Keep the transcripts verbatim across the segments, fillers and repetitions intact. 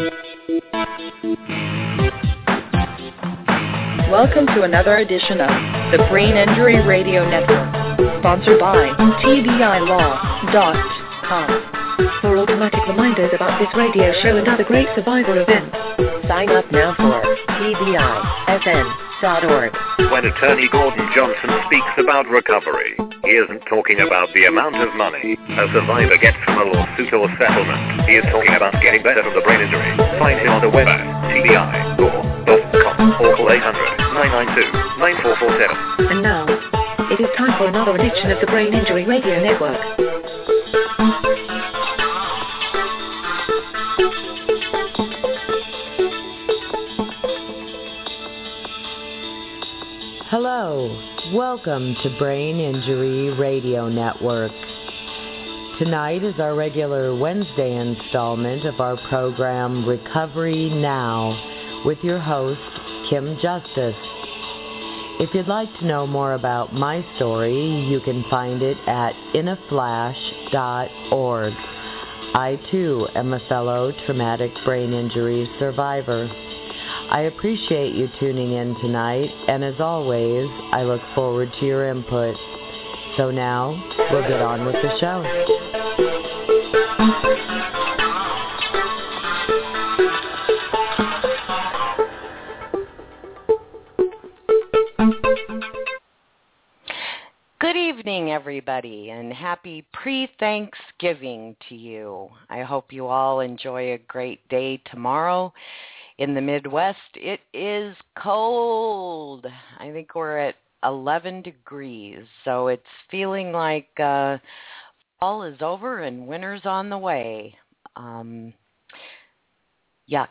Welcome to another edition of the Brain Injury Radio Network, sponsored by T B I Law dot com. For automatic reminders about this radio show and other great survivor events, sign up now for T B I S N dot org. When attorney Gordon Johnson speaks about recovery, he isn't talking about the amount of money a survivor gets from a lawsuit or settlement. He is talking about getting better from the brain injury. Find him on the web at T B I law dot com or call eight hundred, nine nine two, nine four four seven. And now, it is time for another edition of the Brain Injury Radio Network. Hello, welcome to Brain Injury Radio Network. Tonight is our regular Wednesday installment of our program Recovery Now with your host, Kim Justice. If you'd like to know more about my story, you can find it at in a flash dot org. I too am a fellow traumatic brain injury survivor. I appreciate you tuning in tonight, and as always, I look forward to your input. So now, we'll get on with the show. Good evening, everybody, and happy pre-Thanksgiving to you. I hope you all enjoy a great day tomorrow. In the Midwest, it is cold. I think we're at eleven degrees, so it's feeling like uh, fall is over and winter's on the way. Um, yuck.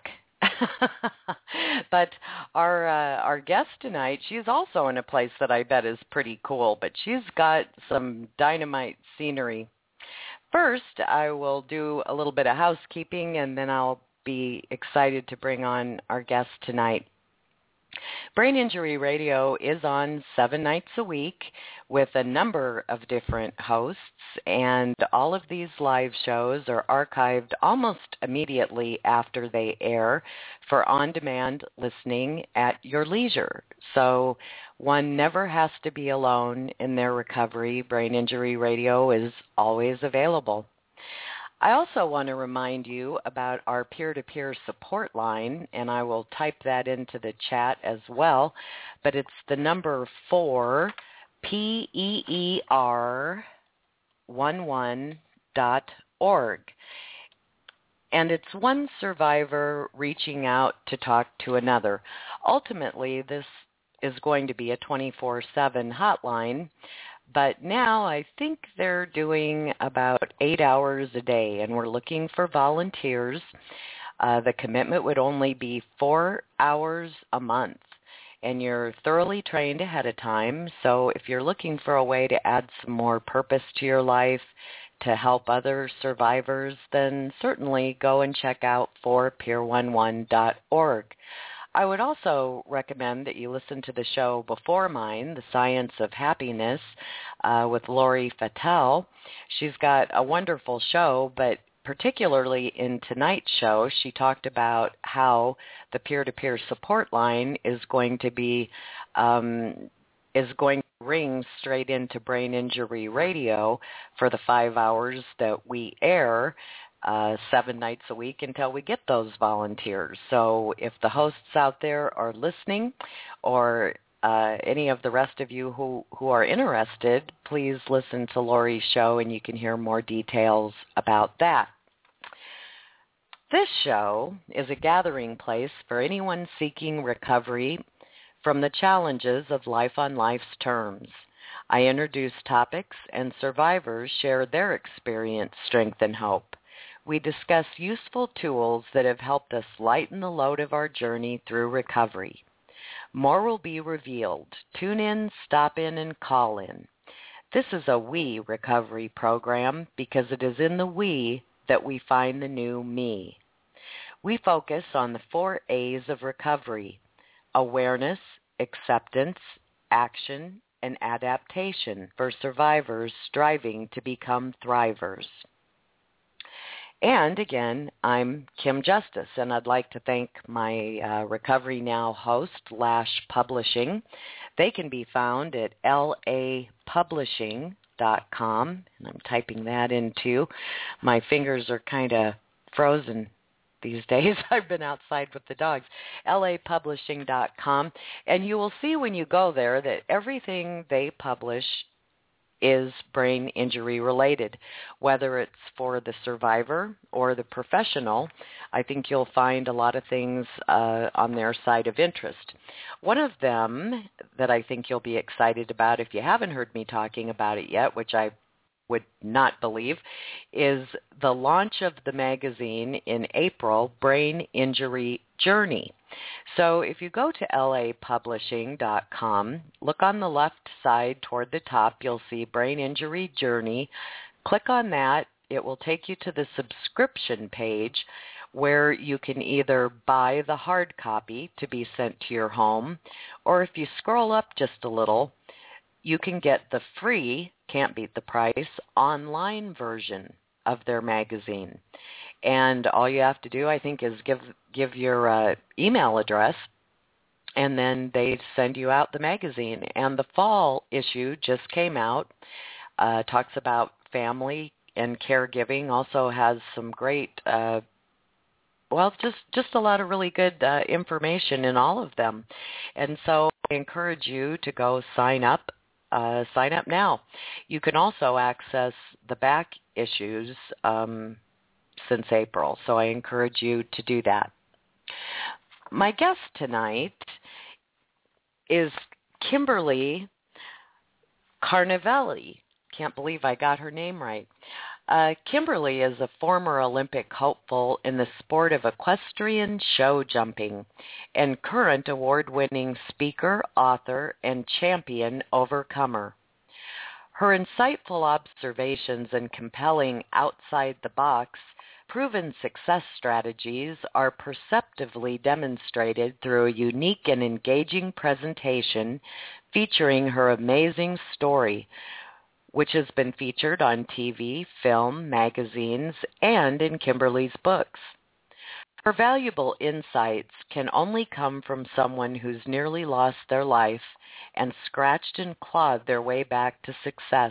But our uh, our guest tonight, she's also in a place that I bet is pretty cool, but she's got some dynamite scenery. First, I will do a little bit of housekeeping, and then I'll be excited to bring on our guest tonight. Brain Injury Radio is on seven nights a week with a number of different hosts, and all of these live shows are archived almost immediately after they air for on-demand listening at your leisure. So one never has to be alone in their recovery. Brain Injury Radio is always available. I also want to remind you about our peer-to-peer support line, and I will type that into the chat as well, but it's the number four, P E E R eleven dot org. And it's one survivor reaching out to talk to another. Ultimately, this is going to be a twenty-four seven hotline, but now I think they're doing about eight hours a day, and we're looking for volunteers. Uh, the commitment would only be four hours a month, and you're thoroughly trained ahead of time. So if you're looking for a way to add some more purpose to your life, to help other survivors, then certainly go and check out for peer eleven dot org. I would also recommend that you listen to the show before mine, The Science of Happiness, uh, with Lori Fattel. She's got a wonderful show, but particularly in tonight's show, she talked about how the peer-to-peer support line is going to be um, is going to ring straight into Brain Injury Radio for the five hours that we air. Uh, seven nights a week until we get those volunteers. So if the hosts out there are listening, or uh, any of the rest of you who, who are interested, please listen to Lori's show and you can hear more details about that. This show is a gathering place for anyone seeking recovery from the challenges of life on life's terms. I introduce topics and survivors share their experience, strength, and hope. We discuss useful tools that have helped us lighten the load of our journey through recovery. More will be revealed. Tune in, stop in, and call in. This is a we recovery program because it is in the we that we find the new me. We focus on the four A's of recovery: awareness, acceptance, action, and adaptation for survivors striving to become thrivers. And again, I'm Kim Justice, and I'd like to thank my uh, Recovery Now host, Lash Publishing. They can be found at L A publishing dot com, and I'm typing that in too. My fingers are kind of frozen these days. I've been outside with the dogs. L A publishing dot com, and you will see when you go there that everything they publish is brain injury related, whether it's for the survivor or the professional. I think you'll find a lot of things uh, on their side of interest. One of them that I think you'll be excited about, if you haven't heard me talking about it yet, which I would not believe, is the launch of the magazine in April, Brain Injury Journey. So if you go to L A publishing dot com, look on the left side toward the top, you'll see Brain Injury Journey. Click on that. It will take you to the subscription page where you can either buy the hard copy to be sent to your home, or if you scroll up just a little, you can get the free, can't beat the price, online version of their magazine. And all you have to do, I think, is give give your uh, email address, and then they send you out the magazine. And the fall issue just came out, uh, talks about family and caregiving, also has some great, uh, well, just, just a lot of really good uh, information in all of them. And so I encourage you to go sign up. Uh, sign up now. You can also access the back issues um, since April, so I encourage you to do that. My guest tonight is Kimberly Carnevale. Can't believe I got her name right. Uh, Kimberly is a former Olympic hopeful in the sport of equestrian show jumping and current award-winning speaker, author, and champion overcomer. Her insightful observations and compelling outside-the-box, proven success strategies are perceptively demonstrated through a unique and engaging presentation featuring her amazing story, which has been featured on T V, film, magazines, and in Kimberly's books. Her valuable insights can only come from someone who's nearly lost their life and scratched and clawed their way back to success.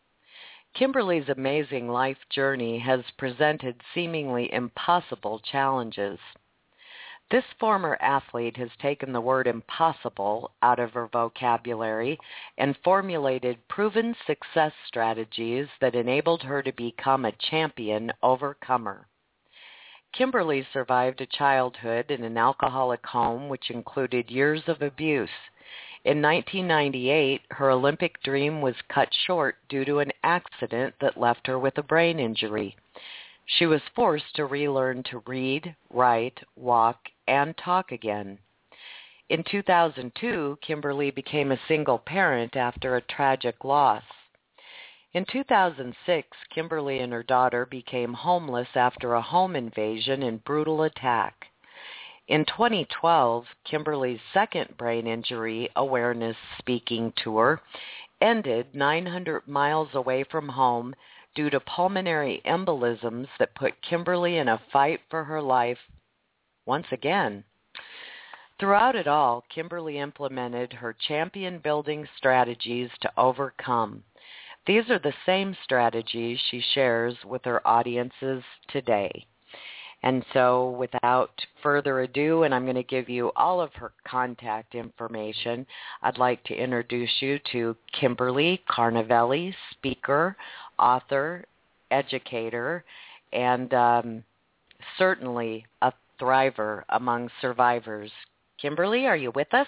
Kimberly's amazing life journey has presented seemingly impossible challenges. This former athlete has taken the word impossible out of her vocabulary and formulated proven success strategies that enabled her to become a champion overcomer. Kimberly survived a childhood in an alcoholic home which included years of abuse. In nineteen ninety-eight, her Olympic dream was cut short due to an accident that left her with a brain injury. She was forced to relearn to read, write, walk, and talk again. In two thousand two, Kimberly became a single parent after a tragic loss. In two thousand six, Kimberly and her daughter became homeless after a home invasion and brutal attack. In twenty twelve, Kimberly's second brain injury awareness speaking tour ended nine hundred miles away from home due to pulmonary embolisms that put Kimberly in a fight for her life once again. Throughout it all, Kimberly implemented her champion-building strategies to overcome. These are the same strategies she shares with her audiences today. And so without further ado, and I'm going to give you all of her contact information, I'd like to introduce you to Kimberly Carnevale, speaker, author, educator, and um, certainly a thriver among survivors. Kimberly, are you with us?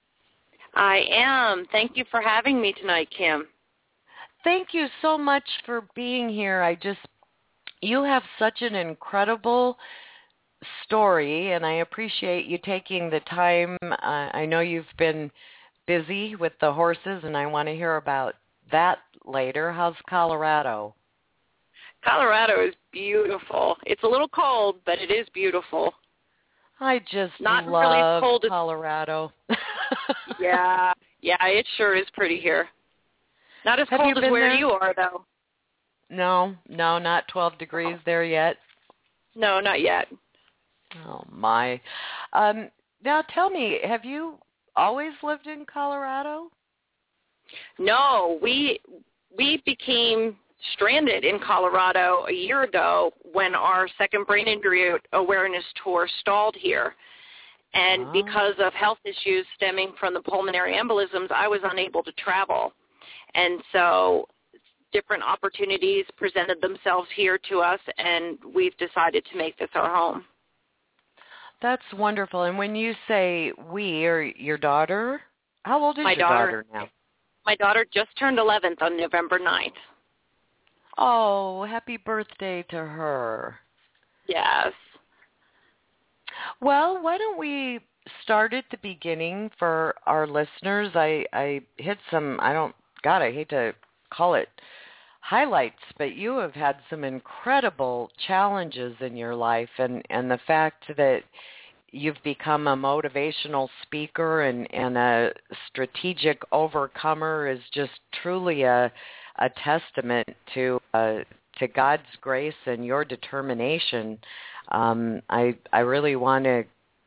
I am. Thank you for having me tonight, Kim. Thank you so much for being here. I just, you have such an incredible story, and I appreciate you taking the time. Uh, I know you've been busy with the horses, and I want to hear about that later. How's Colorado? Colorado is beautiful. It's a little cold, but it is beautiful. I just Not love really as cold as Colorado. yeah, yeah, it sure is pretty here. Not as Have cold you as where there? you are, though. No, no, not twelve degrees there yet. No, not yet. Oh, my. Um, now, tell me, have you always lived in Colorado? No, we we became stranded in Colorado a year ago when our second brain injury awareness tour stalled here. And oh. because of health issues stemming from the pulmonary embolisms, I was unable to travel. And so different opportunities presented themselves here to us, and we've decided to make this our home. That's wonderful. And when you say we, or your daughter, how old is my your daughter, daughter now? My daughter just turned eleventh on November ninth. Oh, happy birthday to her. Yes. Well, why don't we start at the beginning for our listeners? I, I hit some, I don't, God, I hate to call it highlights, but you have had some incredible challenges in your life, and, and the fact that you've become a motivational speaker and, and a strategic overcomer is just truly a a testament to uh, to God's grace and your determination. Um, I I really want to,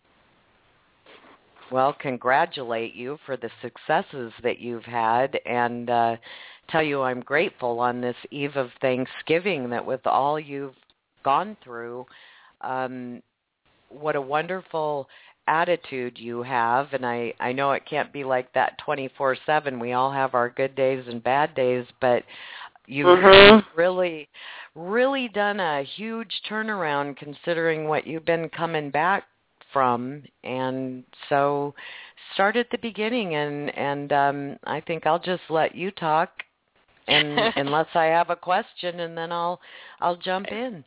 well, congratulate you for the successes that you've had, and uh, tell you I'm grateful on this eve of Thanksgiving that with all you've gone through, um, what a wonderful attitude you have. And I, I know it can't be like that twenty-four seven. We all have our good days and bad days, but you've mm-hmm. really, really done a huge turnaround considering what you've been coming back from. And so start at the beginning, and, and um, I think I'll just let you talk and unless I have a question, and then I'll I'll jump in.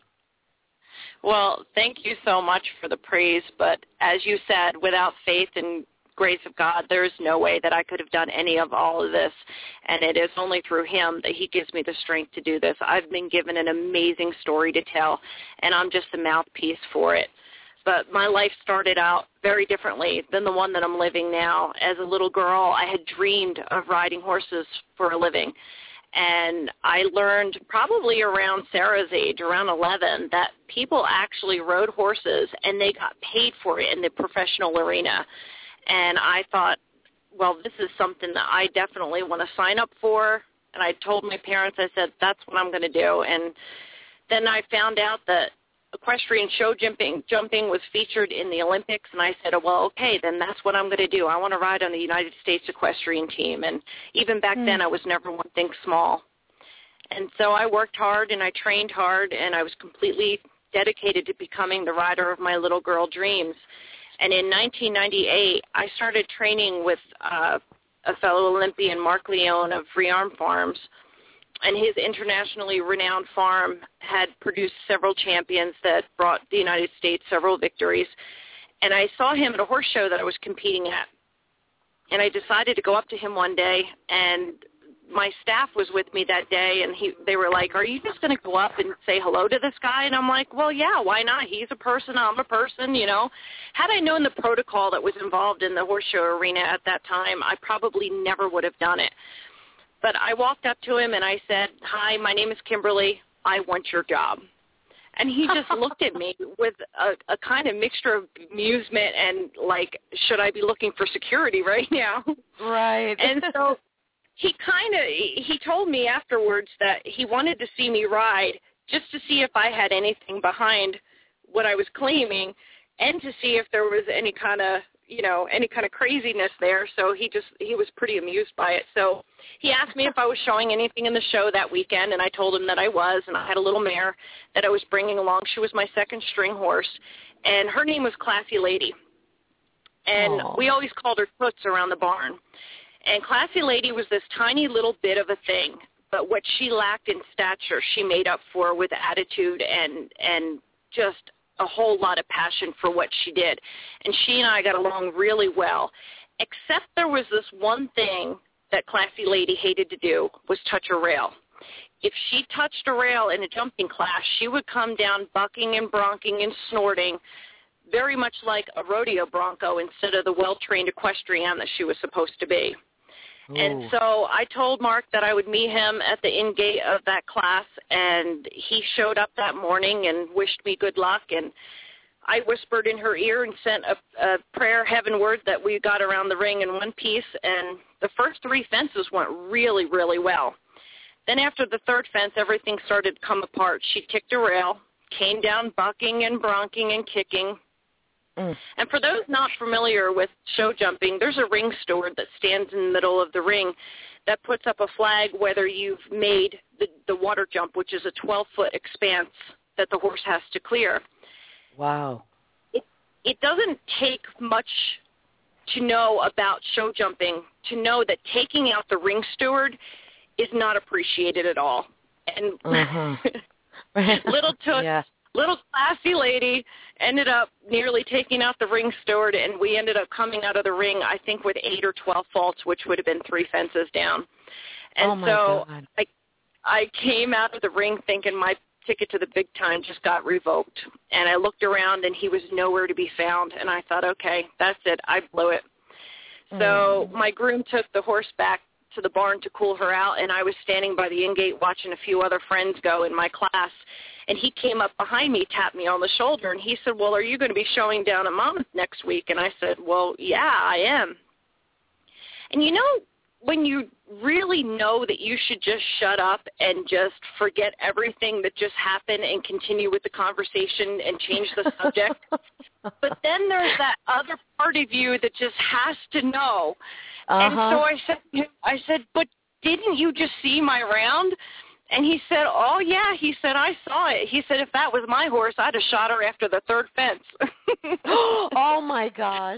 Well, thank you so much for the praise, but as you said, without faith and grace of God, there is no way that I could have done any of all of this, and it is only through him that he gives me the strength to do this. I've been given an amazing story to tell, and I'm just a mouthpiece for it. But my life started out very differently than the one that I'm living now. As a little girl, I had dreamed of riding horses for a living. And I learned probably around Sarah's age, around eleven, that people actually rode horses and they got paid for it in the professional arena. And I thought, well, this is something that I definitely want to sign up for. And I told my parents, I said, that's what I'm going to do. And then I found out that equestrian show jumping jumping was featured in the Olympics, and I said, oh, well, okay, then that's what I'm going to do. I want to ride on the United States equestrian team. And even back mm. then, I was never one thing small. And so I worked hard, and I trained hard, and I was completely dedicated to becoming the rider of my little girl dreams. And in nineteen ninety-eight, I started training with uh, a fellow Olympian, Mark Leone of Rearm Farms. And his internationally renowned farm had produced several champions that brought the United States several victories. And I saw him at a horse show that I was competing at. And I decided to go up to him one day, and my staff was with me that day, and he, they were like, are you just going to go up and say hello to this guy? And I'm like, well, yeah, why not? He's a person, I'm a person, you know. Had I known the protocol that was involved in the horse show arena at that time, I probably never would have done it. But I walked up to him and I said, hi, my name is Kimberly. I want your job. And he just looked at me with a, a kind of mixture of amusement and like, should I be looking for security right now? Right. And so he kind of, he told me afterwards that he wanted to see me ride just to see if I had anything behind what I was claiming and to see if there was any kind of, you know, any kind of craziness there. So he just, he was pretty amused by it. So he asked me if I was showing anything in the show that weekend, and I told him that I was, and I had a little mare that I was bringing along. She was my second string horse, and her name was Classy Lady. And Aww. We always called her Toots around the barn. And Classy Lady was this tiny little bit of a thing, but what she lacked in stature, she made up for with attitude and, and just a whole lot of passion for what she did. And she and I got along really well, except there was this one thing that Classy Lady hated to do, was touch a rail. If she touched a rail in a jumping class, she would come down bucking and bronking and snorting, very much like a rodeo bronco instead of the well-trained equestrian that she was supposed to be. Ooh. And so I told Mark that I would meet him at the in gate of that class, and he showed up that morning and wished me good luck, and I whispered in her ear and sent a, a prayer heavenward that we got around the ring in one piece, and the first three fences went really, really well. Then after the third fence, everything started to come apart. She ticked a rail, came down bucking and bronking and kicking. Mm. And for those not familiar with show jumping, there's a ring steward that stands in the middle of the ring that puts up a flag whether you've made the, the water jump, which is a twelve-foot expanse that the horse has to clear. Wow. It, it doesn't take much to know about show jumping to know that taking out the ring steward is not appreciated at all. And uh-huh. little Toots, yeah. little classy lady, ended up nearly taking out the ring steward, and we ended up coming out of the ring, I think, with eight or twelve faults, which would have been three fences down. And oh my so God. I, I came out of the ring thinking my ticket to the big time just got revoked. And I looked around, and he was nowhere to be found. And I thought, okay, that's it. I blew it. Mm. So my groom took the horse back to the barn to cool her out, and I was standing by the in-gate watching a few other friends go in my class. And he came up behind me, tapped me on the shoulder, and he said, well, are you going to be showing down at Monmouth next week? And I said, well, yeah, I am. And you know, when you really know that you should just shut up and just forget everything that just happened and continue with the conversation and change the subject, but then there's that other part of you that just has to know. Uh-huh. And so I said, I said, but didn't you just see my round? And he said, oh, yeah. He said, I saw it. He said, if that was my horse, I'd have shot her after the third fence. Oh, my gosh.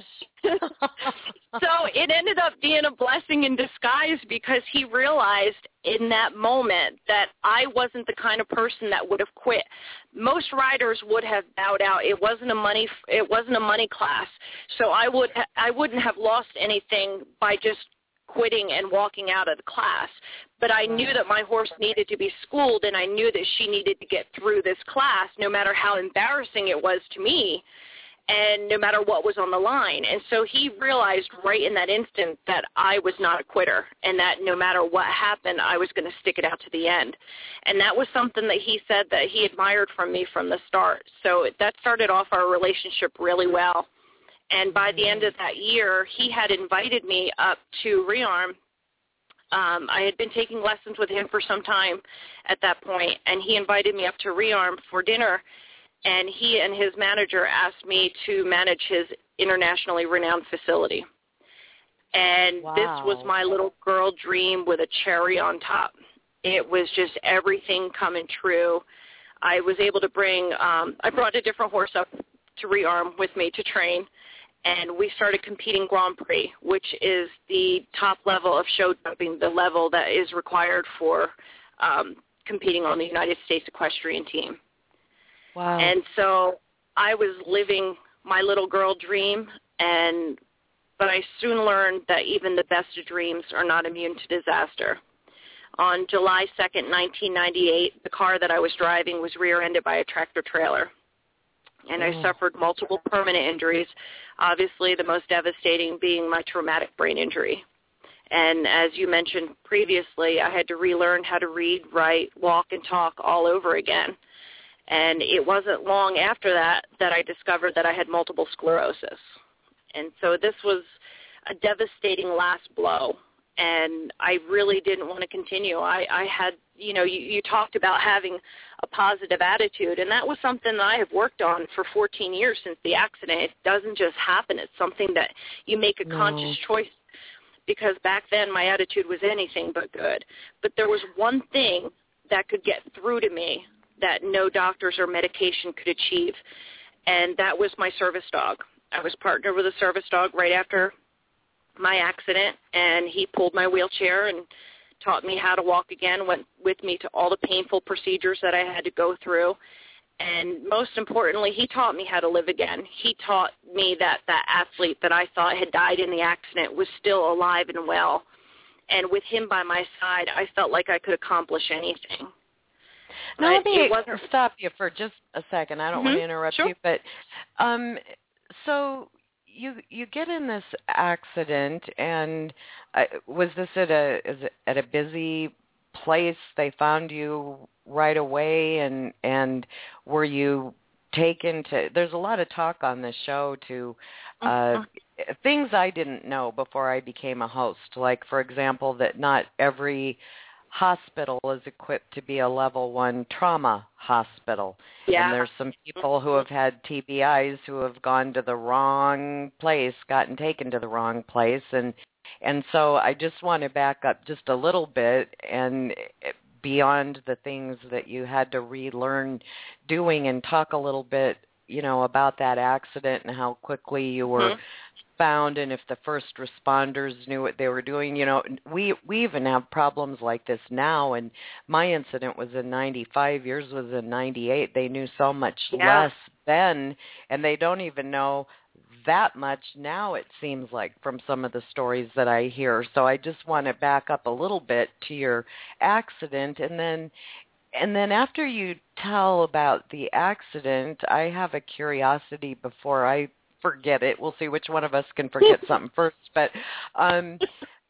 So it ended up being a blessing in disguise because he realized in that moment that I wasn't the kind of person that would have quit. Most riders would have bowed out. It wasn't a money it wasn't a money class. So I would I wouldn't have lost anything by just quitting and walking out of the class. But I knew that my horse needed to be schooled, and I knew that she needed to get through this class no matter how embarrassing it was to me and no matter what was on the line. And so he realized right in that instant that I was not a quitter and that no matter what happened, I was going to stick it out to the end. And that was something that he said that he admired from me from the start. So that started off our relationship really well. And by the end of that year, he had invited me up to Rearm. Um, I had been taking lessons with him for some time at that point, and he invited me up to Rearm for dinner. And he and his manager asked me to manage his internationally renowned facility. And wow. This was my little girl dream with a cherry on top. It was just everything coming true. I was able to bring, um, I brought a different horse up to Rearm with me to train, and we started competing Grand Prix, which is the top level of show jumping, the level that is required for um, competing on the United States equestrian team. Wow. And so I was living my little girl dream, and but I soon learned that even the best of dreams are not immune to disaster. On July second, nineteen ninety-eight, the car that I was driving was rear-ended by a tractor trailer, and I oh. suffered multiple permanent injuries, obviously the most devastating being my traumatic brain injury. And as you mentioned previously, I had to relearn how to read, write, walk, and talk all over again. And it wasn't long after that that I discovered that I had multiple sclerosis. And so this was a devastating last blow, and I really didn't want to continue. I, I had, you know, you, you talked about having a positive attitude, and that was something that I have worked on for fourteen years since the accident. It doesn't just happen. It's something that you make a no. conscious choice, because back then my attitude was anything but good. But there was one thing that could get through to me that no doctors or medication could achieve, and that was my service dog. I was partnered with a service dog right after my accident, and he pulled my wheelchair and taught me how to walk again, went with me to all the painful procedures that I had to go through, and most importantly, he taught me how to live again. He taught me that that athlete that I thought had died in the accident was still alive and well, and with him by my side, I felt like I could accomplish anything. Now, let me stop you for just a second. I don't mm-hmm. want to interrupt sure. you, but um, so you you get in this accident, and uh, was this at a is it at a busy place? They found you right away, and and were you taken to? There's a lot of talk on this show to uh, mm-hmm. things I didn't know before I became a host. Like, for example, that not every hospital is equipped to be a level one trauma hospital. Yeah. And there's some people who have had T B Is who have gone to the wrong place, gotten taken to the wrong place. And, and so I just want to back up just a little bit and beyond the things that you had to relearn doing, and talk a little bit, you know, about that accident and how quickly you were mm-hmm. found, and if the first responders knew what they were doing. You know, we we even have problems like this now, and my incident was in ninety-five, yours was in ninety-eight. They knew so much yeah. less then, and they don't even know that much now, it seems like, from some of the stories that I hear. So I just want to back up a little bit to your accident, and then and then after you tell about the accident, I have a curiosity before I forget it. We'll see which one of us can forget something first. But um,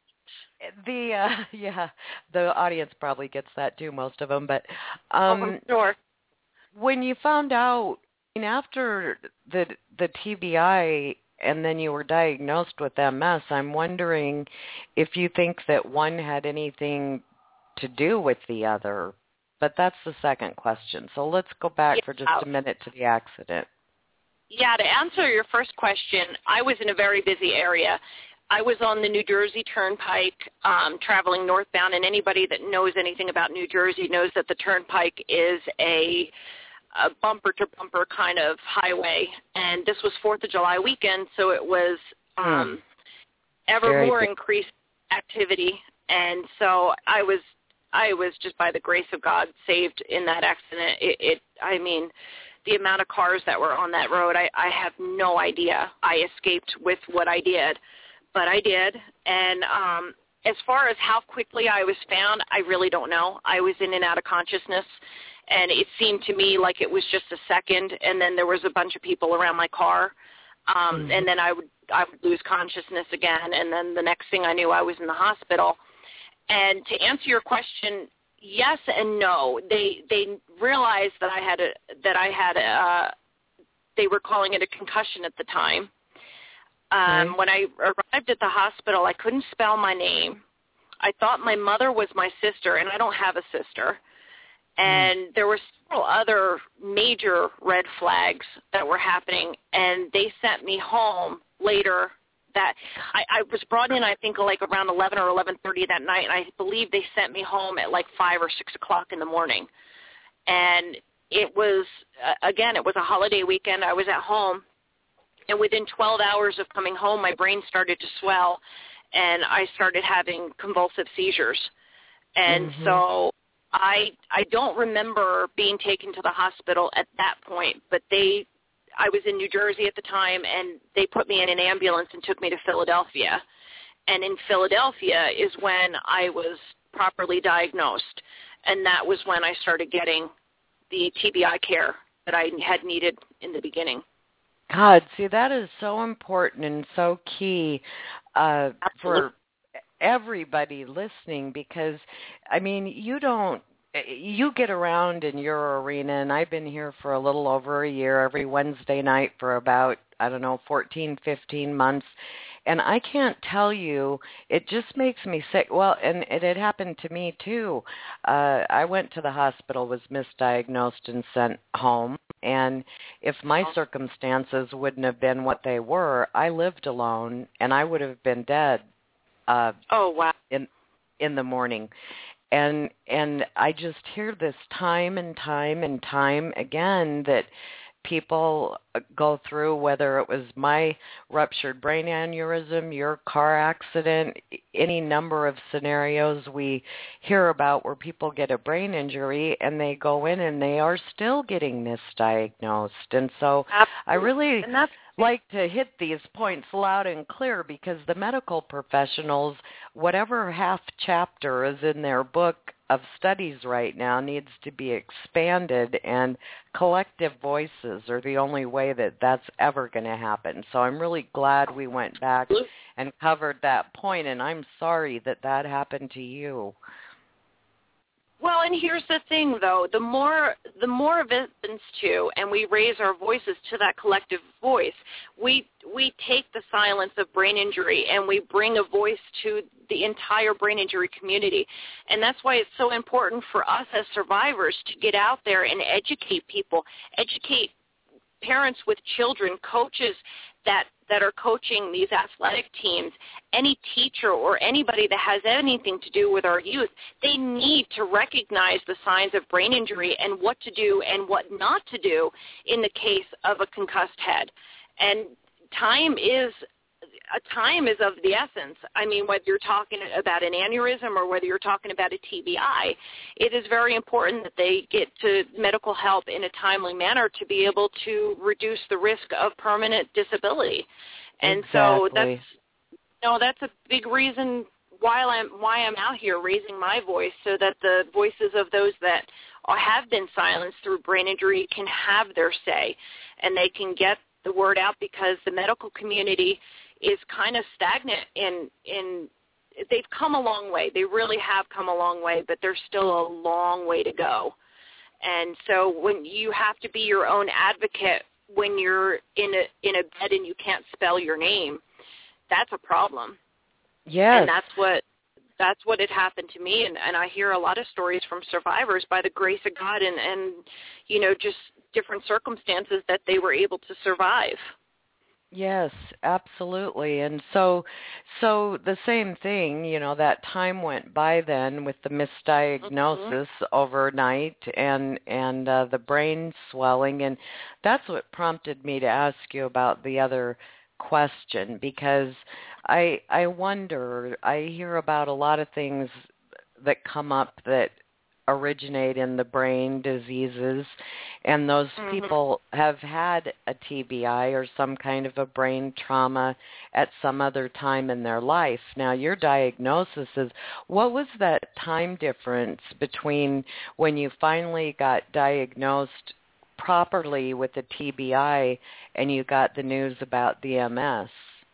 the uh, yeah, the audience probably gets that too, most of them. But um, oh, sure. When you found out, I mean, after the the T B I and then you were diagnosed with M S, I'm wondering if you think that one had anything to do with the other. But that's the second question. So let's go back yeah. for just a minute to the accident. Yeah, to answer your first question, I was in a very busy area. I was on the New Jersey Turnpike um, traveling northbound, and anybody that knows anything about New Jersey knows that the Turnpike is a, a bumper-to-bumper kind of highway. And this was fourth of July weekend, so it was um, ever very more good. increased activity. And so I was I was just, by the grace of God, saved in that accident. It, it I mean... the amount of cars that were on that road, I, I have no idea. I escaped with what I did, but I did. And um, as far as how quickly I was found, I really don't know. I was in and out of consciousness, and it seemed to me like it was just a second, and then there was a bunch of people around my car, um, mm-hmm. and then I would I would lose consciousness again, and then the next thing I knew, I was in the hospital. And to answer your question, yes and no. They they realized that I had a that I had a, uh, they were calling it a concussion at the time. Um, okay. When I arrived at the hospital, I couldn't spell my name. I thought my mother was my sister, and I don't have a sister. And mm. there were several other major red flags that were happening, and they sent me home later. That I, I was brought in, I think, like around eleven or eleven thirty that night, and I believe they sent me home at like five or six o'clock in the morning. And it was, uh, again, it was a holiday weekend. I was at home, and within twelve hours of coming home, my brain started to swell, and I started having convulsive seizures. And mm-hmm. so I I don't remember being taken to the hospital at that point, but they I was in New Jersey at the time, and they put me in an ambulance and took me to Philadelphia. And in Philadelphia is when I was properly diagnosed, and that was when I started getting the T B I care that I had needed in the beginning. God, see, that is so important and so key uh, for everybody listening, because, I mean, you don't, you get around in your arena, and I've been here for a little over a year, every Wednesday night for about, I don't know, fourteen, fifteen months, and I can't tell you, it just makes me sick. Well, and it had happened to me too. Uh, I went to the hospital, was misdiagnosed and sent home, and if my circumstances wouldn't have been what they were, I lived alone, and I would have been dead. Uh, oh, wow. In in the morning. And and I just hear this time and time and time again that people go through, whether it was my ruptured brain aneurysm, your car accident, any number of scenarios we hear about where people get a brain injury and they go in and they are still getting misdiagnosed. And so Absolutely. I really like to hit these points loud and clear, because the medical professionals, whatever half chapter is in their book of studies right now, needs to be expanded, and collective voices are the only way way that that's ever going to happen. So I'm really glad we went back and covered that point, and I'm sorry that that happened to you. Well, and here's the thing, though. The more the more evidence to, and we raise our voices to that collective voice, we we take the silence of brain injury and we bring a voice to the entire brain injury community. And that's why it's so important for us as survivors to get out there and educate people, educate parents with children, coaches that, that are coaching these athletic teams, any teacher or anybody that has anything to do with our youth. They need to recognize the signs of brain injury and what to do and what not to do in the case of a concussed head. And time is time is of the essence. I mean, whether you're talking about an aneurysm or whether you're talking about a T B I, it is very important that they get to medical help in a timely manner to be able to reduce the risk of permanent disability. And exactly. so that's no, that's a big reason why I'm why I'm out here raising my voice, so that the voices of those that have been silenced through brain injury can have their say, and they can get the word out, because the medical community is kind of stagnant in, in they've come a long way. They really have come a long way, but there's still a long way to go. And so when you have to be your own advocate when you're in a in a bed and you can't spell your name, that's a problem. Yes. And that's what that's what had happened to me, and, and I hear a lot of stories from survivors by the grace of God and, and you know, just different circumstances that they were able to survive. Yes, absolutely. And so so the same thing, you know, that time went by then with the misdiagnosis mm-hmm. overnight and and uh, the brain swelling, and that's what prompted me to ask you about the other question, because I I wonder, I hear about a lot of things that come up that originate in the brain diseases, and those mm-hmm. people have had a T B I or some kind of a brain trauma at some other time in their life. Now, your diagnosis is, what was that time difference between when you finally got diagnosed properly with the T B I and you got the news about the M S?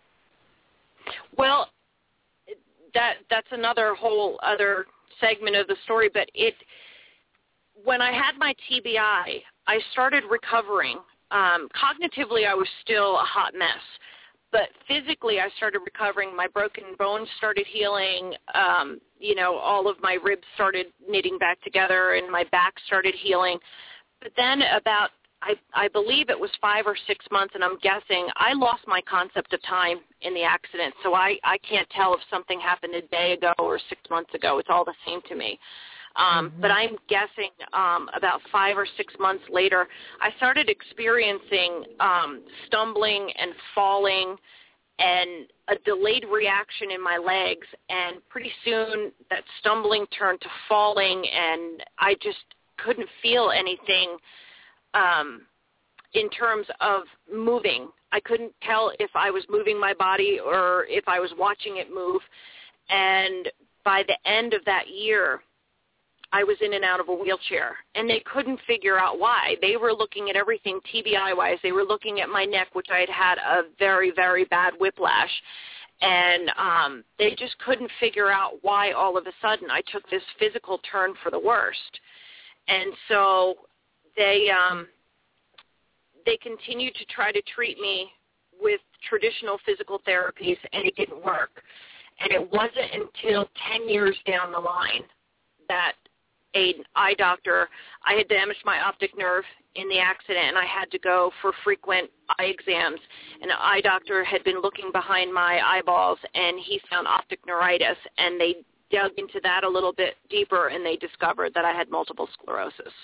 Well, that that's another whole other segment of the story, but it when I had my T B I, I started recovering. Um, cognitively, I was still a hot mess, but physically, I started recovering. My broken bones started healing. Um, you know, all of my ribs started knitting back together, and my back started healing. But then about, I, I believe it was five or six months, and I'm guessing, I lost my concept of time in the accident. So I, I can't tell if something happened a day ago or six months ago. It's all the same to me. Um, mm-hmm. But I'm guessing um, about five or six months later, I started experiencing um, stumbling and falling and a delayed reaction in my legs. And pretty soon that stumbling turned to falling, and I just couldn't feel anything um, in terms of moving. I couldn't tell if I was moving my body or if I was watching it move. And by the end of that year, I was in and out of a wheelchair, and they couldn't figure out why. They were looking at everything T B I-wise. They were looking at my neck, which I had had a very, very bad whiplash, and um, they just couldn't figure out why all of a sudden I took this physical turn for the worst. And so they um, they continued to try to treat me with traditional physical therapies, and it didn't work. And it wasn't until ten years down the line that an eye doctor, I had damaged my optic nerve in the accident, and I had to go for frequent eye exams. And an eye doctor had been looking behind my eyeballs, and he found optic neuritis, and they dug into that a little bit deeper, and they discovered that I had multiple sclerosis.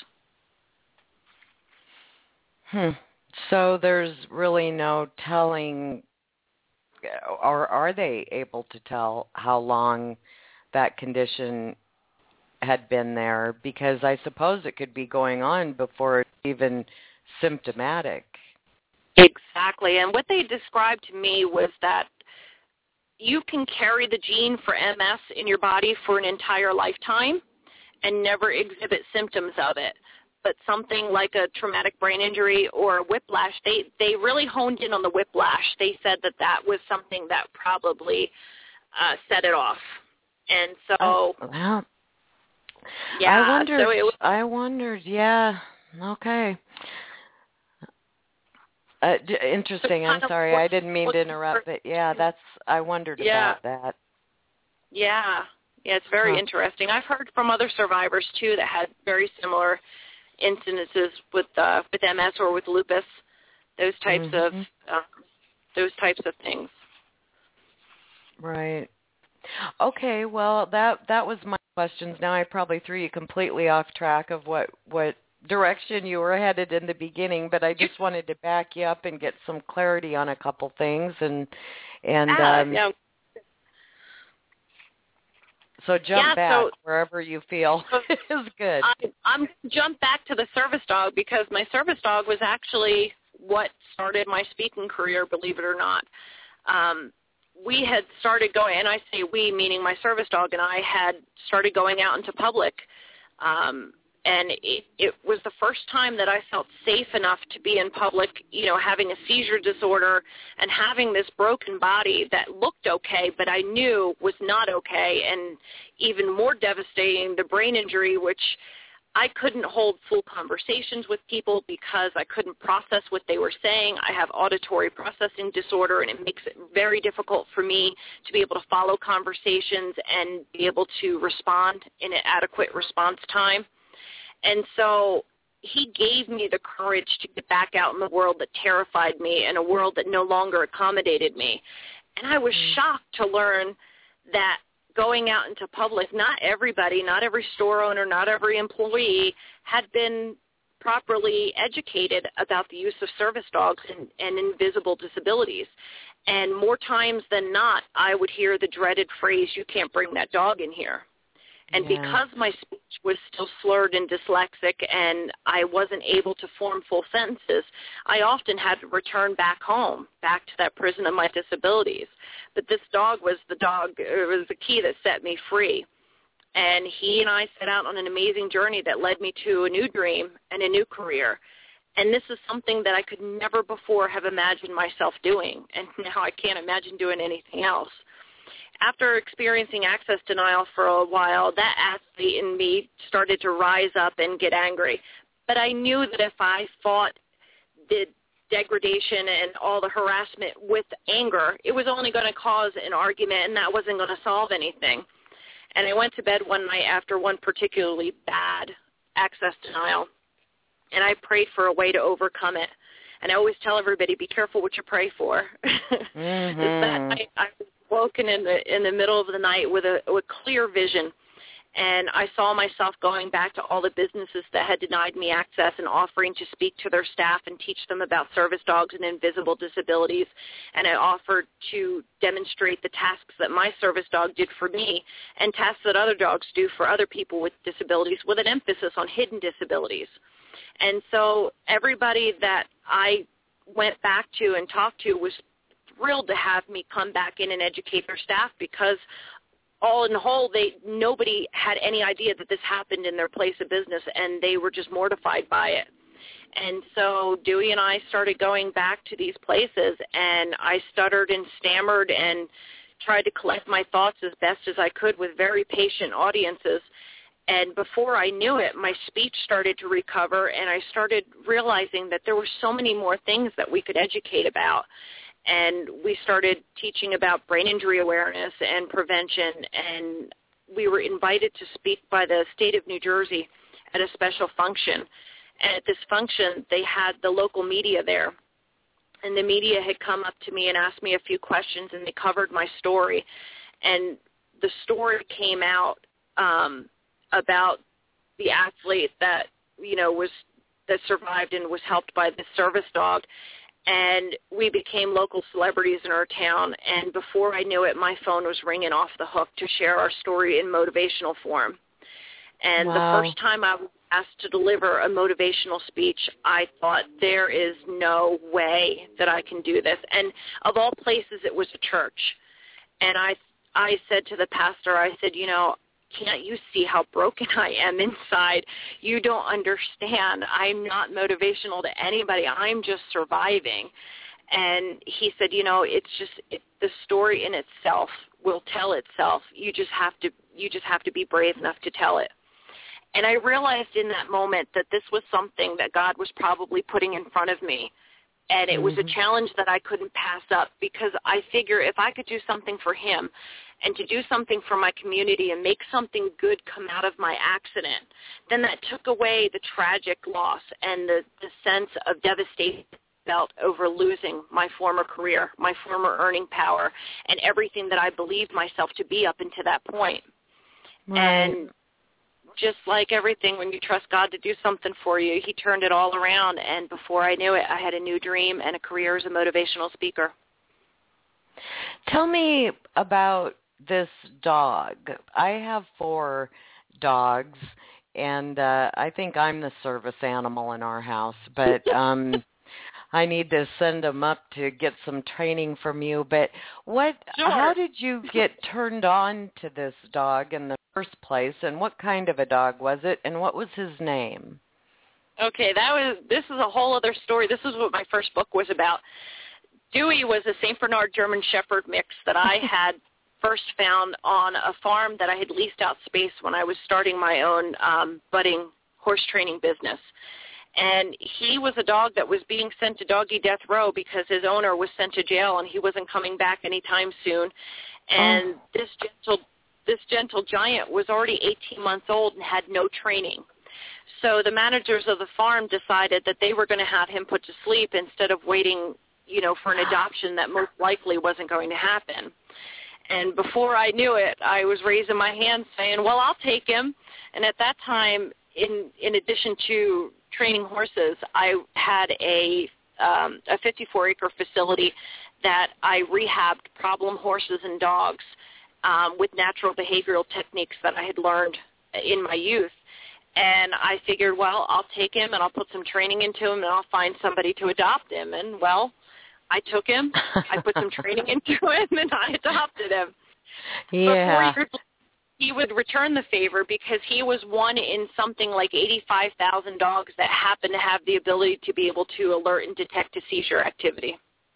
Hmm. So there's really no telling, or are they able to tell how long that condition had been there? Because I suppose it could be going on before it's even symptomatic. Exactly. And what they described to me was that you can carry the gene for M S in your body for an entire lifetime and never exhibit symptoms of it. but something like a traumatic brain injury or whiplash, they, they really honed in on the whiplash. They said that that was something that probably uh, set it off. And so, oh, wow. yeah, I wondered, so it was, I wondered, yeah, okay. Uh, d- interesting. I'm sorry, I didn't mean to interrupt, but yeah, that's, I wondered yeah. about that. Yeah, yeah, it's very huh. interesting. I've heard from other survivors, too, that had very similar incidences with uh, with M S or with lupus, those types mm-hmm. of uh, those types of things. Right. Okay. Well, that that was my questions. Now I probably threw you completely off track of what what direction you were headed in the beginning, but I just wanted to back you up and get some clarity on a couple things, and and ah, um, no. so jump yeah, back so, wherever you feel is good. I, I'm jump back to the service dog because my service dog was actually what started my speaking career, believe it or not. Um, we had started going, and I say we, meaning my service dog and I had started going out into public, um, and it, it was the first time that I felt safe enough to be in public, you know, having a seizure disorder and having this broken body that looked okay, but I knew was not okay, and even more devastating, the brain injury, which I couldn't hold full conversations with people because I couldn't process what they were saying. I have auditory processing disorder, and it makes it very difficult for me to be able to follow conversations and be able to respond in an adequate response time. And so he gave me the courage to get back out in the world that terrified me and a world that no longer accommodated me. And I was mm. shocked to learn that going out into public, not everybody, not every store owner, not every employee had been properly educated about the use of service dogs and, and invisible disabilities. And more times than not, I would hear the dreaded phrase, "You can't bring that dog in here." And yeah. because my speech was still slurred and dyslexic and I wasn't able to form full sentences, I often had to return back home, back to that prison of my disabilities. But this dog was the dog, it was the key that set me free. And he and I set out on an amazing journey that led me to a new dream and a new career. And this is something that I could never before have imagined myself doing. And now I can't imagine doing anything else. After experiencing access denial for a while, that athlete in me started to rise up and get angry. But I knew that if I fought the degradation and all the harassment with anger, it was only going to cause an argument, and that wasn't going to solve anything. And I went to bed one night after one particularly bad access denial, and I prayed for a way to overcome it. And I always tell everybody, be careful what you pray for. Mm-hmm. that night, I was woken in the in the middle of the night with a, with clear vision, and I saw myself going back to all the businesses that had denied me access and offering to speak to their staff and teach them about service dogs and invisible disabilities. And I offered to demonstrate the tasks that my service dog did for me and tasks that other dogs do for other people with disabilities, with an emphasis on hidden disabilities. And so everybody that I went back to and talked to was thrilled to have me come back in and educate their staff, because all in the whole, they nobody had any idea that this happened in their place of business, and they were just mortified by it. And so Dewey and I started going back to these places, and I stuttered and stammered and tried to collect my thoughts as best as I could with very patient audiences. And before I knew it, my speech started to recover, and I started realizing that there were so many more things that we could educate about. And we started teaching about brain injury awareness and prevention, and we were invited to speak by the state of New Jersey at a special function. And at this function, they had the local media there. And the media had come up to me and asked me a few questions, and they covered my story. And the story came out um, about the athlete that, you know, was that survived and was helped by this service dog. And we became local celebrities in our town. And before I knew it, my phone was ringing off the hook to share our story in motivational form. And wow. the first time I was asked to deliver a motivational speech, I thought, there is no way that I can do this. And of all places, it was a church. And I I said to the pastor, I said, you know, can't you see how broken I am inside? You don't understand. I'm not motivational to anybody. I'm just surviving. And he said, you know, it's just it, the story in itself will tell itself. You just have to you just have to be brave enough to tell it. And I realized in that moment that this was something that God was probably putting in front of me. And it was a challenge that I couldn't pass up, because I figure if I could do something for him and to do something for my community and make something good come out of my accident, then that took away the tragic loss and the, the sense of devastation I felt over losing my former career, my former earning power, and everything that I believed myself to be up until that point. Right. And just like everything, when you trust God to do something for you, he turned it all around. And before I knew it, I had a new dream and a career as a motivational speaker. Tell me about this dog. I have four dogs, and uh, I think I'm the service animal in our house, but um, I need to send them up to get some training from you. But what? Sure. How did you get turned on to this dog in the first place, and what kind of a dog was it, and what was his name? Okay, that was. This is a whole other story. This is what my first book was about. Dewey was a Saint Bernard German Shepherd mix that I had first found on a farm that I had leased out space when I was starting my own um, budding horse training business. And he was a dog that was being sent to doggy death row because his owner was sent to jail and he wasn't coming back anytime soon. And oh. this gentle this gentle giant was already eighteen months old and had no training. So the managers of the farm decided that they were going to have him put to sleep instead of waiting, you know, for an adoption that most likely wasn't going to happen. And before I knew it, I was raising my hand saying, well, I'll take him. And at that time, in in addition to training horses, I had a um, a fifty-four acre facility that I rehabbed problem horses and dogs um, with natural behavioral techniques that I had learned in my youth. And I figured, well, I'll take him and I'll put some training into him and I'll find somebody to adopt him. And, well, I took him, I put some training into him, and I adopted him. Yeah. But four years later, he would return the favor because he was one in something like eighty-five thousand dogs that happened to have the ability to be able to alert and detect a seizure activity.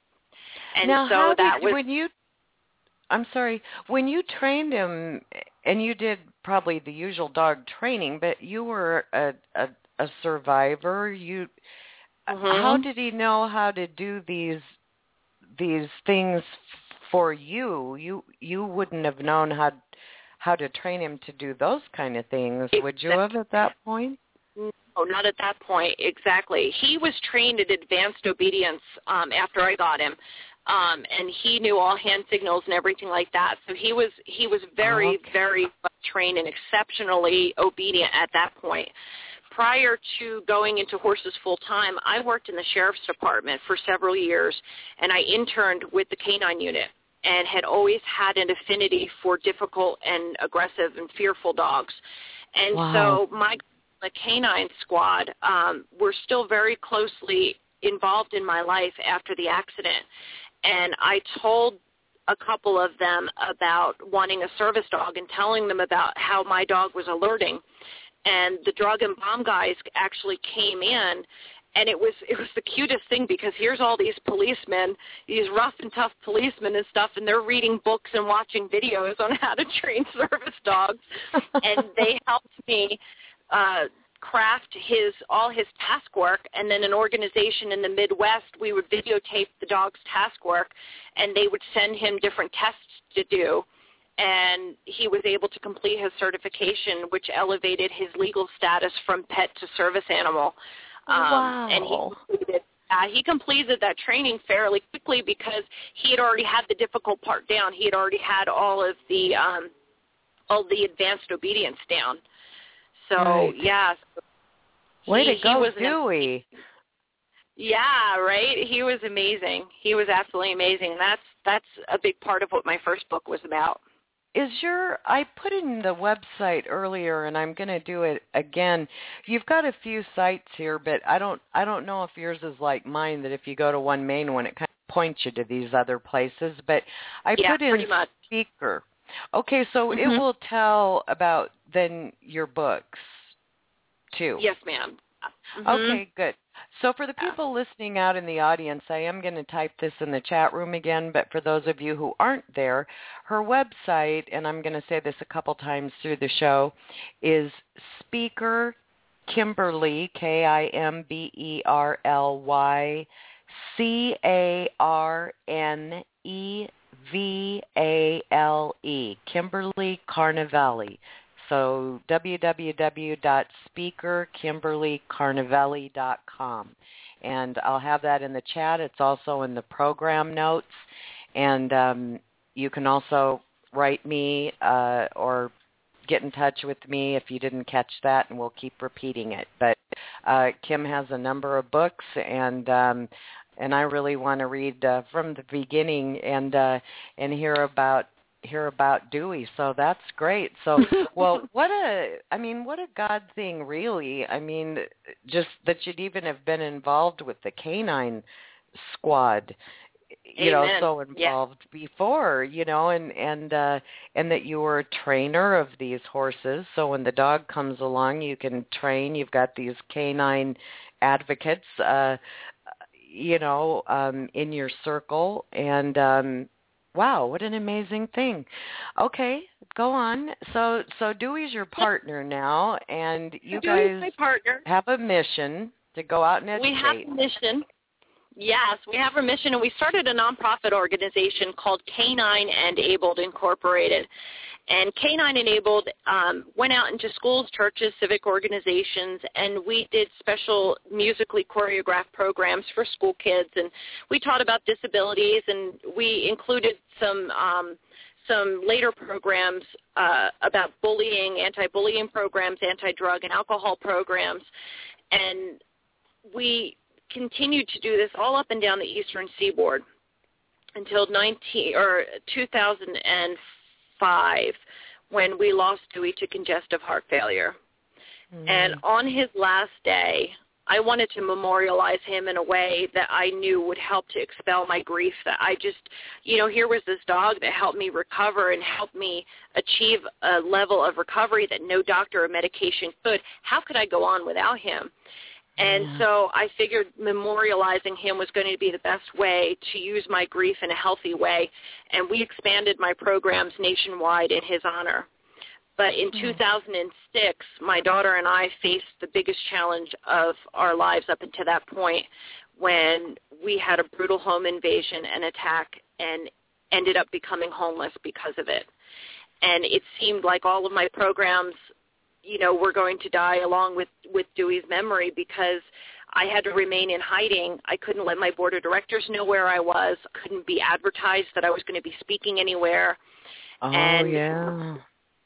And now, so how that did, was when you, I'm sorry, when you trained him, and you did probably the usual dog training, but you were a, a, a survivor. You, mm-hmm. How did he know how to do these these things for you? You you wouldn't have known how how to train him to do those kind of things, would you have at that point? No, not at that point, exactly. He was trained in advanced obedience um, after I got him, um, and he knew all hand signals and everything like that. So he was he was very, okay. very trained and exceptionally obedient at that point. Prior to going into horses full-time, I worked in the sheriff's department for several years, and I interned with the canine unit and had always had an affinity for difficult and aggressive and fearful dogs. And wow. so my the canine squad um, were still very closely involved in my life after the accident. And I told a couple of them about wanting a service dog and telling them about how my dog was alerting. And the drug and bomb guys actually came in, and it was it was the cutest thing because here's all these policemen, these rough and tough policemen and stuff, and they're reading books and watching videos on how to train service dogs, and they helped me uh, craft his all his task work. And then an organization in the Midwest, we would videotape the dog's task work, and they would send him different tests to do. And he was able to complete his certification, which elevated his legal status from pet to service animal. Um, wow. And he completed, uh, he completed that training fairly quickly because he had already had the difficult part down. He had already had all of the um, all the advanced obedience down. So, right. yeah. Way he, to go, he was Dewey. An, yeah, right? He was amazing. He was absolutely amazing. That's that's a big part of what my first book was about. Is your, I put in the website earlier, and I'm going to do it again. You've got a few sites here, but I don't, I don't know if yours is like mine, that if you go to one main one, it kind of points you to these other places. But I yeah, put in pretty much. speaker. Okay, so mm-hmm. it will tell about then your books too. Yes, ma'am. Mm-hmm. Okay, good. So for the people listening out in the audience, I am going to type this in the chat room again, but for those of you who aren't there, her website, and I'm going to say this a couple times through the show, is Speaker Kimberly, K I M B E R L Y, C A R N E V A L E, Kimberly Carnevale. So w w w dot speaker kimberly carnevale dot com. And I'll have that in the chat. It's also in the program notes. And um, you can also write me uh, or get in touch with me if you didn't catch that, and we'll keep repeating it. But uh, Kim has a number of books, and um, and I really want to read uh, from the beginning and uh, and hear about hear about Dewey. So that's great. So, well, what a, I mean, what a God thing, really. I mean, just that you'd even have been involved with the canine squad, you Amen. know, so involved yeah. before, you know, and, and, uh, and that you were a trainer of these horses. So when the dog comes along, you can train. You've got these canine advocates, uh, you know, um, in your circle. And, um, wow, what an amazing thing. Okay, go on. So so Dewey's your partner now, and you Dewey's guys my partner. have a mission to go out and educate. We have a mission. Yes, we have a mission, and we started a nonprofit organization called Canine Enabled Incorporated. And Canine Enabled um, went out into schools, churches, civic organizations, and we did special musically choreographed programs for school kids. And we taught about disabilities, and we included some um, some later programs uh, about bullying, anti-bullying programs, anti-drug and alcohol programs. And we continued to do this all up and down the Eastern Seaboard until nineteen or two thousand five, when we lost Dewey to congestive heart failure. Mm-hmm. And on his last day, I wanted to memorialize him in a way that I knew would help to expel my grief, that I just, you know, here was this dog that helped me recover and helped me achieve a level of recovery that no doctor or medication could. How could I go on without him? And yeah. so I figured memorializing him was going to be the best way to use my grief in a healthy way, and we expanded my programs nationwide in his honor. But in two thousand six, my daughter and I faced the biggest challenge of our lives up until that point, when we had a brutal home invasion and attack and ended up becoming homeless because of it. And it seemed like all of my programs, you know, were going to die along with, with Dewey's memory, because I had to remain in hiding. I couldn't let my board of directors know where I was. Couldn't be advertised that I was going to be speaking anywhere. Oh, and yeah.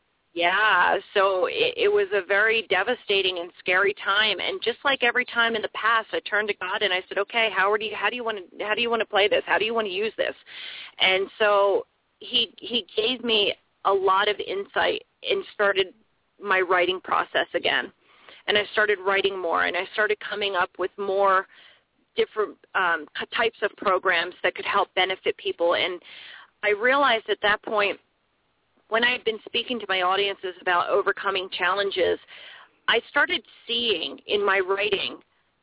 Yeah, so it, it was a very devastating and scary time. And just like every time in the past, I turned to God and I said, okay, how do you, how do you want to, how do you want to play this? How do you want to use this? And so he, he gave me a lot of insight and started my writing process again. And I started writing more, and I started coming up with more different um, types of programs that could help benefit people. And I realized at that point, when I had been speaking to my audiences about overcoming challenges, I started seeing in my writing,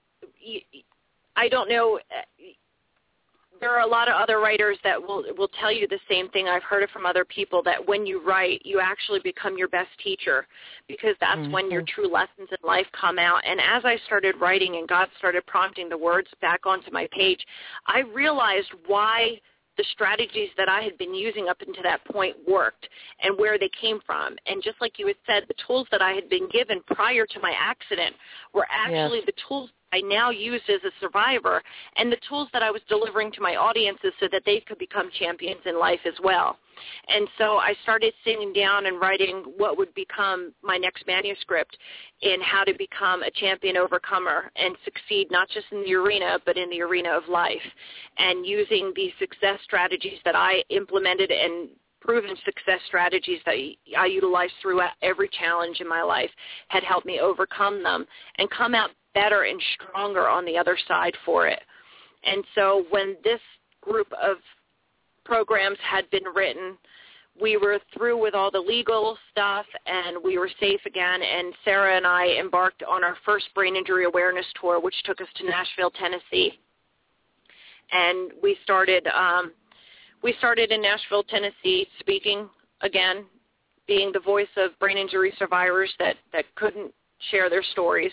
I don't know, there are a lot of other writers that will will tell you the same thing. I've heard it from other people, that when you write, you actually become your best teacher, because that's mm-hmm. when your true lessons in life come out. And as I started writing and God started prompting the words back onto my page, I realized why the strategies that I had been using up until that point worked and where they came from. And just like you had said, the tools that I had been given prior to my accident were actually yes. the tools I now used as a survivor, and the tools that I was delivering to my audiences so that they could become champions in life as well. And so I started sitting down and writing what would become my next manuscript in how to become a champion overcomer and succeed not just in the arena, but in the arena of life, and using the success strategies that I implemented and proven success strategies that I utilized throughout every challenge in my life had helped me overcome them and come out better and stronger on the other side for it. And so when this group of programs had been written, we were through with all the legal stuff, and we were safe again, and Sarah and I embarked on our first brain injury awareness tour, which took us to Nashville, Tennessee. And we started um, we started in Nashville, Tennessee, speaking again, being the voice of brain injury survivors that, that couldn't share their stories.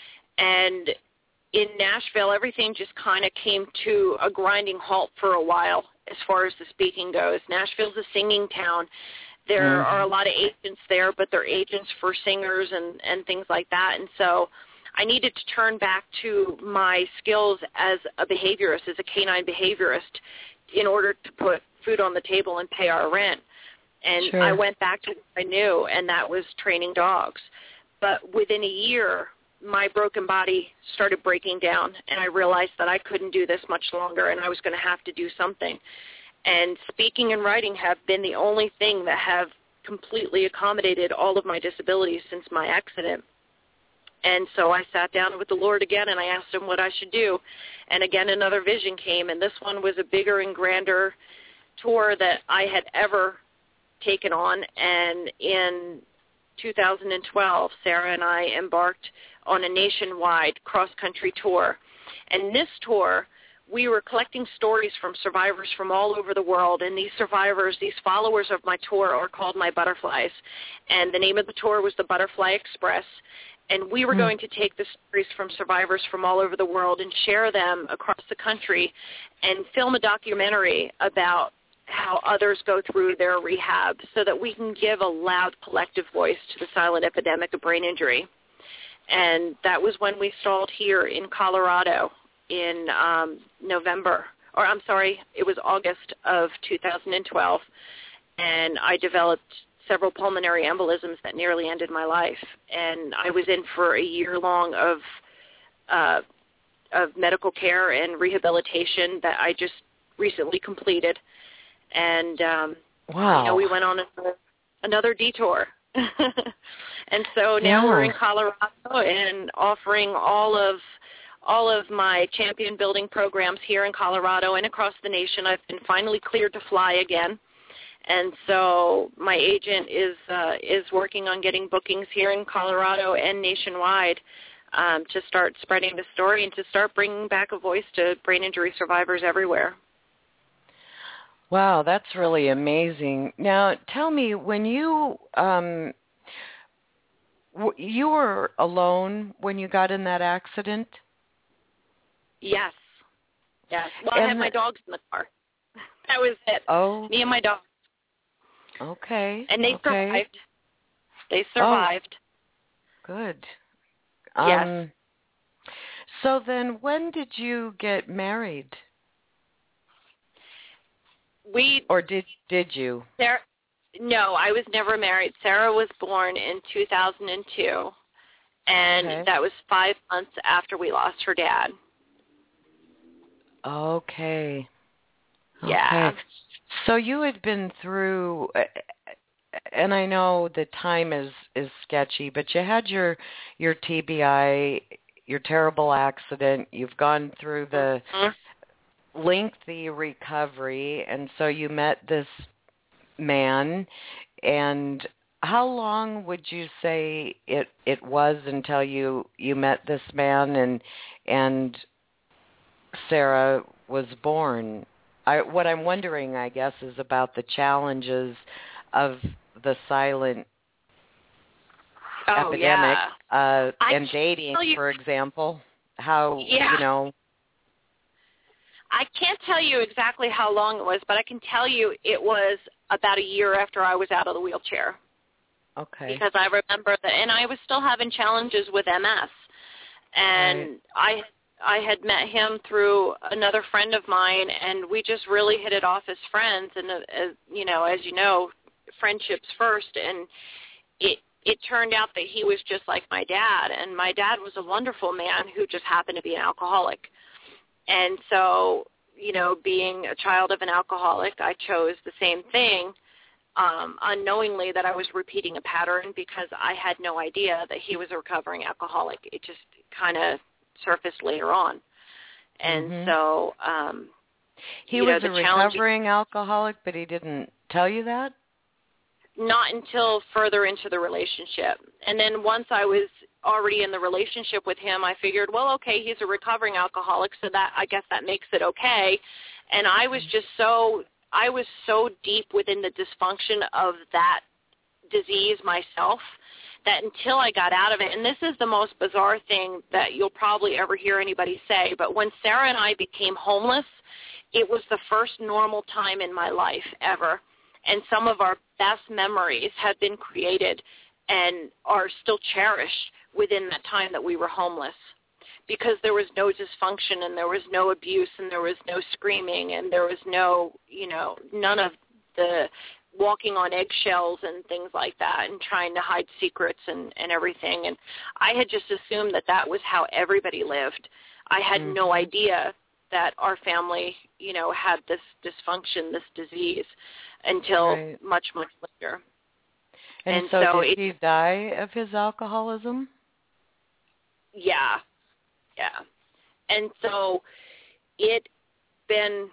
And in Nashville, everything just kind of came to a grinding halt for a while as far as the speaking goes. Nashville's a singing town. There mm-hmm. are a lot of agents there, but they're agents for singers and, and things like that. And so I needed to turn back to my skills as a behaviorist, as a canine behaviorist, in order to put food on the table and pay our rent. And sure. I went back to what I knew, and that was training dogs. But within a year, my broken body started breaking down, and I realized that I couldn't do this much longer, and I was going to have to do something. And speaking and writing have been the only thing that have completely accommodated all of my disabilities since my accident. And so I sat down with the Lord again, and I asked him what I should do. And again, another vision came, and this one was a bigger and grander tour that I had ever taken on. And in two thousand twelve, Sarah and I embarked on a nationwide cross-country tour. And this tour, we were collecting stories from survivors from all over the world, and these survivors, these followers of my tour are called my butterflies. And the name of the tour was the Butterfly Express. And we were mm. going to take the stories from survivors from all over the world and share them across the country and film a documentary about how others go through their rehab so that we can give a loud collective voice to the silent epidemic of brain injury. And that was when we stalled here in Colorado in um, November, or I'm sorry, it was August of two thousand twelve, and I developed several pulmonary embolisms that nearly ended my life. And I was in for a year long of uh, of medical care and rehabilitation that I just recently completed. And um, wow, you know, we went on another, another detour. And so now yeah. we're in Colorado and offering all of all of my champion building programs here in Colorado and across the nation. I've been finally cleared to fly again. And so my agent is uh, is working on getting bookings here in Colorado and nationwide um, to start spreading the story and to start bringing back a voice to brain injury survivors everywhere. Wow, that's really amazing. Now, tell me, when you um, w- you were alone when you got in that accident? Yes. Yes. Well, and I had my dogs in the car. That was it. Oh. Me and my dogs. Okay. And they okay. survived. They survived. Oh, good. Yes. Um, so then when did you get married? We Or did did you? Sarah, no, I was never married. Sarah was born in two thousand two, and okay. that was five months after we lost her dad. Okay. Yeah. Okay. So you had been through, and I know the time is, is sketchy, but you had your your T B I, your terrible accident. You've gone through the mm-hmm. lengthy recovery, and so you met this man. And how long would you say it it was until you you met this man and and Sarah was born? I, what I'm wondering, I guess, is about the challenges of the silent oh, epidemic yeah. uh, I and dating, you, for example. How, yeah. you know. I can't tell you exactly how long it was, but I can tell you it was about a year after I was out of the wheelchair. Okay. Because I remember that, and I was still having challenges with M S. And right. I I had met him through another friend of mine, and we just really hit it off as friends. And, uh, as, you know, as you know, friendships first. And it it turned out that he was just like my dad. And my dad was a wonderful man who just happened to be an alcoholic. And so, you know, being a child of an alcoholic, I chose the same thing um, unknowingly, that I was repeating a pattern because I had no idea that he was a recovering alcoholic. It just kind of surfaced later on. And mm-hmm. so um, he you was know, a recovering alcoholic, but he didn't tell you that? not until further into the relationship. And then once I was already in the relationship with him, I figured, well, okay, he's a recovering alcoholic, so that I guess that makes it okay. And I was just so, I was so deep within the dysfunction of that disease myself that until I got out of it, and this is the most bizarre thing that you'll probably ever hear anybody say, but when Sarah and I became homeless, it was the first normal time in my life ever. And some of our best memories have been created and are still cherished within that time that we were homeless, because there was no dysfunction and there was no abuse and there was no screaming and there was no, you know, none of the walking on eggshells and things like that and trying to hide secrets and, and everything. And I had just assumed that that was how everybody lived. I had mm-hmm. no idea that our family, you know, had this dysfunction, this disease, until right. much, much later. And, and so, so did it, he die of his alcoholism? Yeah, yeah. And so it been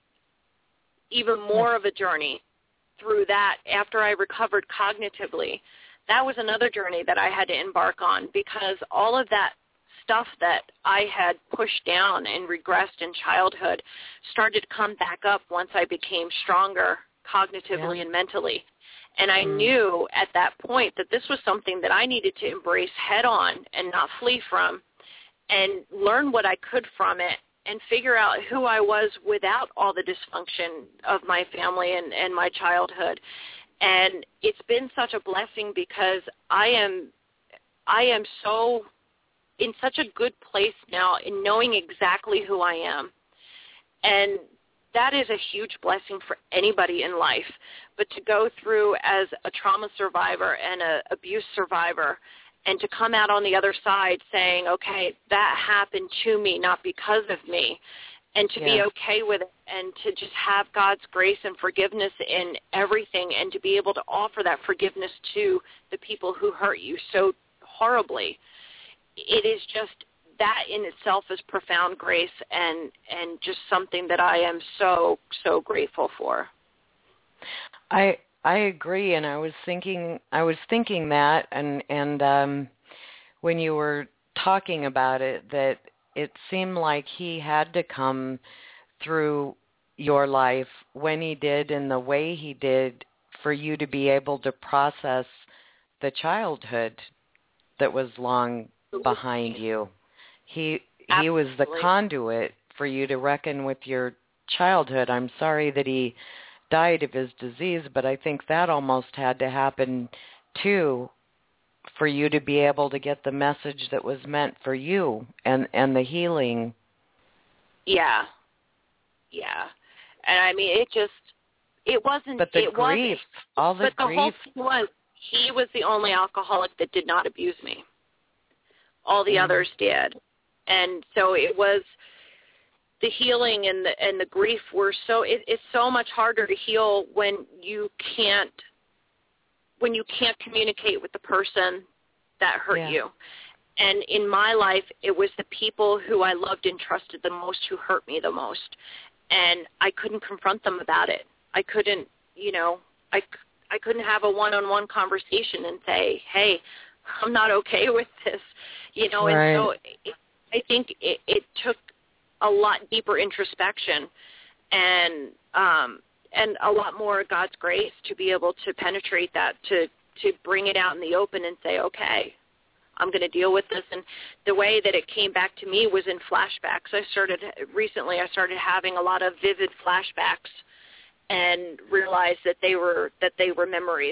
even more of a journey through that after I recovered cognitively. That was another journey that I had to embark on, because all of that stuff that I had pushed down and regressed in childhood started to come back up once I became stronger cognitively yeah. and mentally. And I mm. knew at that point that this was something that I needed to embrace head on and not flee from, and learn what I could from it and figure out who I was without all the dysfunction of my family and, and my childhood. And it's been such a blessing, because I am I am so in such a good place now in knowing exactly who I am. And that is a huge blessing for anybody in life. But to go through as a trauma survivor and an abuse survivor, and to come out on the other side saying, okay, that happened to me, not because of me, and to yeah. be okay with it, and to just have God's grace and forgiveness in everything, and to be able to offer that forgiveness to the people who hurt you so horribly. It is just, that in itself is profound grace, and, and just something that I am so, so grateful for. I I agree, and I was thinking I was thinking that, and and um, when you were talking about it, that it seemed like he had to come through your life when he did, and the way he did, for you to be able to process the childhood that was long behind you. He Absolutely. He was the conduit for you to reckon with your childhood. I'm sorry that he died of his disease, but I think that almost had to happen too, for you to be able to get the message that was meant for you, and, and the healing. Yeah. Yeah. And I mean, it just, it wasn't, but the it grief, was, all the but grief. the whole thing was, he was the only alcoholic that did not abuse me. All the mm. others did. And so it was, the healing and the and the grief were so, it, it's so much harder to heal when you can't, when you can't communicate with the person that hurt yeah. you. And in my life, it was the people who I loved and trusted the most who hurt me the most. And I couldn't confront them about it. I couldn't, you know, I, I couldn't have a one-on-one conversation and say, hey, I'm not okay with this, you know. Right. And so it, I think it, it took a lot deeper introspection and um, and a lot more God's grace to be able to penetrate that, to, to bring it out in the open and say, okay, I'm going to deal with this. And the way that it came back to me was in flashbacks. I started, recently I started having a lot of vivid flashbacks and realized that they were, that they were memories,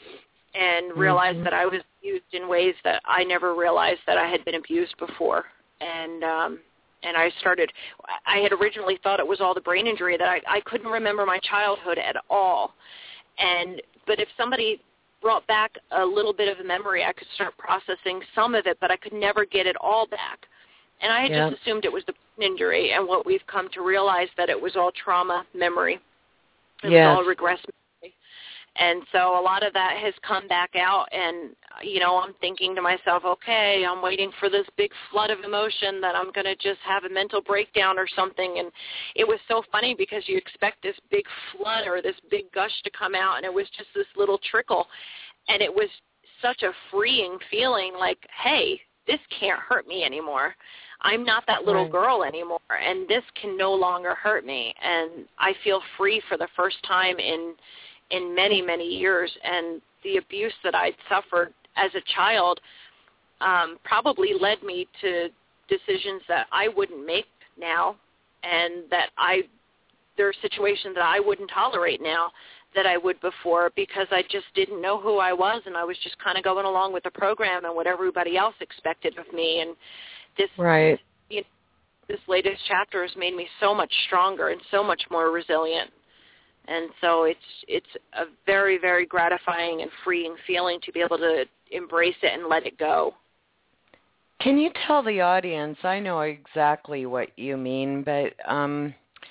and realized mm-hmm. that I was abused in ways that I never realized that I had been abused before. And, um, and I started, I had originally thought it was all the brain injury, that I, I couldn't remember my childhood at all. And, but if somebody brought back a little bit of a memory, I could start processing some of it, but I could never get it all back. And I had yeah. just assumed it was the brain injury, and what we've come to realize that it was all trauma memory. It yes. was all regress memory. And so a lot of that has come back out, and, you know, I'm thinking to myself, okay, I'm waiting for this big flood of emotion that I'm going to just have a mental breakdown or something. And it was so funny because you expect this big flood or this big gush to come out, and it was just this little trickle. And it was such a freeing feeling, like, hey, this can't hurt me anymore. I'm not that little right. girl anymore, and this can no longer hurt me. And I feel free for the first time in in many, many years. And the abuse that I'd suffered as a child um, probably led me to decisions that I wouldn't make now, and that I there are situations that I wouldn't tolerate now that I would before, because I just didn't know who I was, and I was just kind of going along with the program and what everybody else expected of me. And this, right. you know, this latest chapter has made me so much stronger and so much more resilient. And so it's it's a very, very gratifying and freeing feeling to be able to embrace it and let it go. Can you tell the audience, I know exactly what you mean, but um,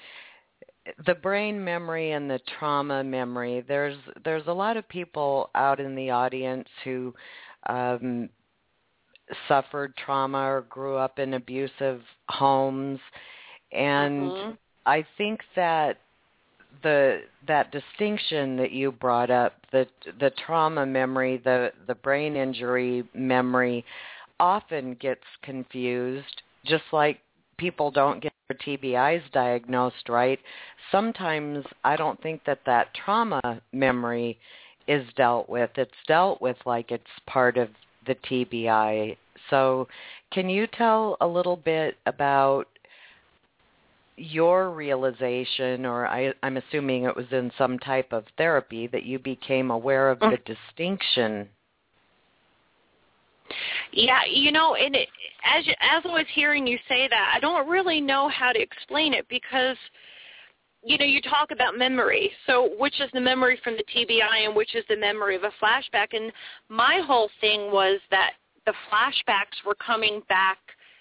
the brain memory and the trauma memory, there's there's a lot of people out in the audience who um, suffered trauma or grew up in abusive homes, and Mm-hmm. I think that the that distinction that you brought up, the the trauma memory, the the brain injury memory, often gets confused, just like people don't get their T B Is diagnosed right. Sometimes I don't think that that trauma memory is dealt with. It's dealt with like it's part of the T B I. So can you tell a little bit about your realization, or I, I'm assuming it was in some type of therapy, that you became aware of the distinction? Yeah, you know, and it, as as I was hearing you say that, I don't really know how to explain it, because, you know, you talk about memory. So which is the memory from the T B I and which is the memory of a flashback? And my whole thing was that the flashbacks were coming back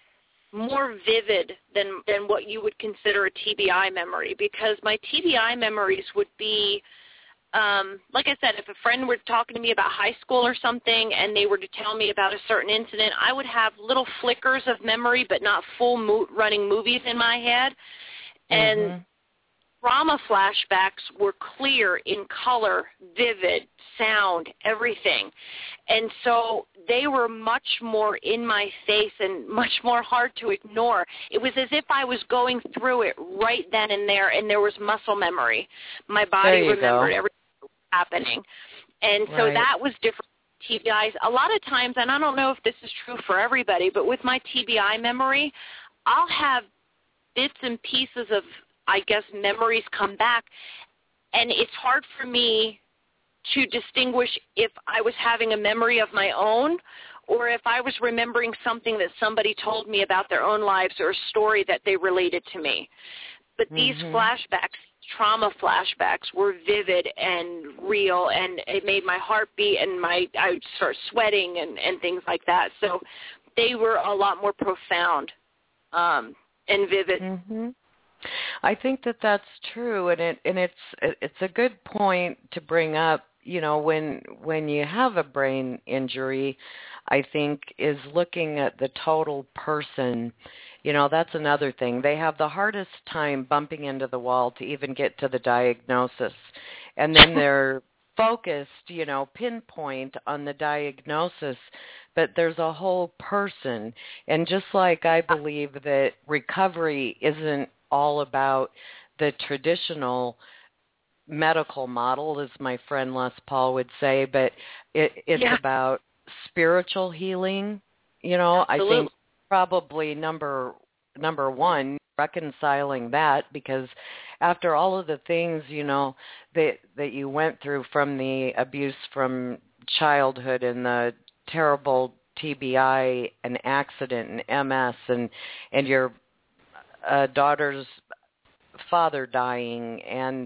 more vivid than than what you would consider a T B I memory, because my T B I memories would be, um, like I said, if a friend were talking to me about high school or something and they were to tell me about a certain incident, I would have little flickers of memory but not full mo- running movies in my head. And mm-hmm. trauma flashbacks were clear in color, vivid, sound, everything. And so they were much more in my face and much more hard to ignore. It was as if I was going through it right then and there, and there was muscle memory. My body remembered go. everything that was happening. And so right. that was different. T B Is, a lot of times, and I don't know if this is true for everybody, but with my T B I memory, I'll have bits and pieces of, I guess, memories come back, and it's hard for me to distinguish if I was having a memory of my own or if I was remembering something that somebody told me about their own lives or a story that they related to me. But mm-hmm. these flashbacks, trauma flashbacks, were vivid and real, and it made my heart beat, and my I would start sweating and, and things like that. So they were a lot more profound um, and vivid. Mm-hmm. I think that that's true, and it and it's it's a good point to bring up. You know, when when you have a brain injury, I think is looking at the total person. You know, that's another thing. They have the hardest time bumping into the wall to even get to the diagnosis, and then they're focused, you know, pinpoint on the diagnosis, but there's a whole person. And just like I believe that recovery isn't all about the traditional medical model, as my friend Les Paul would say, but it, it's yeah. about spiritual healing. You know, Absolutely. I think probably number number one, reconciling that, because after all of the things, you know, that that you went through, from the abuse from childhood and the terrible T B I and accident and M S and and your uh, daughter's father dying and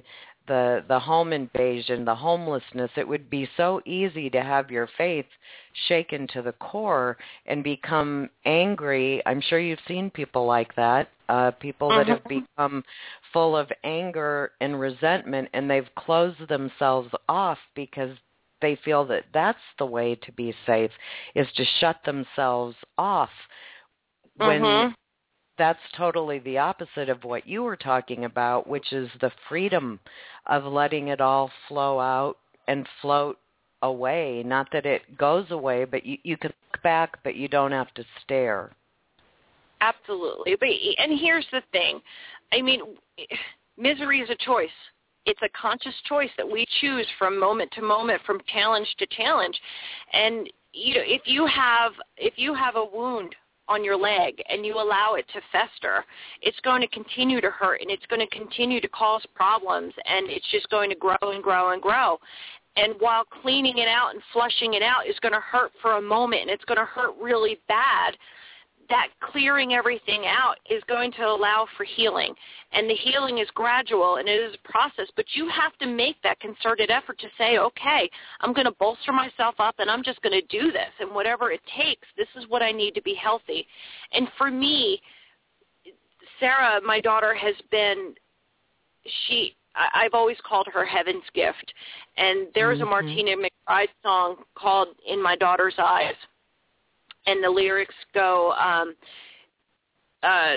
the the home invasion, the homelessness, it would be so easy to have your faith shaken to the core and become angry. I'm sure you've seen people like that, uh, people that have become full of anger and resentment, and they've closed themselves off because they feel that that's the way to be safe, is to shut themselves off, when mm-hmm. that's totally the opposite of what you were talking about, which is the freedom of letting it all flow out and float away. Not that it goes away, but you, you can look back, but you don't have to stare. Absolutely. But, and here's the thing. I mean, misery is a choice. It's a conscious choice that we choose from moment to moment, from challenge to challenge. And you know, if you have if you have a wound on your leg and you allow it to fester, it's going to continue to hurt, and it's going to continue to cause problems, and it's just going to grow and grow and grow. And while cleaning it out and flushing it out is going to hurt for a moment, and it's going to hurt really bad, that clearing everything out is going to allow for healing. And the healing is gradual, and it is a process, but you have to make that concerted effort to say, okay, I'm going to bolster myself up, and I'm just going to do this. And whatever it takes, this is what I need to be healthy. And for me, Sarah, my daughter, has been, she, I've always called her heaven's gift. And there's mm-hmm. a Martina McBride song called In My Daughter's Eyes. And the lyrics go, um, uh,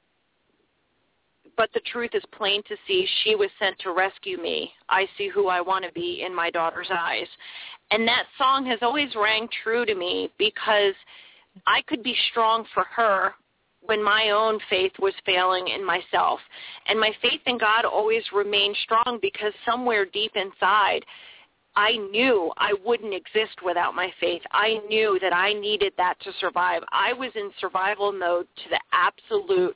but the truth is plain to see. She was sent to rescue me. I see who I want to be in my daughter's eyes. And that song has always rang true to me, because I could be strong for her when my own faith was failing in myself. And my faith in God always remained strong, because somewhere deep inside, I knew I wouldn't exist without my faith. I knew that I needed that to survive. I was in survival mode to the absolute.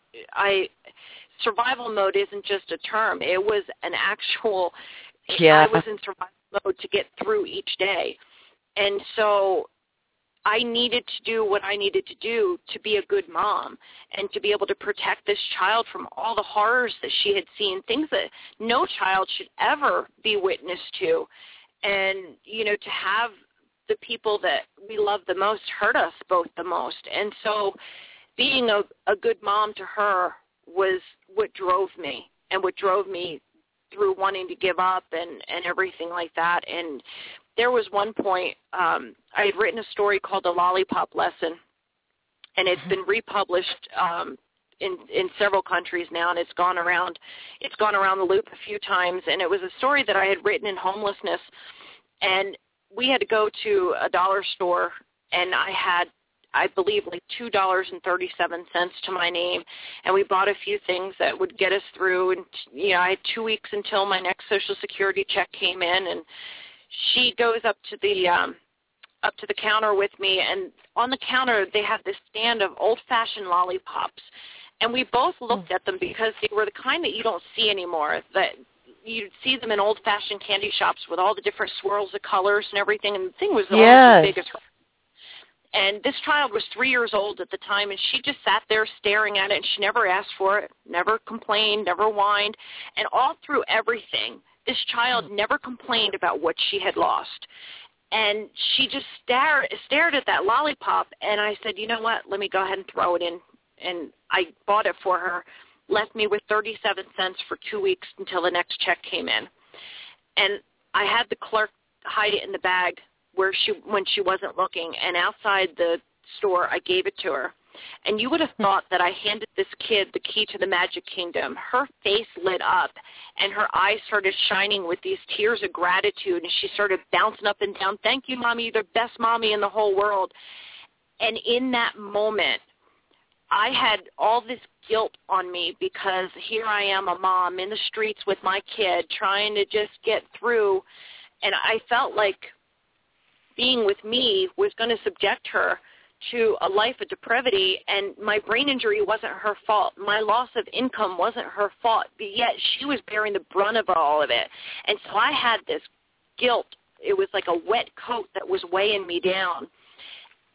I survival mode isn't just a term. It was an actual. Yeah. I was in survival mode to get through each day. And so I needed to do what I needed to do to be a good mom and to be able to protect this child from all the horrors that she had seen, things that no child should ever be witness to. And, you know, to have the people that we love the most hurt us both the most. And so being a, a good mom to her was what drove me, and what drove me through wanting to give up and, and everything like that. And there was one point, um, I had written a story called The Lollipop Lesson, and it's been republished um, in, in several countries now, and it's gone around, it's gone around the loop a few times. And it was a story that I had written in homelessness, and we had to go to a dollar store, and I had, I believe, like two dollars and thirty-seven cents to my name, and we bought a few things that would get us through. And, you know, I had two weeks until my next Social Security check came in, and she goes up to the um, up to the counter with me, and on the counter they have this stand of old-fashioned lollipops, and we both looked at them because they were the kind that you don't see anymore. That you'd see them in old-fashioned candy shops with all the different swirls of colors and everything, and the thing was almost yes. as big as her. And this child was three years old at the time, and she just sat there staring at it, and she never asked for it, never complained, never whined, and all through everything, this child never complained about what she had lost. And she just stared, stared at that lollipop, and I said, you know what, let me go ahead and throw it in. And I bought it for her, left me with thirty-seven cents for two weeks until the next check came in. And I had the clerk hide it in the bag where she when she wasn't looking, and outside the store I gave it to her. And you would have thought that I handed this kid the key to the Magic Kingdom. Her face lit up, and her eyes started shining with these tears of gratitude, and she started bouncing up and down. Thank you, Mommy. You're the best mommy in the whole world. And in that moment, I had all this guilt on me, because here I am, a mom in the streets with my kid trying to just get through, and I felt like being with me was going to subject her to a life of depravity, and my brain injury wasn't her fault. My loss of income wasn't her fault, but yet she was bearing the brunt of all of it. And so I had this guilt. It was like a wet coat that was weighing me down.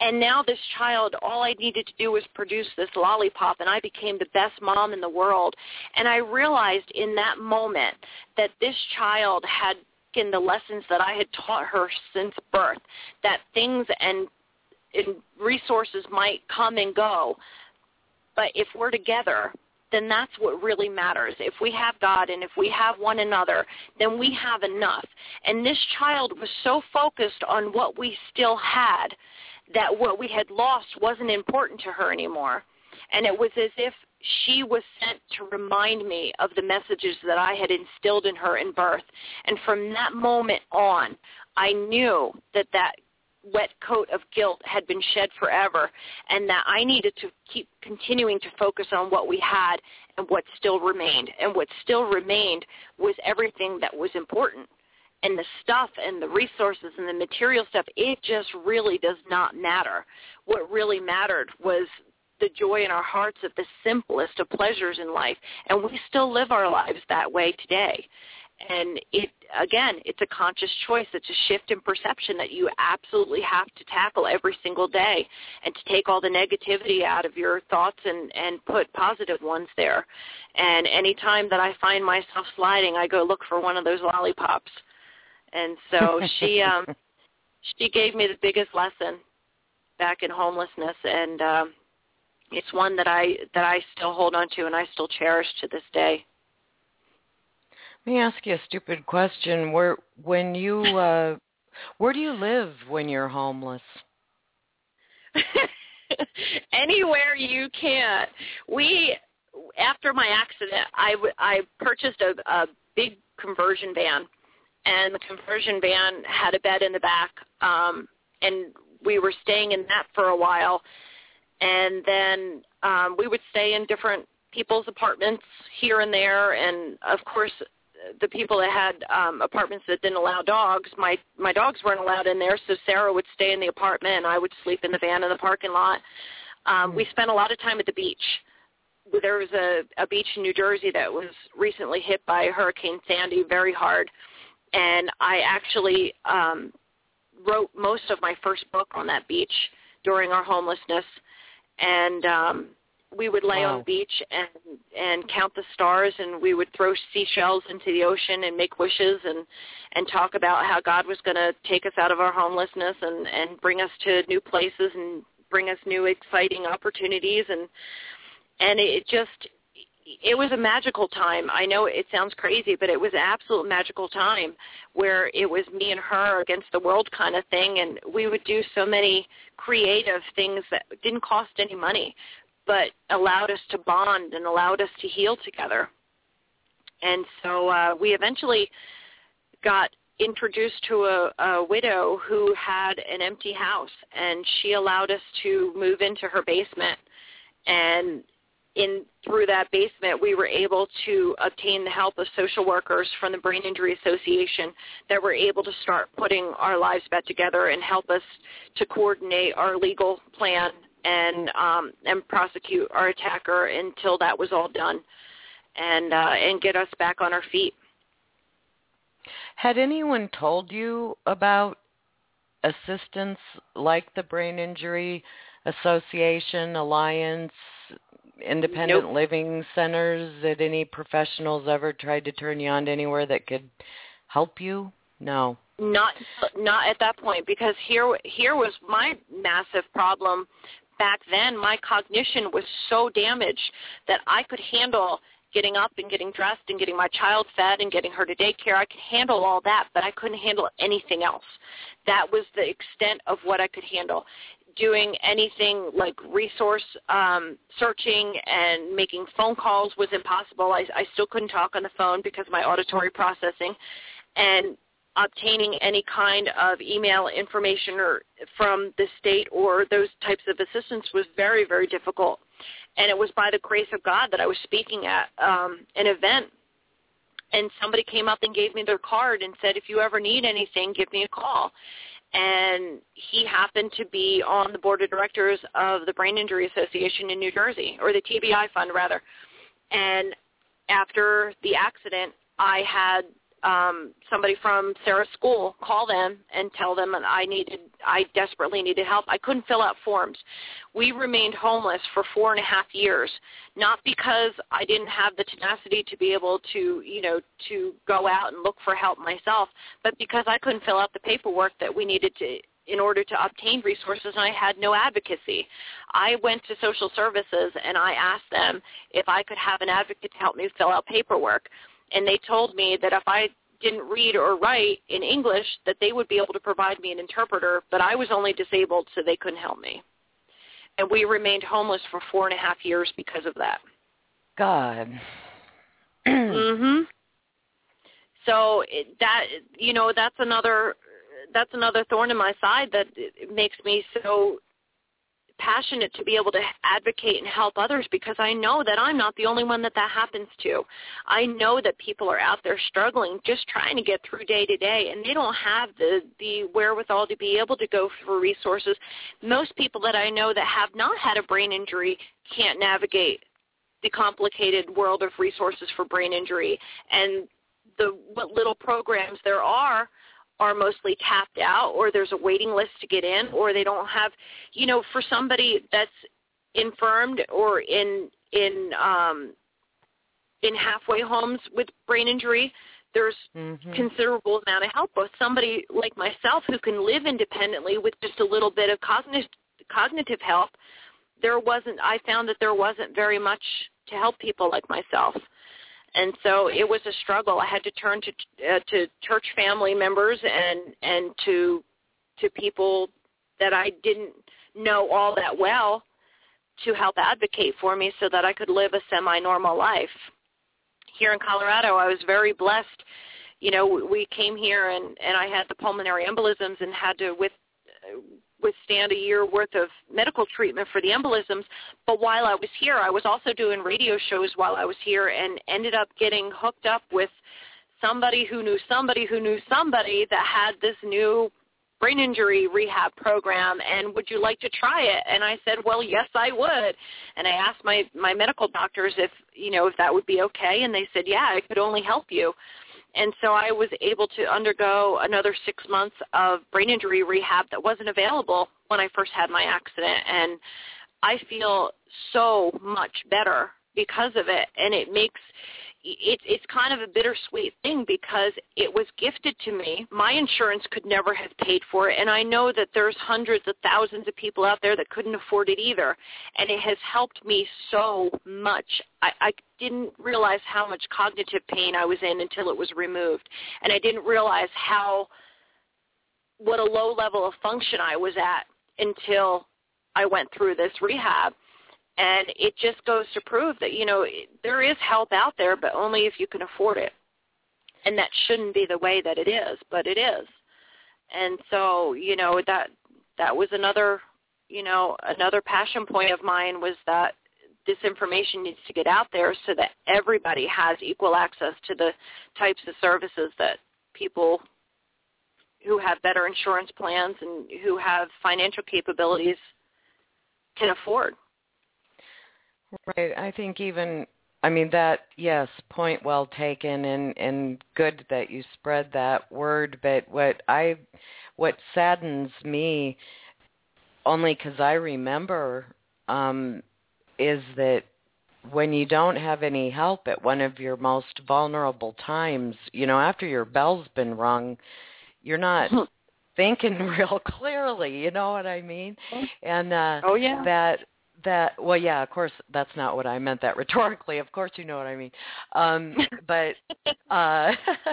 And now this child, all I needed to do was produce this lollipop, and I became the best mom in the world. And I realized in that moment that this child had taken the lessons that I had taught her since birth, that things and, and resources might come and go, but if we're together, then that's what really matters. If we have God and if we have one another, then we have enough. And this child was so focused on what we still had that what we had lost wasn't important to her anymore. And it was as if she was sent to remind me of the messages that I had instilled in her in birth. And from that moment on, I knew that that wet coat of guilt had been shed forever, and that I needed to keep continuing to focus on what we had and what still remained. And what still remained was everything that was important. And the stuff and the resources and the material stuff, it just really does not matter. What really mattered was the joy in our hearts of the simplest of pleasures in life. And we still live our lives that way today. And it, again, it's a conscious choice. It's a shift in perception that you absolutely have to tackle every single day, and to take all the negativity out of your thoughts and, and put positive ones there. And any time that I find myself sliding, I go look for one of those lollipops. And so she um, she gave me the biggest lesson back in homelessness, and um, it's one that I that I still hold on to and I still cherish to this day. Let me ask you a stupid question. Where, when you, uh, where do you live when you're homeless? Anywhere you can. We, after my accident, I, I purchased a, a big conversion van, and the conversion van had a bed in the back, um, and we were staying in that for a while, and then um, we would stay in different people's apartments here and there, and of course, the people that had um, apartments that didn't allow dogs, my, my dogs weren't allowed in there, so Sarah would stay in the apartment and I would sleep in the van in the parking lot. Um, mm-hmm. We spent a lot of time at the beach. There was a, a beach in New Jersey that was recently hit by Hurricane Sandy very hard, and I actually um, wrote most of my first book on that beach during our homelessness, and um, we would lay wow. on the beach and, and count the stars, and we would throw seashells into the ocean and make wishes and, and talk about how God was going to take us out of our homelessness and, and bring us to new places and bring us new exciting opportunities. And, and it just, it was a magical time. I know it sounds crazy, but it was an absolute magical time where it was me and her against the world kind of thing. And we would do so many creative things that didn't cost any money, but allowed us to bond and allowed us to heal together. And so uh, we eventually got introduced to a, a widow who had an empty house, and she allowed us to move into her basement. And in through that basement, we were able to obtain the help of social workers from the Brain Injury Association that were able to start putting our lives back together and help us to coordinate our legal plan and um, and prosecute our attacker until that was all done, and uh, and get us back on our feet. Had anyone told you about assistance like the Brain Injury Association, Alliance, independent nope. living centers? Had any professionals ever tried to turn you on to anywhere that could help you? No. Not not at that point, because here here was my massive problem. Back then, my cognition was so damaged that I could handle getting up and getting dressed and getting my child fed and getting her to daycare. I could handle all that, but I couldn't handle anything else. That was the extent of what I could handle. Doing anything like resource um, searching and making phone calls was impossible. I, I still couldn't talk on the phone because of my auditory processing. And obtaining any kind of email information or from the state or those types of assistance was very, very difficult. And it was by the grace of God that I was speaking at um, an event, and somebody came up and gave me their card and said, if you ever need anything, give me a call. And he happened to be on the board of directors of the Brain Injury Association in New Jersey, or the T B I fund, rather. And after the accident, I had um, somebody from Sarah's school, call them and tell them that I needed, I desperately needed help. I couldn't fill out forms. We remained homeless for four and a half years, not because I didn't have the tenacity to be able to, you know, to go out and look for help myself, but because I couldn't fill out the paperwork that we needed to in order to obtain resources, and I had no advocacy. I went to social services and I asked them if I could have an advocate to help me fill out paperwork. And they told me that if I didn't read or write in English, that they would be able to provide me an interpreter, but I was only disabled, so they couldn't help me. And we remained homeless for four and a half years because of that. God. mhm. So it, that, you know, that's another that's another thorn in my side that it makes me so passionate to be able to advocate and help others, because I know that I'm not the only one that that happens to. I know that people are out there struggling, just trying to get through day to day, and they don't have the, the wherewithal to be able to go for resources. Most people that I know that have not had a brain injury can't navigate the complicated world of resources for brain injury, and the what little programs there are are mostly tapped out, or there's a waiting list to get in, or they don't have, you know, for somebody that's infirmed or in in um, in halfway homes with brain injury, there's mm-hmm. considerable amount of help. But somebody like myself who can live independently with just a little bit of cognitive cognitive help, there wasn't. I found that there wasn't very much to help people like myself. And so it was a struggle. I had to turn to uh, to church family members and and to to people that I didn't know all that well to help advocate for me so that I could live a semi-normal life. Here in Colorado, I was very blessed. You know, we came here and, and I had the pulmonary embolisms and had to with, withstand a year worth of medical treatment for the embolisms. But while I was here, I was also doing radio shows while I was here and ended up getting hooked up with somebody who knew somebody who knew somebody that had this new brain injury rehab program, and would you like to try it? And I said, well, yes, I would. And I asked my, my medical doctors if, you know, if that would be okay, and they said, yeah, I could only help you. And so I was able to undergo another six months of brain injury rehab that wasn't available when I first had my accident. And I feel so much better because of it. And it makes it, it's kind of a bittersweet thing because it was gifted to me. My insurance could never have paid for it. And I know that there's hundreds of thousands of people out there that couldn't afford it either. And it has helped me so much. I, I didn't realize how much cognitive pain I was in until it was removed. And I didn't realize how, what a low level of function I was at until I went through this rehab. And it just goes to prove that, you know, there is help out there, but only if you can afford it. And that shouldn't be the way that it is, but it is. And so, you know, that that was another, you know, another passion point of mine was that this information needs to get out there so that everybody has equal access to the types of services that people who have better insurance plans and who have financial capabilities can afford. Right. I think even, I mean, that, yes, point well taken, and, and good that you spread that word. But what I, what saddens me, only because I remember, um, is that when you don't have any help at one of your most vulnerable times, you know, after your bell's been rung, you're not thinking real clearly, you know what I mean? And uh, oh, yeah. that, That well, yeah, of course, that's not what I meant. That rhetorically, of course, you know what I mean. Um, but, uh,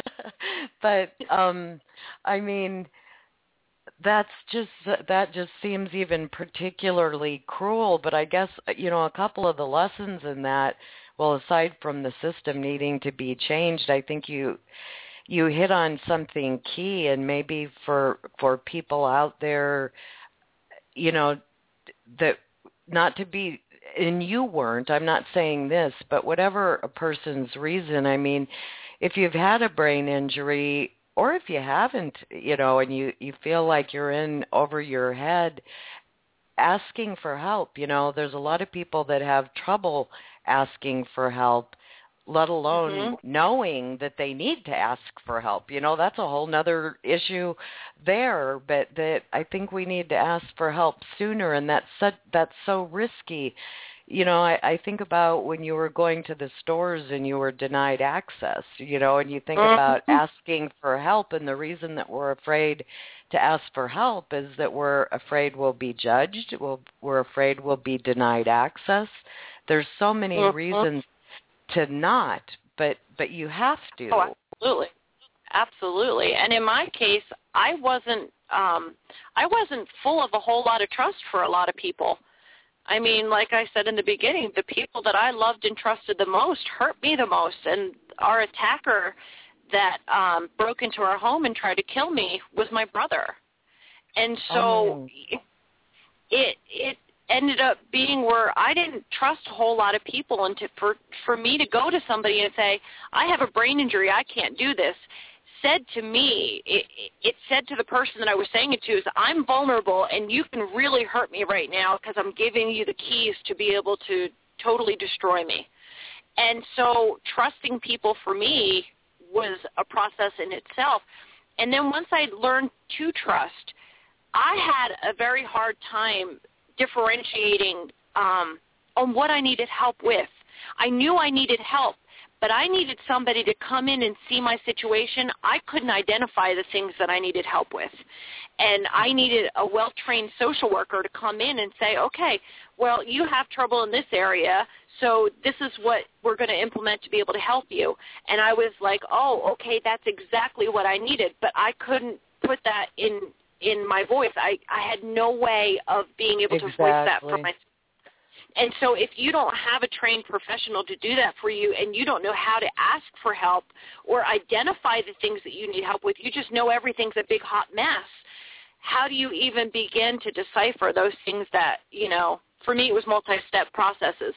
but um, I mean, that's just that just seems even particularly cruel. But I guess you know a couple of the lessons in that. Well, aside from the system needing to be changed, I think you you hit on something key, and maybe for for people out there, you know, that. Not to be, and you weren't, I'm not saying this, but whatever a person's reason, I mean, if you've had a brain injury or if you haven't, you know, and you, you feel like you're in over your head, asking for help, you know, there's a lot of people that have trouble asking for help, let alone mm-hmm. knowing that they need to ask for help. You know, that's a whole nother issue there, but that I think we need to ask for help sooner, and that's so, that's so risky. You know, I, I think about when you were going to the stores and you were denied access, you know, and you think mm-hmm. about asking for help, and the reason that we're afraid to ask for help is that we're afraid we'll be judged, we'll, we're afraid we'll be denied access. There's so many mm-hmm. reasons to not, but but you have to. Oh, absolutely. Absolutely. And in my case, I wasn't um, I wasn't full of a whole lot of trust for a lot of people. I mean, like I said in the beginning, the people that I loved and trusted the most hurt me the most. And our attacker that um, broke into our home and tried to kill me was my brother. And so oh. it it ended up being where I didn't trust a whole lot of people, and to, for for me to go to somebody and say, I have a brain injury, I can't do this, said to me, it, it said to the person that I was saying it to, is I'm vulnerable and you can really hurt me right now because I'm giving you the keys to be able to totally destroy me. And so trusting people for me was a process in itself. And then once I learned to trust, I had a very hard time differentiating um, on what I needed help with. I knew I needed help, but I needed somebody to come in and see my situation. I couldn't identify the things that I needed help with. And I needed a well-trained social worker to come in and say, okay, well, you have trouble in this area, so this is what we're going to implement to be able to help you. And I was like, oh, okay, that's exactly what I needed, but I couldn't put that in in my voice. I, I had no way of being able exactly. to voice that for myself. And so if you don't have a trained professional to do that for you, and you don't know how to ask for help or identify the things that you need help with, you just know everything's a big hot mess. How do you even begin to decipher those things that, you know, for me it was multi-step processes.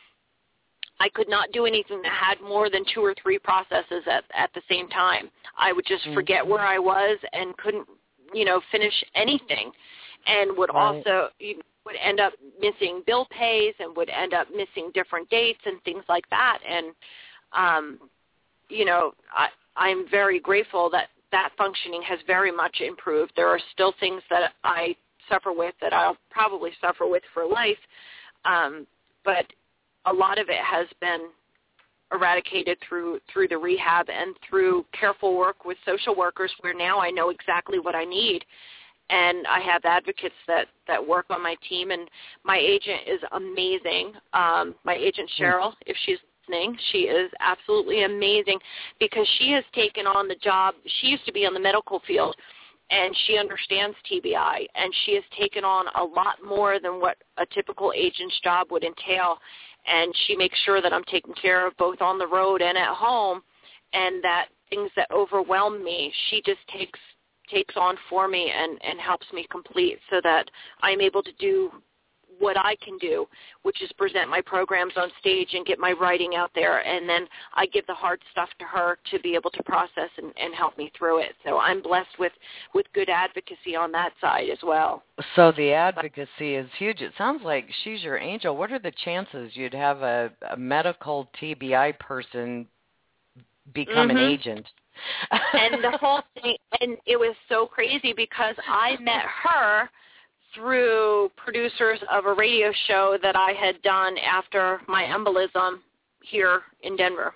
I could not do anything that had more than two or three processes at, at the same time. I would just mm-hmm. forget where I was and couldn't, you know, finish anything, and would right. also you would end up missing bill pays and would end up missing different dates and things like that. And, um, you know, I, I'm very grateful that that functioning has very much improved. There are still things that I suffer with that I'll probably suffer with for life, um, but a lot of it has been eradicated through through the rehab and through careful work with social workers, where now I know exactly what I need. And I have advocates that, that work on my team, and my agent is amazing. Um, my agent, Cheryl, if she's listening, she is absolutely amazing, because she has taken on the job. She used to be on the medical field, and she understands T B I, and she has taken on a lot more than what a typical agent's job would entail. And she makes sure that I'm taken care of both on the road and at home, and that things that overwhelm me, she just takes takes on for me and, and helps me complete, so that I'm able to do what I can do, which is present my programs on stage and get my writing out there, and then I give the hard stuff to her to be able to process and, and help me through it. So I'm blessed with, with good advocacy on that side as well. So the advocacy is huge. It sounds like she's your angel. What are the chances you'd have a, a medical T B I person become mm-hmm. an agent? And the whole thing, and it was so crazy, because I met her through producers of a radio show that I had done after my embolism here in Denver.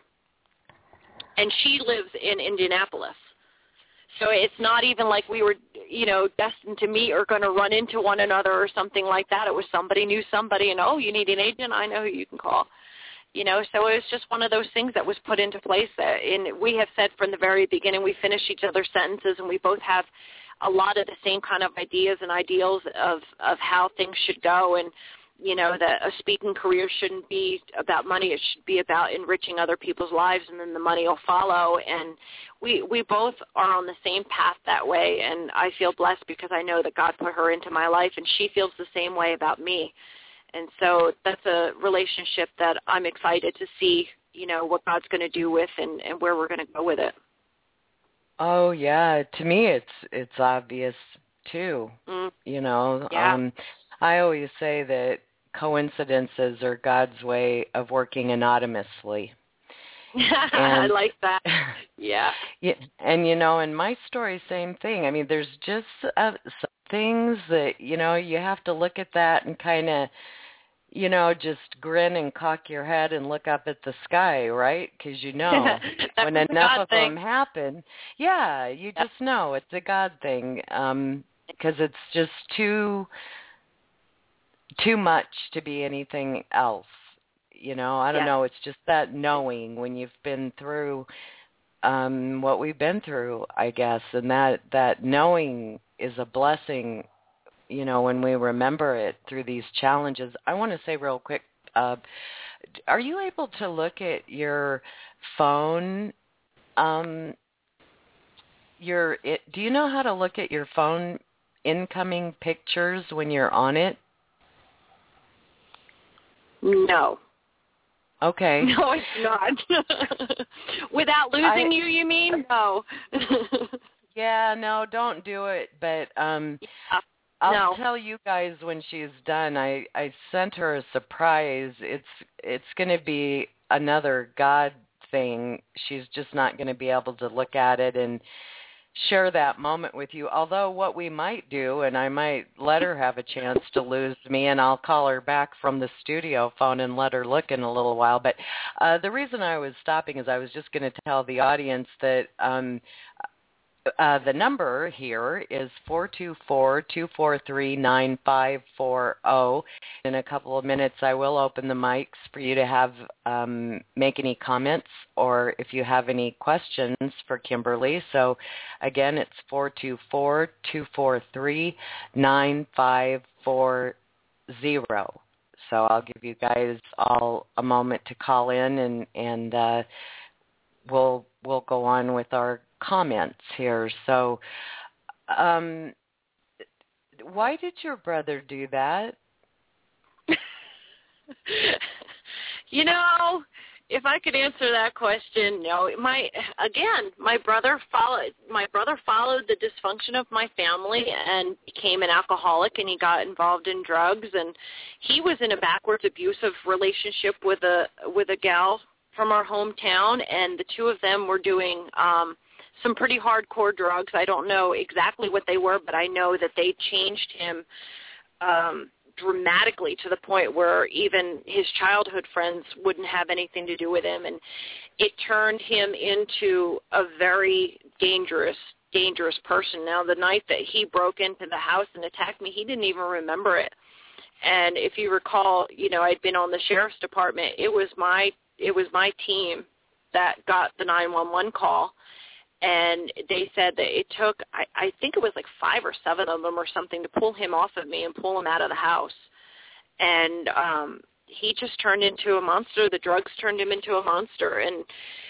And she lives in Indianapolis. So it's not even like we were, you know, destined to meet or going to run into one another or something like that. It was somebody knew somebody, and, oh, you need an agent? I know who you can call. You know, so it was just one of those things that was put into place. And we have said from the very beginning, we finish each other's sentences, and we both have a lot of the same kind of ideas and ideals of, of how things should go. And, you know, that a speaking career shouldn't be about money. It should be about enriching other people's lives, and then the money will follow. And we, we both are on the same path that way. And I feel blessed because I know that God put her into my life, and she feels the same way about me. And so that's a relationship that I'm excited to see, you know, what God's going to do with, and, and where we're going to go with it. Oh, yeah. To me, it's it's obvious, too. Mm. You know, yeah. um, I always say that coincidences are God's way of working anonymously. I like that. Yeah. Yeah. And, you know, in my story, same thing. I mean, there's just uh, some things that, you know, you have to look at that and kind of, you know, just grin and cock your head and look up at the sky, right? Because you know, when enough of thing. them happen, yeah, you just know it's a God thing. Um, because it's just too, too much to be anything else. You know, I don't yes. know. It's just that knowing when you've been through um, what we've been through, I guess, and that, that knowing is a blessing, you know, when we remember it through these challenges. I want to say real quick, uh, are you able to look at your phone? Um, your it, do you know how to look at your phone incoming pictures when you're on it? No. Okay. No, it's not. Without losing I, you, you mean? No. Yeah, no, don't do it. But um, yeah, I'll no. tell you guys when she's done. I, I sent her a surprise. It's it's going to be another God thing. She's just not going to be able to look at it and share that moment with you. Although what we might do, and I might let her have a chance to lose me, and I'll call her back from the studio phone and let her look in a little while. But uh, the reason I was stopping is I was just going to tell the audience that um, uh, the number here is four two four, two four three, nine five four zero. In a couple of minutes, I will open the mics for you to have um, make any comments or if you have any questions for Kimberly. So, again, it's four two four, two four three, nine five four zero. So I'll give you guys all a moment to call in, and and uh, we'll we'll go on with our comments here. So, um, why did your brother do that? You know, if I could answer that question, no. My again, my brother followed. My brother followed the dysfunction of my family and became an alcoholic, and he got involved in drugs. And he was in a backwards, abusive relationship with a with a gal from our hometown, and the two of them were doing um, some pretty hardcore drugs. I don't know exactly what they were, but I know that they changed him um, dramatically to the point where even his childhood friends wouldn't have anything to do with him. And it turned him into a very dangerous, dangerous person. Now, the night that he broke into the house and attacked me, he didn't even remember it. And if you recall, you know, I'd been on the sheriff's department. It was my it was my team that got the nine one one call. And they said that it took, I, I think it was like five or seven of them or something to pull him off of me and pull him out of the house. And um, he just turned into a monster. The drugs turned him into a monster. And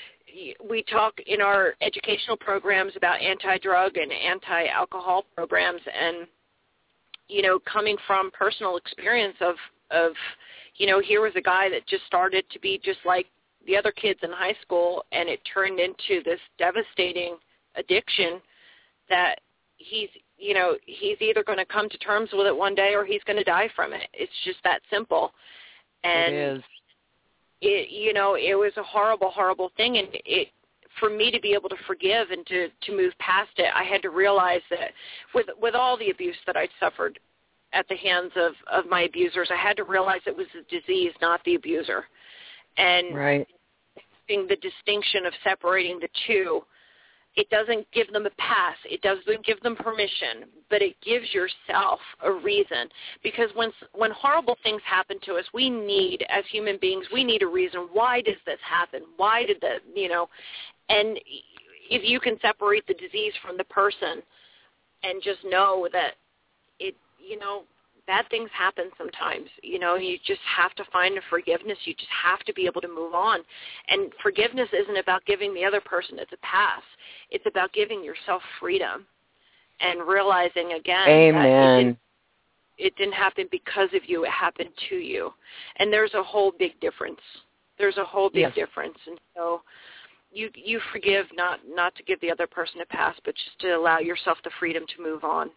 we talk in our educational programs about anti-drug and anti-alcohol programs. And, you know, coming from personal experience of, of, you know, here was a guy that just started to be just like the other kids in high school, and it turned into this devastating addiction that he's, you know, he's either going to come to terms with it one day or he's going to die from it. It's just that simple. And it is. It, you know, it was a horrible, horrible thing. And it, for me to be able to forgive and to, to move past it, I had to realize that with, with all the abuse that I'd suffered at the hands of, of my abusers, I had to realize it was the disease, not the abuser. And right. the distinction of separating the two, it doesn't give them a pass. It doesn't give them permission, but it gives yourself a reason. Because when when horrible things happen to us, we need, as human beings, we need a reason. Why does this happen? Why did that, you know? And if you can separate the disease from the person and just know that it, you know, bad things happen sometimes. You know, you just have to find a forgiveness. You just have to be able to move on. And forgiveness isn't about giving the other person it's a pass. It's about giving yourself freedom and realizing again Amen. that it didn't, it didn't happen because of you. It happened to you. And there's a whole big difference. There's a whole big yes. difference. And so you you forgive not, not to give the other person a pass, but just to allow yourself the freedom to move on.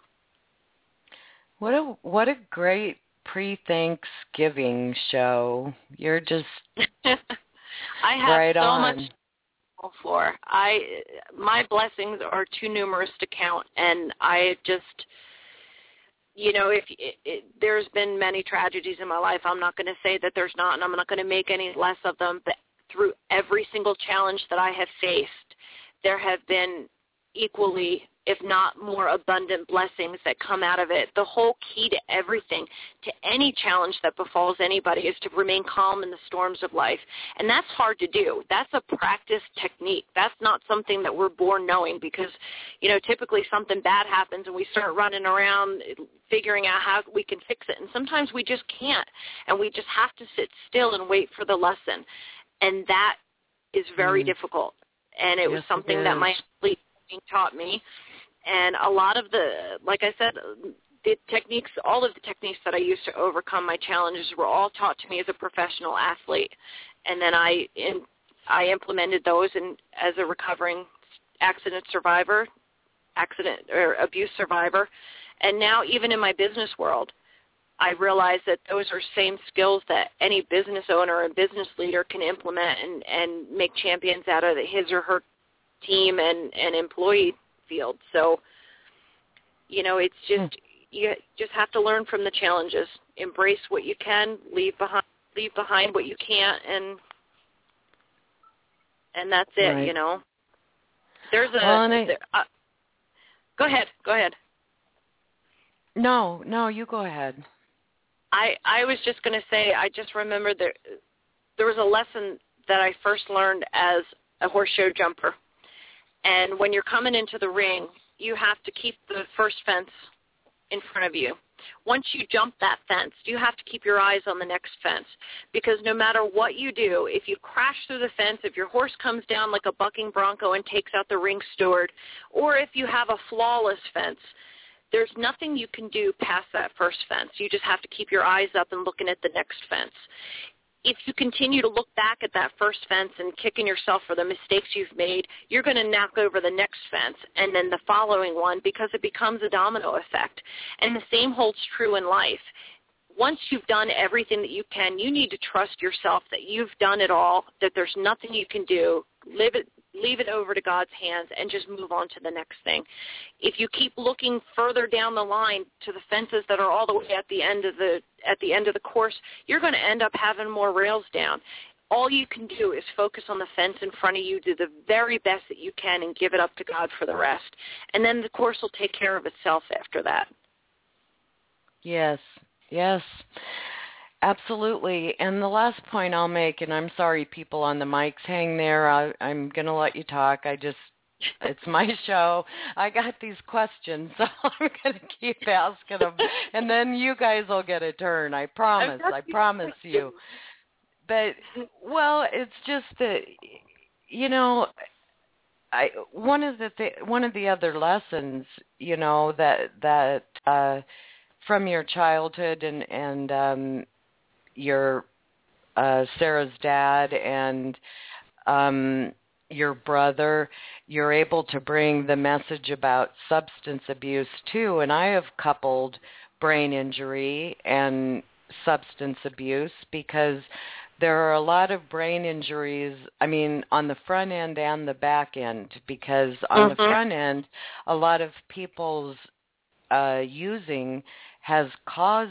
What a what a great pre-Thanksgiving show. You're just I have right so on. much for. I my blessings are too numerous to count, and I just, you know, if it, it, there's been many tragedies in my life, I'm not going to say that there's not, and I'm not going to make any less of them. But through every single challenge that I have faced, there have been equally, if not more abundant blessings that come out of it. The whole key to everything, to any challenge that befalls anybody, is to remain calm in the storms of life. And that's hard to do. That's a practice technique. That's not something that we're born knowing, because, you know, typically something bad happens and we start running around figuring out how we can fix it. And sometimes we just can't. And we just have to sit still and wait for the lesson. And that is very mm. difficult. And it yes, was something that my sleep taught me. And a lot of the, like I said, the techniques, all of the techniques that I used to overcome my challenges were all taught to me as a professional athlete. And then I in, I implemented those in, as a recovering accident survivor, accident or abuse survivor. And now even in my business world, I realize that those are same skills that any business owner and business leader can implement and, and make champions out of his or her team and, and employee field. So, you know, it's just, you just have to learn from the challenges, embrace what you can, leave behind, leave behind what you can't, and, and that's it, right. You know. There's a, well, I, there, uh, go ahead, go ahead. No, no, you go ahead. I, I was just going to say, I just remember there, there was a lesson that I first learned as a horse show jumper. And when you're coming into the ring, you have to keep the first fence in front of you. Once you jump that fence, you have to keep your eyes on the next fence, because no matter what you do, if you crash through the fence, if your horse comes down like a bucking bronco and takes out the ring steward, or if you have a flawless fence, there's nothing you can do past that first fence. You just have to keep your eyes up and looking at the next fence. If you continue to look back at that first fence and kicking yourself for the mistakes you've made, you're going to knock over the next fence and then the following one, because it becomes a domino effect. And the same holds true in life. Once you've done everything that you can, you need to trust yourself that you've done it all, that there's nothing you can do. Live it, leave it over to God's hands and just move on to the next thing. If you keep looking further down the line to the fences that are all the way at the end of the at the end of the course, you're going to end up having more rails down. All you can do is focus on the fence in front of you, do the very best that you can, and give it up to God for the rest. And then the course will take care of itself after that. Yes, yes. Absolutely. And the last point I'll make, and I'm sorry, people on the mics, hang there. I, I'm going to let you talk. I just, it's my show. I got these questions, so I'm going to keep asking them. And then you guys will get a turn. I promise. I promise you. But, well, it's just that, you know, I, one of the th- one of the other lessons, you know, that, that uh, from your childhood and, and, um, your uh, Sarah's dad and um, your brother, you're able to bring the message about substance abuse too. And I have coupled brain injury and substance abuse, because there are a lot of brain injuries, I mean, on the front end and the back end, because on mm-hmm. the front end, a lot of people's uh, using has caused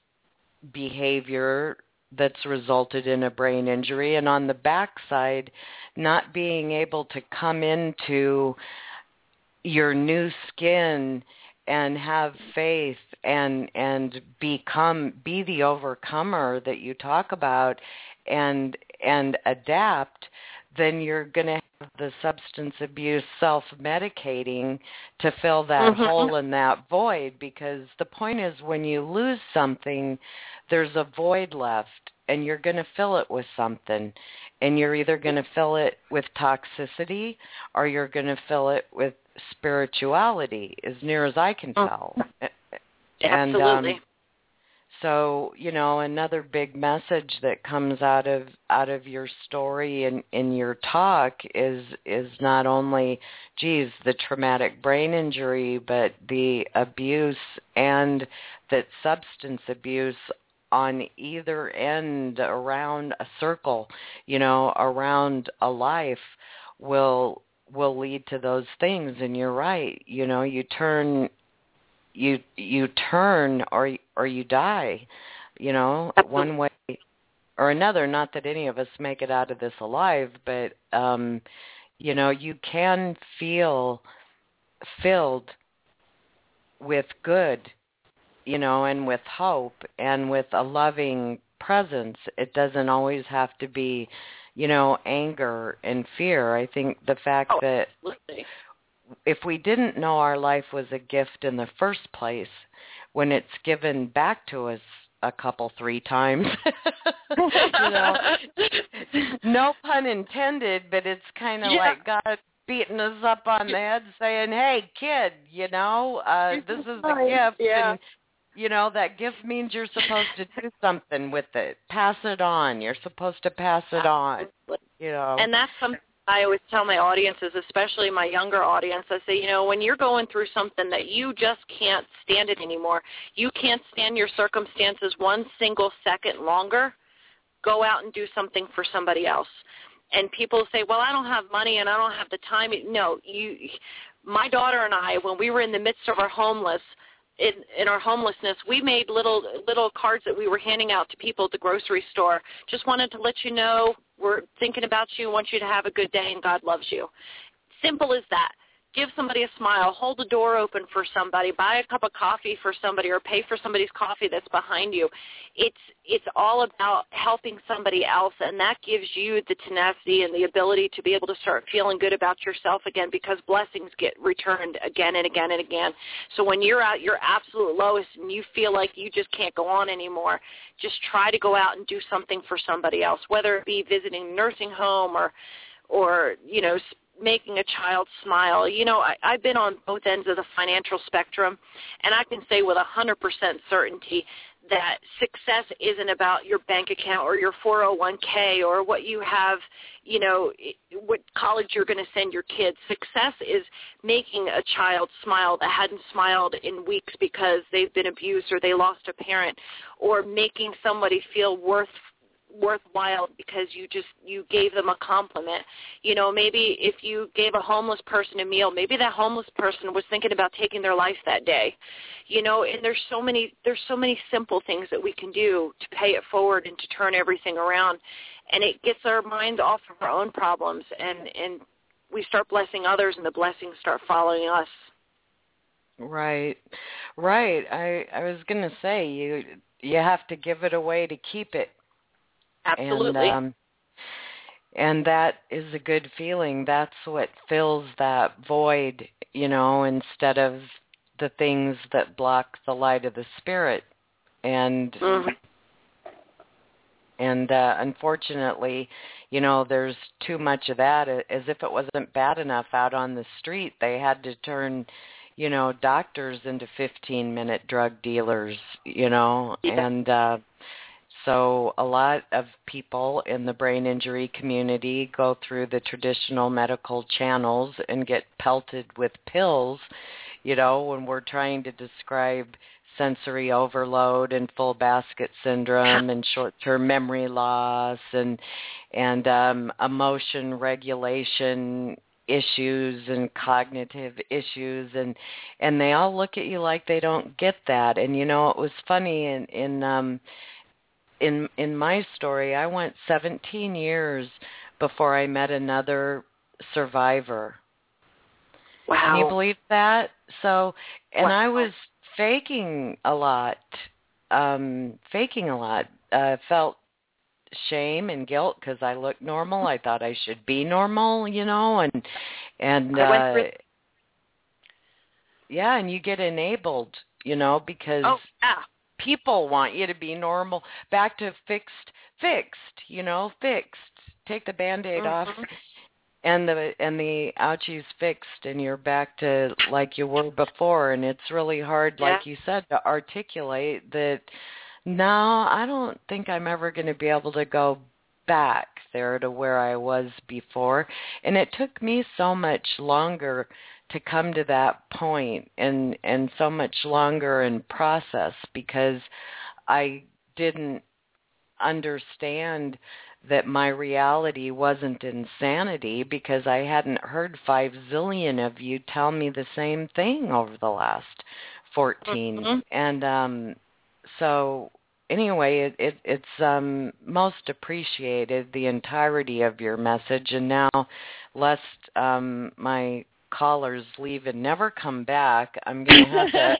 behavior that's resulted in a brain injury, and on the backside, not being able to come into your new skin and have faith and and become be the overcomer that you talk about and and adapt, then you're going to have the substance abuse self-medicating to fill that mm-hmm. hole in that void, because the point is, when you lose something, there's a void left, and you're going to fill it with something. And you're either going to fill it with toxicity or you're going to fill it with spirituality, as near as I can tell. Oh. And, Absolutely. Um, So, you know, another big message that comes out of out of your story and in your talk is is not only, geez, the traumatic brain injury, but the abuse and that substance abuse on either end around a circle, you know, around a life will will lead to those things. And you're right, you know, you turn you you turn or or you die, you know, Absolutely. one way or another. Not that any of us make it out of this alive, but um, you know, you can feel filled with good, you know, and with hope and with a loving presence. It doesn't always have to be, you know, anger and fear. I think the fact oh, that absolutely. if we didn't know our life was a gift in the first place, when it's given back to us a couple, three times, you know, no pun intended, but it's kind of yeah. like God beating us up on the head saying, hey, kid, you know, uh, this is the gift. Yeah. And, you know, that gift means you're supposed to do something with it. Pass it on. You're supposed to pass it on, you know. And that's something I always tell my audiences, especially my younger audience. I say, you know, when you're going through something that you just can't stand it anymore, you can't stand your circumstances one single second longer, go out and do something for somebody else. And people say, well, I don't have money and I don't have the time. No, you, my daughter and I, when we were in the midst of our homeless, in, in our homelessness, we made little little cards that we were handing out to people at the grocery store. Just wanted to let you know we're thinking about you, want you to have a good day, and God loves you. Simple as that. Give somebody a smile, hold the door open for somebody, buy a cup of coffee for somebody, or pay for somebody's coffee that's behind you. It's it's all about helping somebody else, and that gives you the tenacity and the ability to be able to start feeling good about yourself again, because blessings get returned again and again and again. So when you're at your absolute lowest and you feel like you just can't go on anymore, just try to go out and do something for somebody else, whether it be visiting a nursing home or, or you know, making a child smile. You know, I, I've been on both ends of the financial spectrum, and I can say with one hundred percent certainty that success isn't about your bank account or your four oh one k or what you have, you know, what college you're going to send your kids. Success is making a child smile that hadn't smiled in weeks because they've been abused or they lost a parent, or making somebody feel worth worthwhile because you just you gave them a compliment. You know, maybe if you gave a homeless person a meal, maybe that homeless person was thinking about taking their life that day. You know, and there's so many there's so many simple things that we can do to pay it forward and to turn everything around, and it gets our mind off of our own problems, and and we start blessing others, and the blessings start following us. Right, right. I I was gonna say you you have to give it away to keep it. Absolutely. And, um, and that is a good feeling. That's what fills that void, you know, instead of the things that block the light of the spirit. And mm-hmm. and uh, unfortunately, you know, there's too much of that. As if it wasn't bad enough out on the street, they had to turn, you know, doctors into fifteen-minute drug dealers, you know, yeah. and uh so a lot of people in the brain injury community go through the traditional medical channels and get pelted with pills, you know, when we're trying to describe sensory overload and full basket syndrome and short-term memory loss and and um, emotion regulation issues and cognitive issues, and and they all look at you like they don't get that. And, you know, it was funny in in um, In in my story, I went seventeen years before I met another survivor. Wow. Can you believe that? So, and wow. I was faking a lot, um, faking a lot. Uh, felt shame and guilt because I looked normal. I thought I should be normal, you know, and and I went uh, through- yeah, and you get enabled, you know, because. Oh, yeah. People want you to be normal, back to fixed, fixed, you know, fixed. Take the Band-Aid mm-hmm. off, and the and the ouchie's fixed, and you're back to like you were before. And it's really hard, yeah. like you said, to articulate that. No, I don't think I'm ever going to be able to go back there to where I was before. And it took me so much longer to come to that point, and, and so much longer in process, because I didn't understand that my reality wasn't insanity because I hadn't heard five zillion of you tell me the same thing over the last fourteen. Mm-hmm. And um, so anyway, it, it, it's um, most appreciated, the entirety of your message. And now, lest um, my callers leave and never come back, I'm going to have to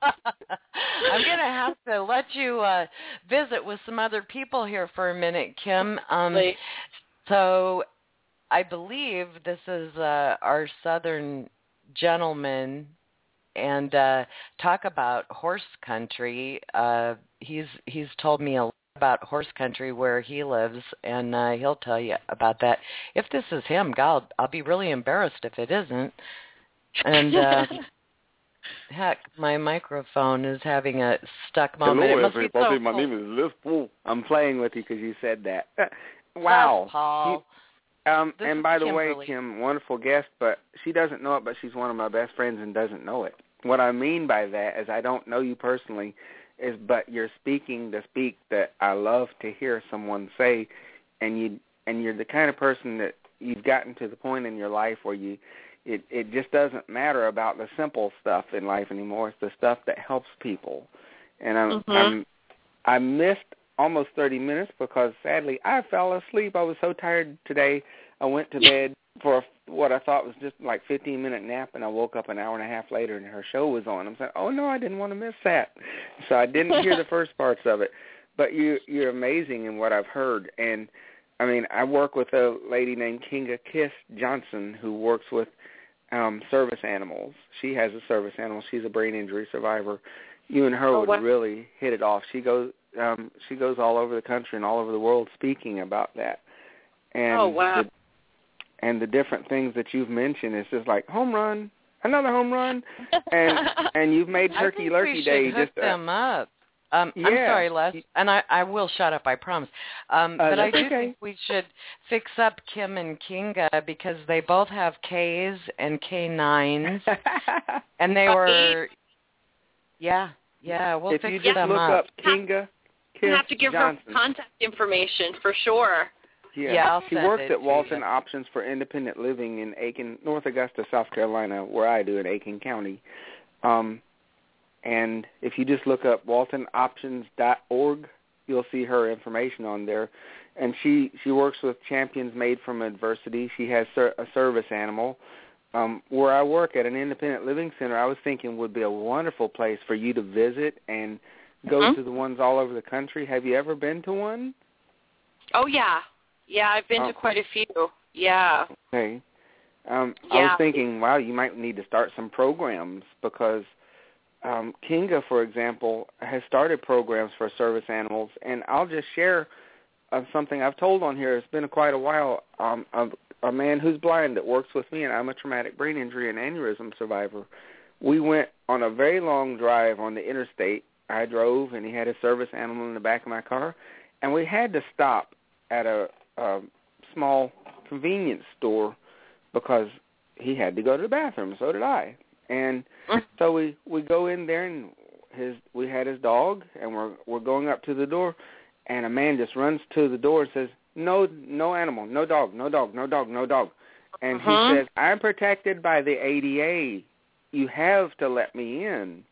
I'm going to have to let you uh, visit with some other people here for a minute, Kim. Um, so I believe this is uh, our southern gentleman, and uh, talk about horse country. Uh, he's he's told me a lot about horse country where he lives, and uh, he'll tell you about that. If this is him, God, I'll be really embarrassed if it isn't. And uh, heck, my microphone is having a stuck moment. Hello, it must everybody. Be so my cool. name is Liz Poole. I'm playing with you because you said that. Wow. That's Paul. You, um, this and by the Kimberly. way, Kim, wonderful guest, but she doesn't know it, but she's one of my best friends and doesn't know it. What I mean by that is I don't know you personally, is but you're speaking the speak that I love to hear someone say, and you and you're the kind of person that you've gotten to the point in your life where you it, it just doesn't matter about the simple stuff in life anymore. It's the stuff that helps people. And I'm, mm-hmm. I'm I missed almost thirty minutes because sadly I fell asleep. I was so tired today. I went to bed for a, what I thought was just like fifteen minute nap, and I woke up an hour and a half later and her show was on. I'm saying, oh no, I didn't want to miss that. So I didn't hear the first parts of it. But you, you're amazing in what I've heard. And I mean, I work with a lady named Kinga Kiss Johnson who works with um, service animals. She has a service animal. She's a brain injury survivor. You and her oh, would wow. really hit it off. She goes, um, she goes all over the country and all over the world speaking about that. And oh wow! The, and the different things that you've mentioned is just like home run, another home run, and and you've made Turkey Lurkey Day just just them uh, up. Um, yeah. I'm sorry, Les, and I, I will shut up, I promise. Um, uh, but I do okay. think we should fix up Kim and Kinga because they both have K's and K nines, and they were, yeah, yeah, we'll if fix you just them look up. up Kinga Kiss You have to give Johnson. her contact information for sure. Yeah, yeah I'll she send works it at Walton you. Options for Independent Living in Aiken, North Augusta, South Carolina, where I do in Aiken County. Um, and if you just look up walton options dot org, you'll see her information on there. And she, she works with Champions Made from Adversity. She has ser- a service animal. Um, where I work at an independent living center, I was thinking would be a wonderful place for you to visit and go mm-hmm. to the ones all over the country. Have you ever been to one? Oh, yeah. Yeah, I've been oh. to quite a few. Yeah. Okay. Um, yeah. I was thinking, wow, you might need to start some programs because um, Kinga, for example, has started programs for service animals, and I'll just share uh, something I've told on here. It's been quite a while. Um, a, a man who's blind that works with me, and I'm a traumatic brain injury and aneurysm survivor. We went on a very long drive on the interstate. I drove, and he had a service animal in the back of my car, and we had to stop at a, a small convenience store because he had to go to the bathroom. So did I. And so we, we go in there, and his we had his dog, and we're we're going up to the door, and a man just runs to the door and says, "No, no animal, no dog, no dog, no dog, no dog." And uh-huh. he says, "I'm protected by the A D A. You have to let me in."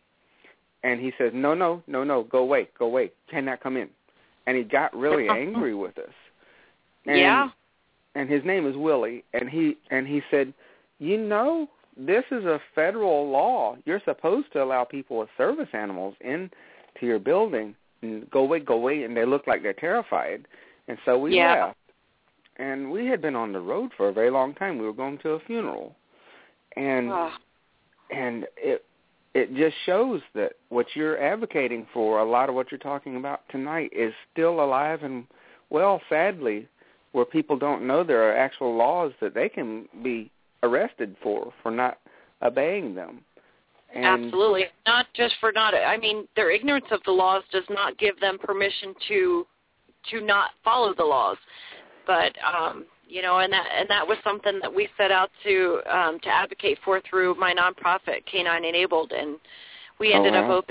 And he says, "No, no, no, no, go away, go away, cannot come in." And he got really angry with us. And, yeah. And his name is Willie, and he and he said, "You know, this is a federal law. You're supposed to allow people with service animals into your building. And go away, go away." And they look like they're terrified. And so we yeah. left. And we had been on the road for a very long time. We were going to a funeral. And oh. and it it just shows that what you're advocating for, a lot of what you're talking about tonight, is still alive and well, sadly, where people don't know there are actual laws that they can be arrested for, for not obeying them. And absolutely. Not just for not, I mean, their ignorance of the laws does not give them permission to to not follow the laws. But, um, you know, and that and that was something that we set out to um, to advocate for through my nonprofit, Canine Enabled, and we ended oh, wow. up opening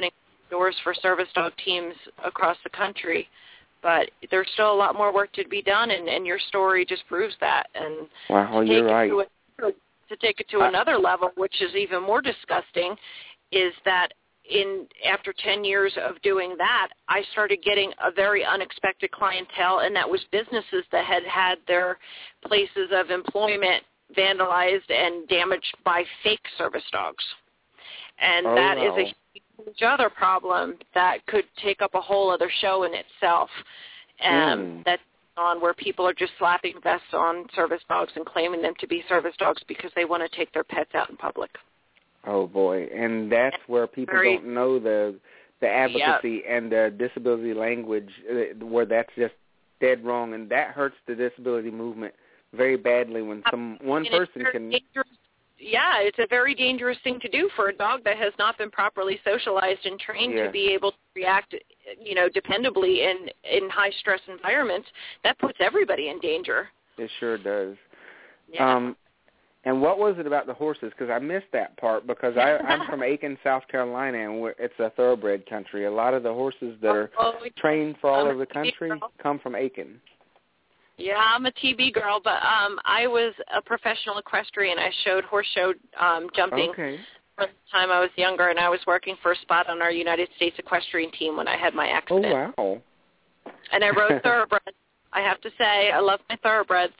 doors for service dog teams across the country. But there's still a lot more work to be done, and, and your story just proves that. And wow, to you're take right. It to, a, to take it to I, another level, which is even more disgusting, is that in after ten years of doing that, I started getting a very unexpected clientele, and that was businesses that had had their places of employment vandalized and damaged by fake service dogs. And oh, that wow. is a huge other problem that could take up a whole other show in itself. Um, mm. That's on where people are just slapping vests on service dogs and claiming them to be service dogs because they want to take their pets out in public. Oh, boy. And that's where people Very, don't know the the advocacy yep. and the disability language, uh, where that's just dead wrong. And that hurts the disability movement very badly when some one and person can... Yeah, it's a very dangerous thing to do for a dog that has not been properly socialized and trained yeah. to be able to react, you know, dependably in, in high-stress environments. That puts everybody in danger. It sure does. Yeah. Um, and what was it about the horses? Because I missed that part because I, I'm from Aiken, South Carolina, and we're, it's a thoroughbred country. A lot of the horses that are oh, trained for all I'm over the country come from Aiken. Yeah, I'm a T B girl, but um, I was a professional equestrian. I showed horse show um, jumping okay. for the time I was younger, and I was working for a spot on our United States equestrian team when I had my accident. Oh, wow. And I rode thoroughbreds. I have to say, I love my thoroughbreds.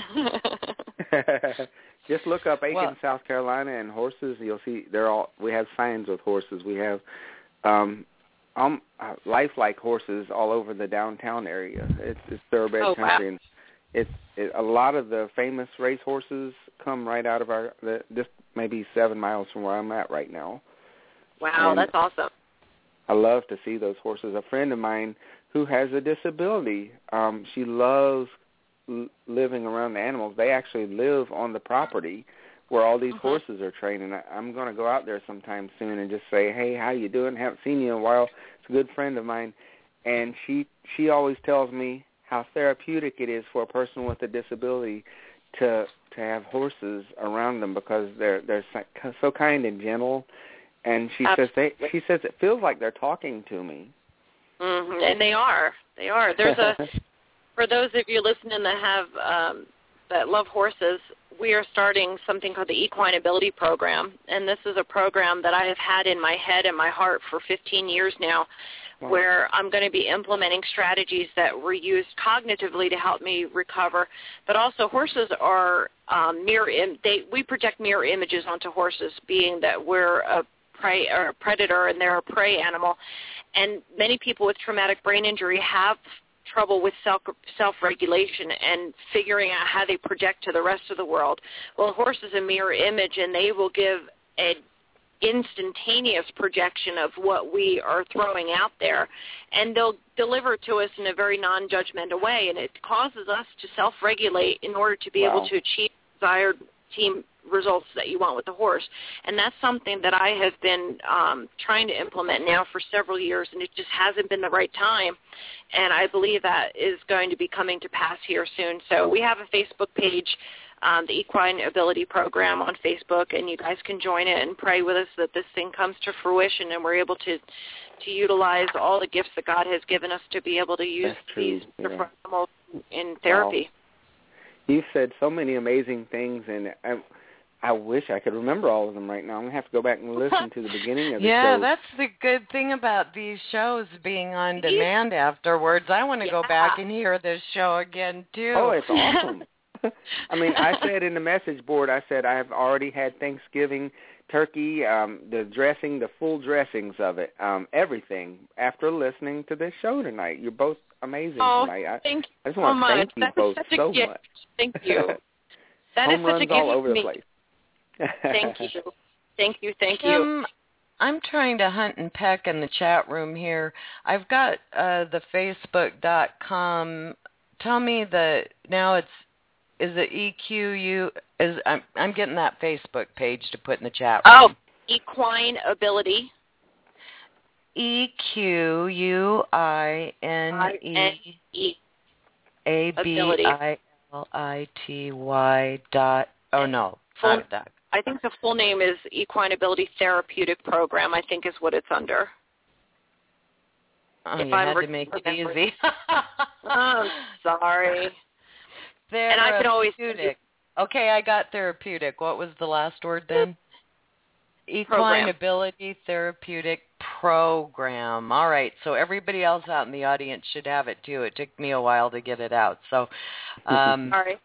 Just look up Aiken, well, South Carolina, and horses. You'll see they're all. We have signs with horses. We have um, um, uh, lifelike horses all over the downtown area. It's, it's thoroughbred oh, country, wow. and it's it, a lot of the famous race horses come right out of our. The, just maybe seven miles from where I'm at right now. Wow, and that's awesome. I love to see those horses. A friend of mine who has a disability, um, she loves l- living around the animals. They actually live on the property where all these mm-hmm. horses are trained, and I, I'm going to go out there sometime soon and just say, hey, how you doing? Haven't seen you in a while. It's a good friend of mine, and she she always tells me how therapeutic it is for a person with a disability to to have horses around them because they're they're so kind and gentle. And she Absolutely. says they she says it feels like they're talking to me. Mm-hmm. And they are. They are. There's a for those of you listening that have um, that love horses, we are starting something called the Equine Ability Program, and this is a program that I have had in my head and my heart for fifteen years now, wow. where I'm going to be implementing strategies that were used cognitively to help me recover. But also, horses are um, mirror. Im- they we project mirror images onto horses, being that we're a prey or a predator and they're a prey animal, and many people with traumatic brain injury have trouble with self self-regulation and figuring out how they project to the rest of the world. Well, a horse is a mirror image, and they will give an instantaneous projection of what we are throwing out there, and they'll deliver it to us in a very non-judgmental way, and it causes us to self-regulate in order to be wow. able to achieve desired team results that you want with the horse. And that's something that I have been um, trying to implement now for several years, and it just hasn't been the right time. And I believe that is going to be coming to pass here soon. So we have a Facebook page, um, the Equine Ability Program on Facebook, and you guys can join it and pray with us that this thing comes to fruition and we're able to to utilize all the gifts that God has given us to be able to use these yeah. animals in therapy. Wow. You've said so many amazing things, and I, I wish I could remember all of them right now. I'm going to have to go back and listen to the beginning of the yeah, show. that's the good thing about these shows being on demand afterwards. I want to yeah. go back and hear this show again, too. Oh, it's awesome. I mean, I said in the message board, I said I've already had Thanksgiving turkey, um, the dressing, the full dressings of it, um, everything, after listening to this show tonight. You're both amazing oh, tonight. I, thank you I just want so to much. thank you that both so gift. much. Thank you. That Home is such runs a gift all over to the me. place. Thank you. Thank you. Thank you. Um, I'm trying to hunt and peck in the chat room here. I've got uh, the Facebook dot com. Tell me the now it's is it E Q U is I'm I'm getting that Facebook page to put in the chat room. Oh, Equine Ability. E Q U I N E A B I L I T Y dot oh no full, dot. I think the full name is Equine Ability Therapeutic Program. I think is what it's under. Oh, if you I'm had to make it easy. I'm sorry. Therapeutic. And I can always Okay, I got therapeutic. What was the last word then? Equine Program. Ability Therapeutic Program. All right, so everybody else out in the audience should have it too. It took me a while to get it out. So, um, sorry.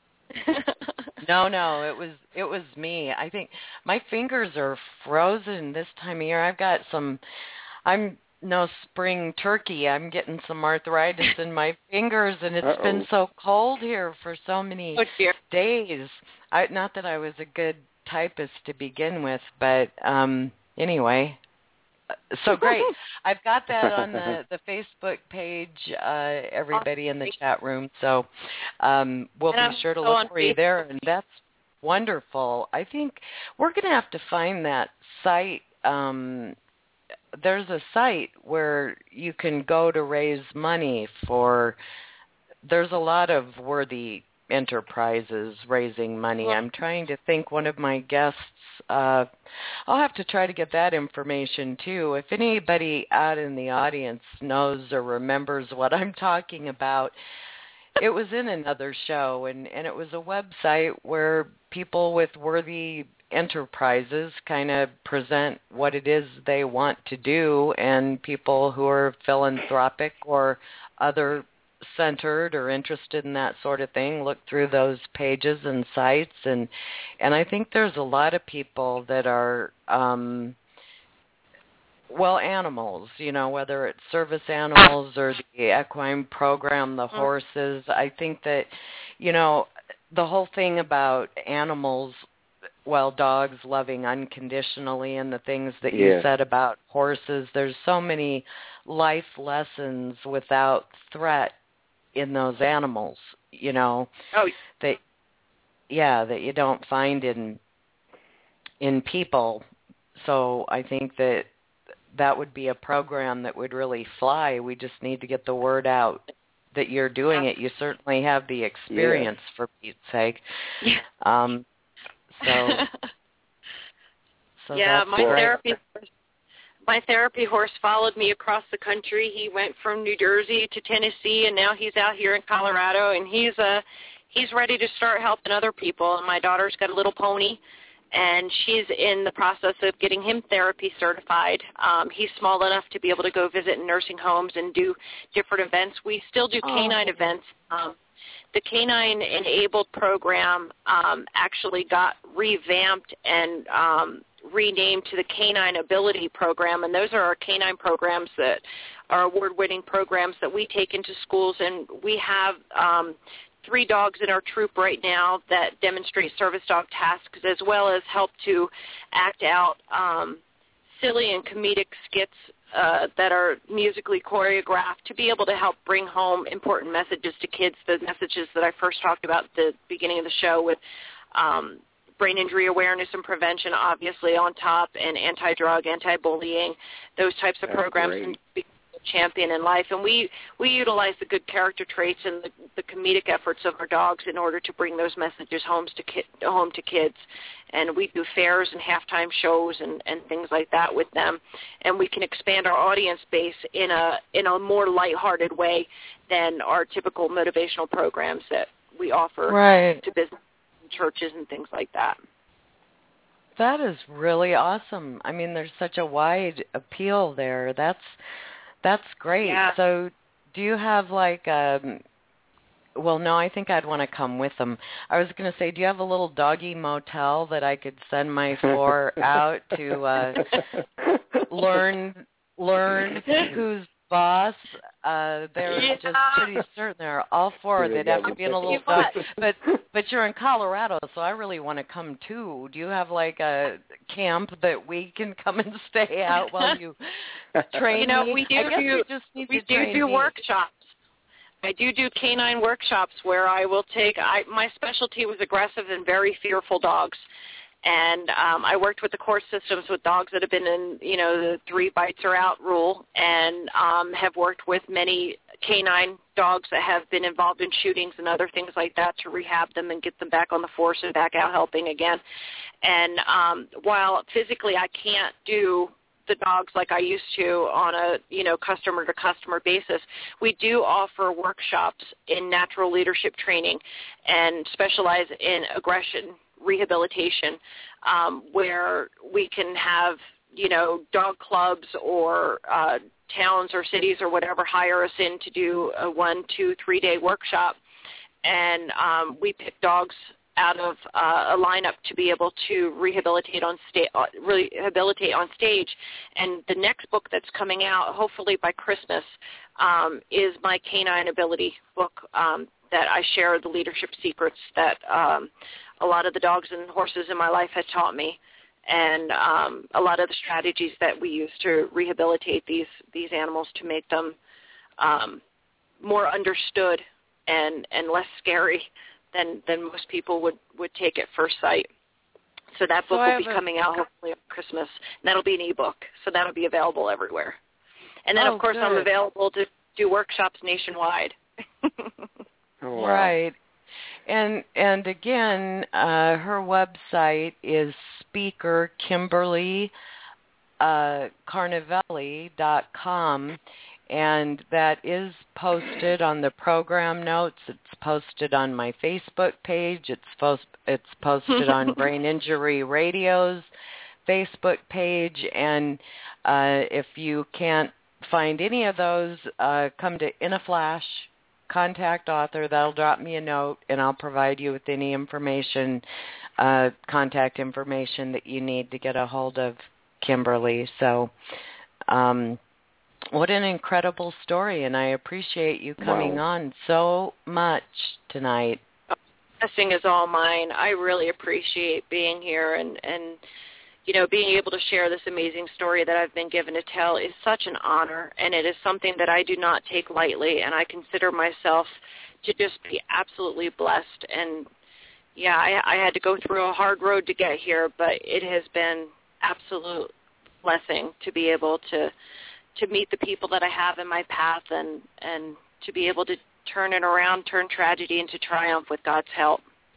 no, no, it was it was me. I think my fingers are frozen this time of year. I've got some. I'm no spring turkey. I'm getting some arthritis in my fingers, and it's Uh-oh. been so cold here for so many Oh, dear. days. I, not that I was a good typist to begin with, but um, anyway. So great. I've got that on the, the Facebook page, uh, everybody in the chat room. So um, we'll and be I'm sure to so look for you there. And that's wonderful. I think we're going to have to find that site. Um, there's a site where you can go to raise money for, there's a lot of worthy enterprises raising money. I'm trying to think one of my guests, uh, I'll have to try to get that information too. If anybody out in the audience knows or remembers what I'm talking about, it was in another show, and, and it was a website where people with worthy enterprises kind of present what it is they want to do, and people who are philanthropic or other centered or interested in that sort of thing look through those pages and sites, and and I think there's a lot of people that are um well animals, you know, whether it's service animals or the equine program, the horses. I think that, you know, the whole thing about animals, well, dogs loving unconditionally, and the things that you Yeah. said about horses, there's so many life lessons without threat in those animals, you know, Oh, that, yeah, that you don't find in in people. So I think that that would be a program that would really fly. We just need to get the word out that you're doing it. You certainly have the experience, yeah. for Pete's sake. Yeah. Um, so, so yeah, that's my great. therapy my therapy horse followed me across the country. He went from New Jersey to Tennessee, and now he's out here in Colorado, and he's uh he's ready to start helping other people. And my daughter's got a little pony, and she's in the process of getting him therapy certified. Um, he's small enough to be able to go visit nursing homes and do different events. We still do canine oh. events. Um, the Canine Enabled program um, actually got revamped and um, renamed to the Canine Ability program, and those are our canine programs that are award-winning programs that we take into schools, and we have um, three dogs in our troop right now that demonstrate service dog tasks, as well as help to act out um, silly and comedic skits uh, that are musically choreographed to be able to help bring home important messages to kids, the messages that I first talked about at the beginning of the show with um, brain injury awareness and prevention, obviously, on top, and anti-drug, anti-bullying, those types of That's programs. great. And champion in life, and we we utilize the good character traits and the, the comedic efforts of our dogs in order to bring those messages home to ki- home to kids. And we do fairs and halftime shows and, and things like that with them, and we can expand our audience base in a in a more lighthearted way than our typical motivational programs that we offer right. to business and churches and things like that. That is really awesome. I mean, there's such a wide appeal there. That's That's great. Yeah. So do you have like, um, well, no, I think I'd want to come with them. I was going to say, do you have a little doggy motel that I could send my four out to uh, learn learn who's boss? Uh, they're yeah. just pretty certain they're all four. They'd have to be in a little dog. But, but you're in Colorado, so I really want to come too. Do you have like a camp that we can come and stay out while you train You know, me? we do I guess do, we just need we to do, train do me. workshops. I do do canine workshops where I will take, I, my specialty was aggressive and very fearful dogs. And um, I worked with the court systems with dogs that have been in, you know, the three bites or out rule, and um, have worked with many canine dogs that have been involved in shootings and other things like that to rehab them and get them back on the force and back out helping again. And um, while physically I can't do the the dogs like I used to on a, you know, customer-to-customer basis. We do offer workshops in natural leadership training and specialize in aggression rehabilitation, um, where we can have, you know, dog clubs or uh, towns or cities or whatever hire us in to do a one, two, three-day workshop. And um, we pick dogs out of uh, a lineup to be able to rehabilitate on sta- uh, rehabilitate on stage. And the next book that's coming out, hopefully by Christmas, um, is my Canine Ability book um, that I share the leadership secrets that um, a lot of the dogs and horses in my life had taught me, and um, a lot of the strategies that we use to rehabilitate these these animals to make them um, more understood and, and less scary than, than most people would, would take at first sight. So that book so will be a... coming out hopefully on Christmas, and that'll be an ebook, so that'll be available everywhere. And then, oh, of course, good. I'm available to do workshops nationwide. Oh, wow. Right. And and again, uh, her website is speaker Kimberly uh, Carnivelli dot com, and that is posted on the program notes. It's posted on my Facebook page. It's post, it's posted on Brain Injury Radio's Facebook page. And uh, if you can't find any of those, uh, come to In a Flash. Contact author. That'll drop me a note, and I'll provide you with any information, uh, contact information that you need to get a hold of Kimberly. So um, what an incredible story, and I appreciate you coming wow. on so much tonight. Blessing is all mine. I really appreciate being here, and, and you know, being able to share this amazing story that I've been given to tell is such an honor, and it is something that I do not take lightly, and I consider myself to just be absolutely blessed. And, yeah, I, I had to go through a hard road to get here, but it has been absolute blessing to be able to to meet the people that I have in my path and, and to be able to turn it around, turn tragedy into triumph with God's help.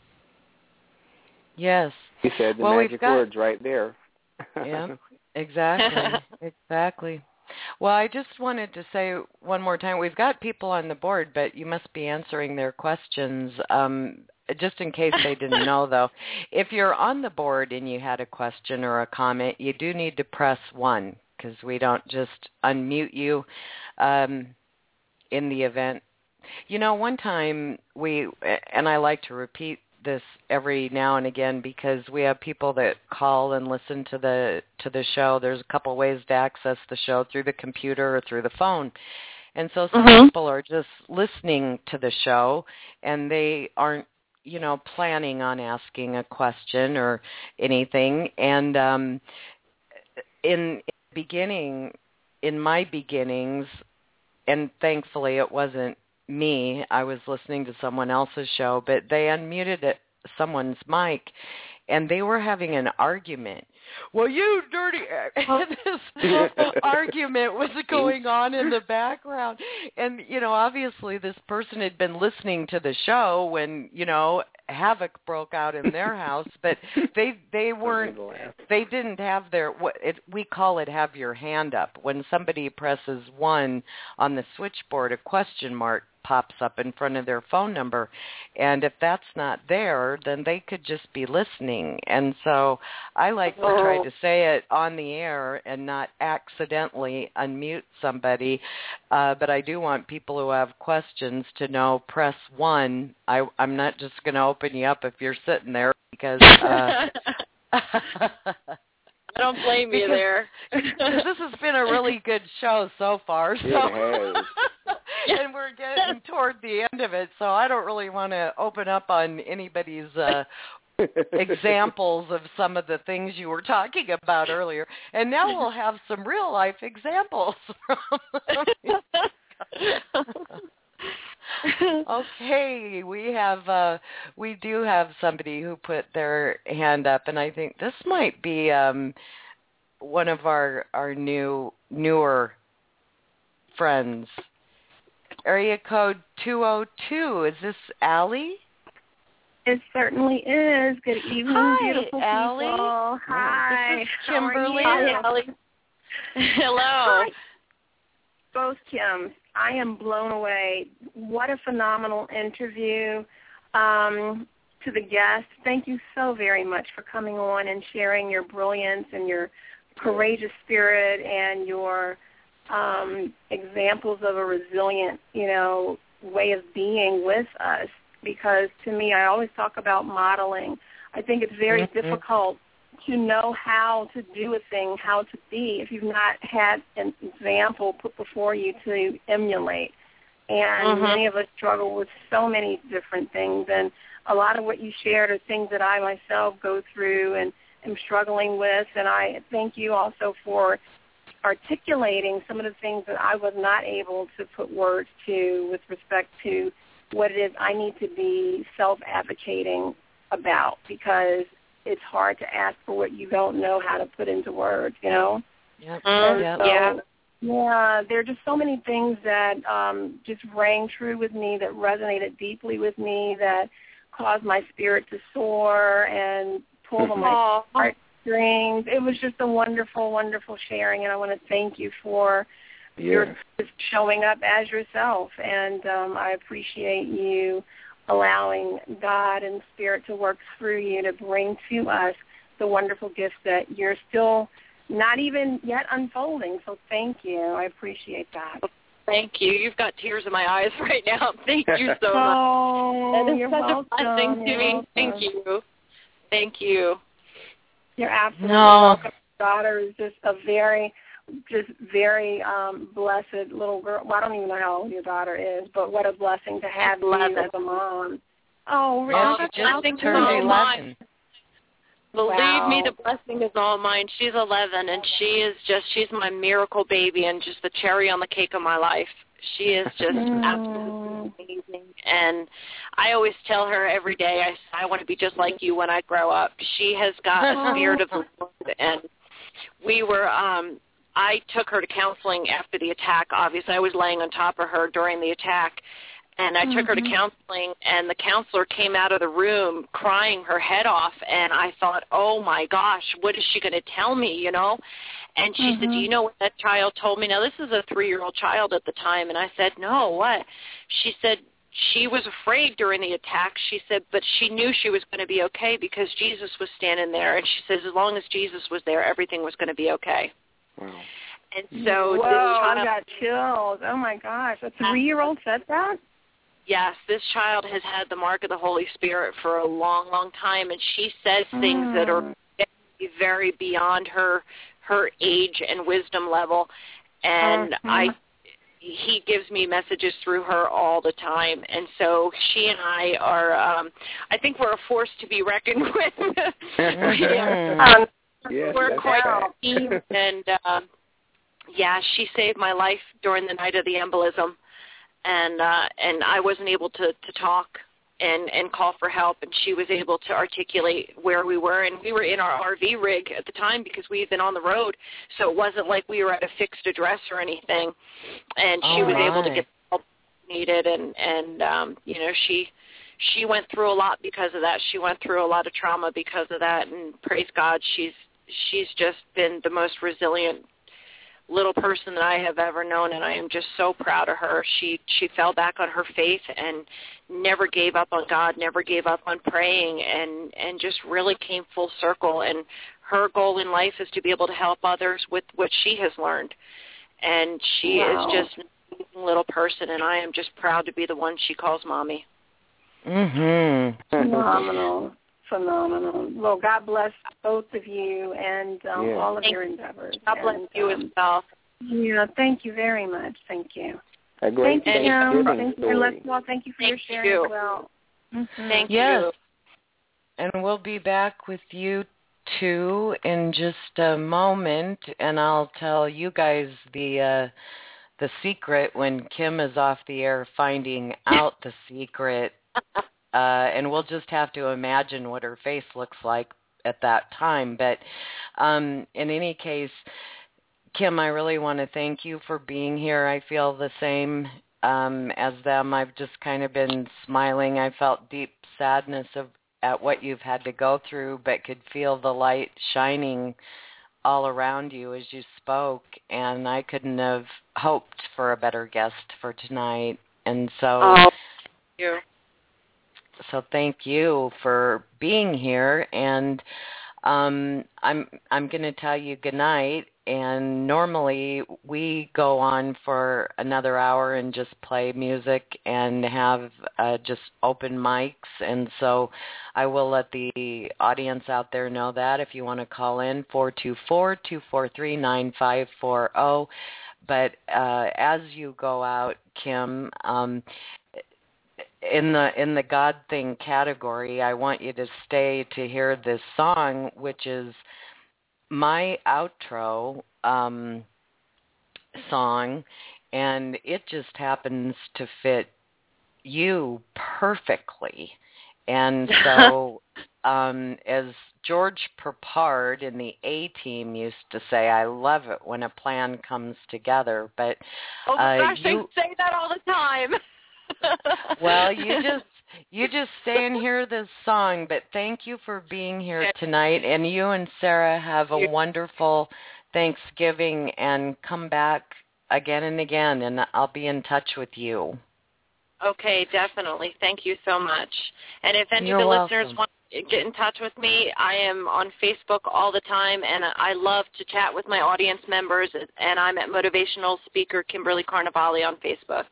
Yes. You said the well, magic got, words right there. Yeah, exactly, exactly. Well, I just wanted to say one more time, we've got people on the board, but you must be answering their questions. Um, just in case they didn't know, though, if you're on the board and you had a question or a comment, you do need to press one, because we don't just unmute you um, in the event. You know, one time we, and I like to repeat this every now and again because we have people that call and listen to the to the show. There's a couple ways to access the show, through the computer or through the phone. And so some mm-hmm. people are just listening to the show and they aren't, you know, planning on asking a question or anything. And um, in, in the beginning, in my beginnings, and thankfully it wasn't me, I was listening to someone else's show, but they unmuted it, someone's mic, and they were having an argument. Well, you dirty... this argument was going on in the background. And, you know, obviously this person had been listening to the show when, you know, havoc broke out in their house, but they they weren't, they didn't have their, what it, we call it have your hand up. When somebody presses one on the switchboard, a question mark pops up in front of their phone number. And if that's not there, then they could just be listening. And so I like to try to say it on the air and not accidentally unmute somebody. Uh, but I do want people who have questions to know, press one. I, I'm not just going to open you up if you're sitting there because... Uh, I don't blame you there. This has been a really good show so far. So. It has. And we're getting toward the end of it, so I don't really want to open up on anybody's uh, examples of some of the things you were talking about earlier. And now we'll have some real-life examples from Okay, we have uh, we do have somebody who put their hand up, and I think this might be um, one of our our new newer friends. Area code two oh two. Is this Allie? It certainly is. Good evening, Hi, beautiful Allie. people. Hi. This is Kimberly. Hi, Allie. Hello. Hi. Both Kims. I am blown away. What a phenomenal interview. Um, to the guests, thank you so very much for coming on and sharing your brilliance and your courageous spirit and your um, examples of a resilient, you know, way of being with us. Because to me, I always talk about modeling. I think it's very mm-hmm. difficult to know how to do a thing, how to be, if you've not had an example put before you to emulate. And mm-hmm. many of us struggle with so many different things. And a lot of what you shared are things that I myself go through and am struggling with. And I thank you also for articulating some of the things that I was not able to put words to with respect to what it is I need to be self-advocating about, because it's hard to ask for what you don't know how to put into words, you know? Yep. And yep. So, yeah. Yeah, there are just so many things that um, just rang true with me, that resonated deeply with me, that caused my spirit to soar and pull on my heartstrings. It was just a wonderful, wonderful sharing, and I want to thank you for Yeah. your just showing up as yourself, and um, I appreciate you allowing God and Spirit to work through you to bring to us the wonderful gifts that you're still not even yet unfolding. So thank you. I appreciate that. Thank you. You've got tears in my eyes right now. Thank you so much. Oh, that is you're such welcome. a blessing to You're me. welcome. Thank you. Thank you. You're absolutely No. welcome. Your daughter is just a very, just very um, blessed little girl. Well, I don't even know how old your daughter is, but what a blessing to have you as a mom. Oh, really? Yeah, Oh, she that's just blessing turned so eleven. Believe Wow. me, the blessing is all mine. She's eleven, and she is just, she's my miracle baby and just the cherry on the cake of my life. She is just Mm. absolutely amazing. And I always tell her every day, I, I want to be just like you when I grow up. She has got a spirit of the Lord. And we were, um, I took her to counseling after the attack. Obviously, I was laying on top of her during the attack. And I mm-hmm. took her to counseling, and the counselor came out of the room crying her head off, and I thought, oh, my gosh, what is she going to tell me, you know? And she mm-hmm. said, do you know what that child told me? Now, this is a three-year-old child at the time, and I said, no, what? She said she was afraid during the attack. She said, but she knew she was going to be okay because Jesus was standing there, and she says as long as Jesus was there, everything was going to be okay. Wow. And so Whoa, this child, I got chills. Oh, my gosh. A three-year-old said that? Yes, this child has had the mark of the Holy Spirit for a long, long time, and she says mm. things that are very, very beyond her her age and wisdom level. And mm-hmm. I, he gives me messages through her all the time, and so she and I are. Um, I think we're a force to be reckoned with. yeah. um, yes, we're quite right. keen, and um, yeah, she saved my life during the night of the embolism. And uh, and I wasn't able to, to talk and, and call for help, and she was able to articulate where we were. And we were in our R V rig at the time because we had been on the road, so it wasn't like we were at a fixed address or anything. And she oh was my. able to get the help needed, and, and um, you know, she she went through a lot because of that. She went through a lot of trauma because of that, and praise God, she's she's just been the most resilient little person that I have ever known, and I am just so proud of her. She she fell back on her faith and never gave up on God, never gave up on praying, and, and just really came full circle. And her goal in life is to be able to help others with what she has learned. And she wow. is just an amazing little person, and I am just proud to be the one she calls Mommy. Mm-hmm. Phenomenal. Phenomenal. Well, God bless both of you and um, yeah. all of thank your endeavors. God bless and, you um, as well. Yeah, thank you very much. Thank you. A great thank you, Thanksgiving thank story. you. Let's, well, thank you for thank your sharing you. as well. Mm-hmm. Thank yes. you. And we'll be back with you two in just a moment, and I'll tell you guys the uh, the secret when Kim is off the air finding out the secret. Uh, and we'll just have to imagine what her face looks like at that time. But um, in any case, Kim, I really want to thank you for being here. I feel the same um, as them. I've just kind of been smiling. I felt deep sadness of at what you've had to go through, but could feel the light shining all around you as you spoke, and I couldn't have hoped for a better guest for tonight. And so, oh, thank you. So thank you for being here. And um, I'm I'm going to tell you good night. And normally we go on for another hour and just play music and have uh, just open mics. And so I will let the audience out there know that if you want to call in, four two four, two four three, nine five four zero. But uh, as you go out, Kim, um, in the in the God Thing category, I want you to stay to hear this song, which is my outro um, song, and it just happens to fit you perfectly. And so, um, as George Peppard in the A-Team used to say, I love it when a plan comes together. But oh my uh, gosh, you, I say that all the time. well, you just you just stay and hear this song. But thank you for being here tonight, and you and Sarah have a wonderful Thanksgiving, and come back again and again, and I'll be in touch with you. Okay, definitely. Thank you so much. And if any You're of the welcome. listeners want to get in touch with me, I am on Facebook all the time, and I love to chat with my audience members, and I'm at Motivational Speaker Kimberly Carnevale on Facebook.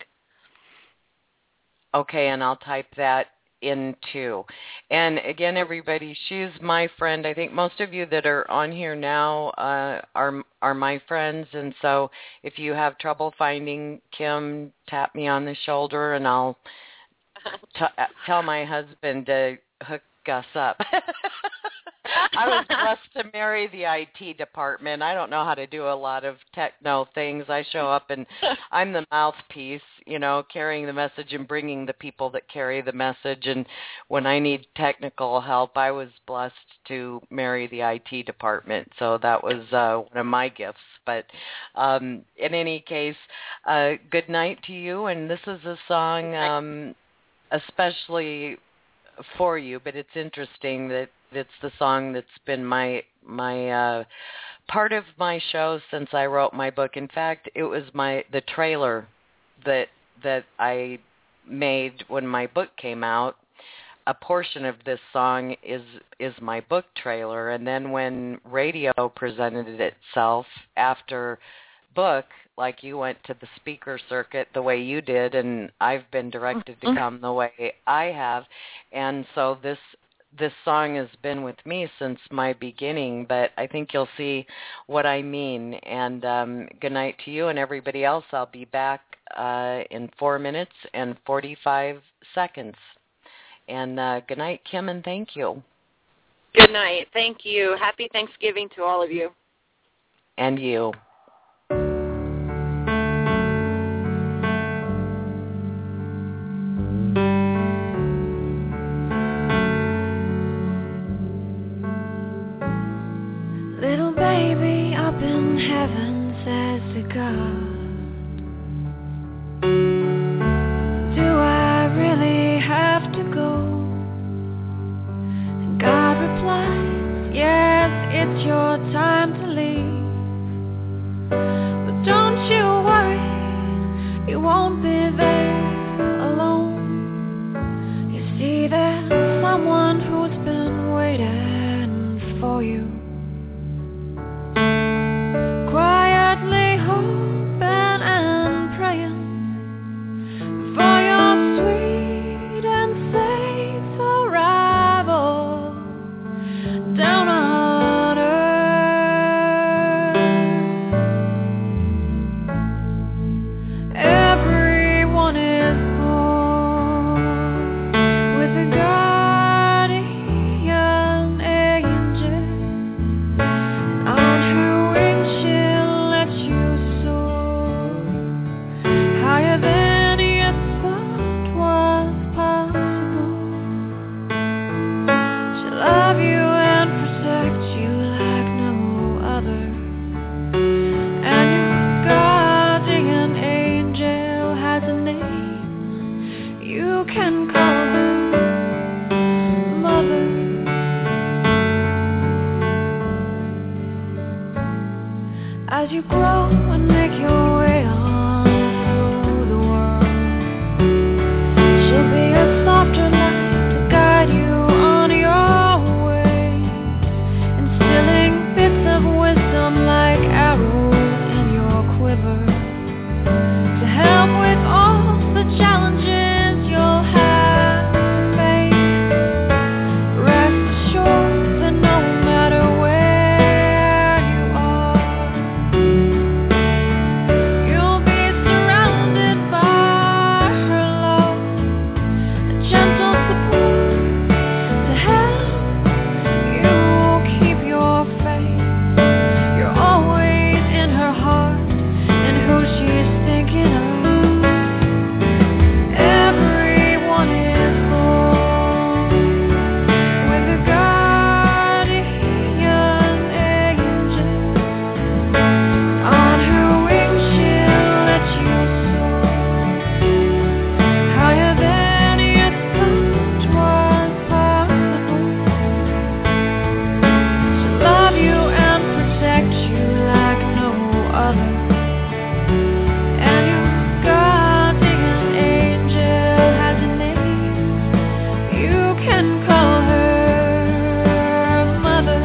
Okay, and I'll type that in too. And again, everybody, she's my friend. I think most of you that are on here now uh, are are my friends. And so if you have trouble finding Kim, tap me on the shoulder, and I'll t- tell my husband to hook us up. I was blessed to marry the I T department. I don't know how to do a lot of techno things. I show up and I'm the mouthpiece, you know, carrying the message and bringing the people that carry the message. And when I need technical help, I was blessed to marry the I T department. So that was uh, one of my gifts. But um, in any case, uh, good night to you. And this is a song um, especially for you, but it's interesting that it's the song that's been my my uh, part of my show since I wrote my book. In fact, it was my the trailer that that I made when my book came out. A portion of this song is is my book trailer, and then when radio presented it itself after book, like you went to the speaker circuit the way you did, and I've been directed to come the way I have, and so this this song has been with me since my beginning, but I think you'll see what I mean. And um, good night to you and everybody else. I'll be back uh, in four minutes and forty-five seconds. And uh, good night, Kim, and thank you. Good night. Thank you. Happy Thanksgiving to all of you. And you. Little baby up in heaven says to God, do I really have to go? And God replies, yes, it's your time to leave. But don't you worry, you won't be there alone. You see, there's someone who's been waiting for you. Quietly hoping grow and make your way on through the world. She'll be a softer light to guide you on your way, instilling bits of wisdom like arrows in your quiver to help with all the challenges you'll have to face. Rest assured that no matter where you are, you'll be surrounded by her love, a gentle support to help you keep your faith. You're always in her heart and who she's thinking of. Everyone is born with a guardian angel. On her wings she'll let you soar higher than you thought was possible. She'll love you and protect you like no other. And your guardian angel has a name. You can call her Mother.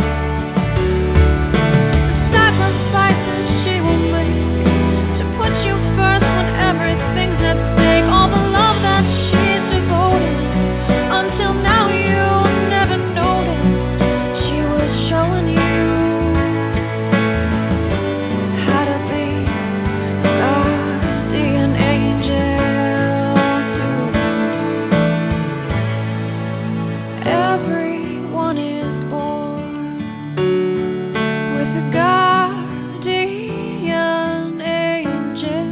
The sacrifices she will make to put you first when everything's at stake. All the love that she's devoted. Until now you'll never notice. She was showing you how to be a guardian angel too. Everyone is born with a guardian angel.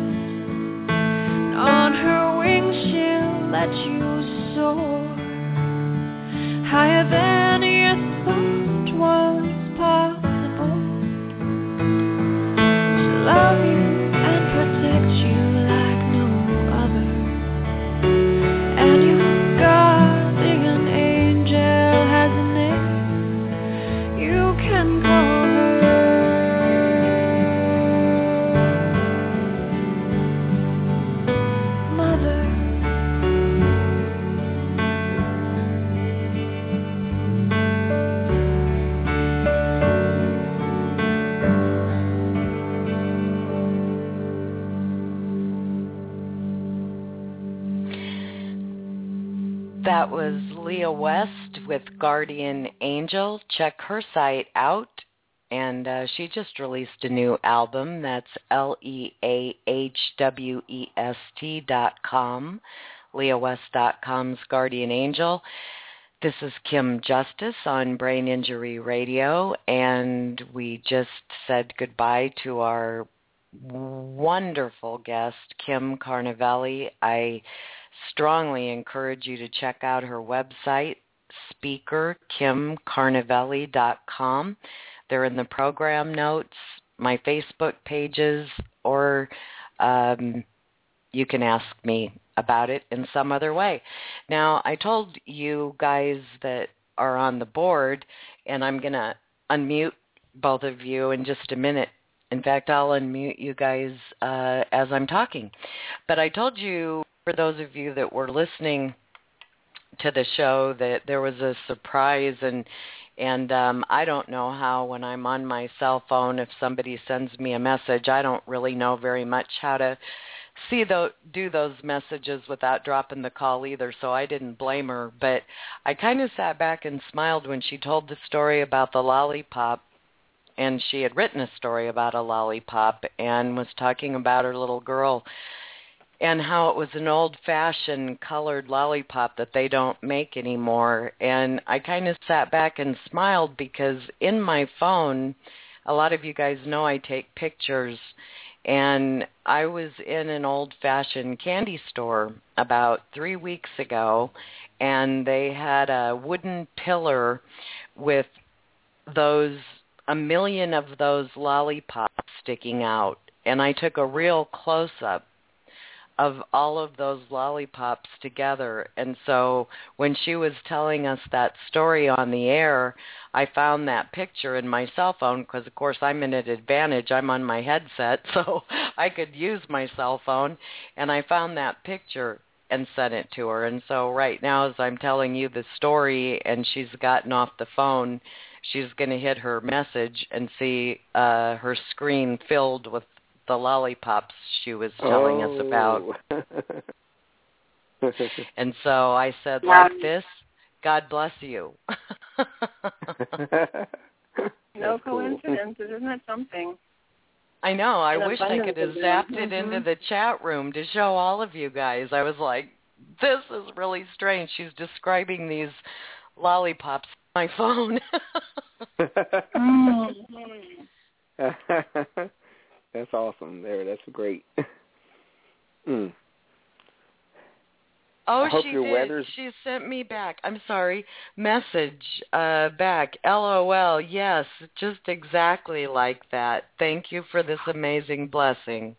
On her wings she'll let you soar higher than you thought was possible. She'll love you and protect you like no other. And your guardian angel has a name. You can call her Mother. That was Leah West with Guardian Angel. Check her site out. And uh, she just released a new album. That's L E A H W E S T dot com, Leah West dot com's Guardian Angel. This is Kim Justice on Brain Injury Radio, and we just said goodbye to our wonderful guest, Kim Carnavelli. I strongly encourage you to check out her website, speaker kim carnavelli dot com. They're in the program notes, my Facebook pages, or um, you can ask me about it in some other way. Now, I told you guys that are on the board, and I'm going to unmute both of you in just a minute. In fact, I'll unmute you guys uh, as I'm talking. But I told you, for those of you that were listening to the show, that there was a surprise, and and um, I don't know how, when I'm on my cell phone, if somebody sends me a message, I don't really know very much how to see the, do those messages without dropping the call either, so I didn't blame her. But I kind of sat back and smiled when she told the story about the lollipop, and she had written a story about a lollipop and was talking about her little girl and how it was an old-fashioned colored lollipop that they don't make anymore. And I kind of sat back and smiled because in my phone, a lot of you guys know I take pictures, and I was in an old-fashioned candy store about three weeks ago, and they had a wooden pillar with those, a million of those lollipops sticking out. And I took a real close-up of all of those lollipops together. And so when she was telling us that story on the air, I found that picture in my cell phone because, of course, I'm at an advantage. I'm on my headset, so I could use my cell phone. And I found that picture and sent it to her. And so right now, as I'm telling you the story and she's gotten off the phone, she's going to hit her message and see uh, her screen filled with the lollipops she was telling oh. us about. And so I said, like this, God bless you. No cool. coincidences, isn't that something? I know. I An wish I could have zapped it mm-hmm. into the chat room to show all of you guys. I was like, this is really strange. She's describing these lollipops on my phone. mm-hmm. That's awesome. There, that's great. mm. Oh, I hope she your did. weather's... She sent me back. I'm sorry. Message uh, back. L O L. Yes, just exactly like that. Thank you for this amazing blessing.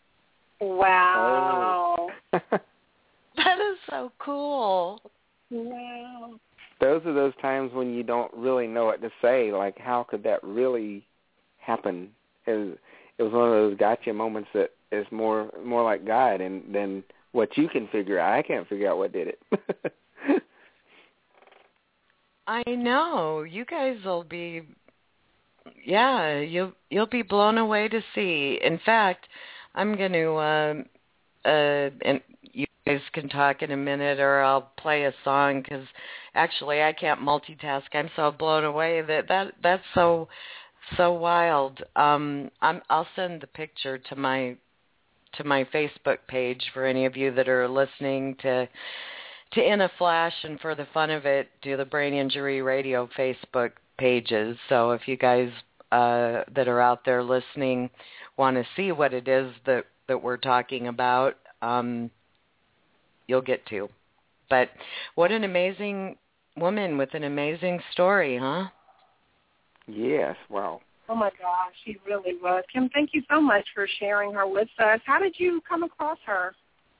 Wow. Oh. That is so cool. Wow. Those are those times when you don't really know what to say. Like, how could that really happen? It was, it was one of those gotcha moments that is more more like God and than what you can figure out. I can't figure out what did it. I know. You guys will be, yeah, you'll you'll be blown away to see. In fact, I'm going to, uh, uh, and you guys can talk in a minute, or I'll play a song because actually I can't multitask. I'm so blown away that, that that's so so wild. Um, I'm, I'll send the picture to my to my Facebook page for any of you that are listening to to In a Flash and for the fun of it, do the Brain Injury Radio Facebook pages. So if you guys uh, that are out there listening want to see what it is that, that we're talking about, um, you'll get to. But what an amazing woman with an amazing story, huh? Yes, wow. Oh, my gosh, she really was. Kim, thank you so much for sharing her with us. How did you come across her?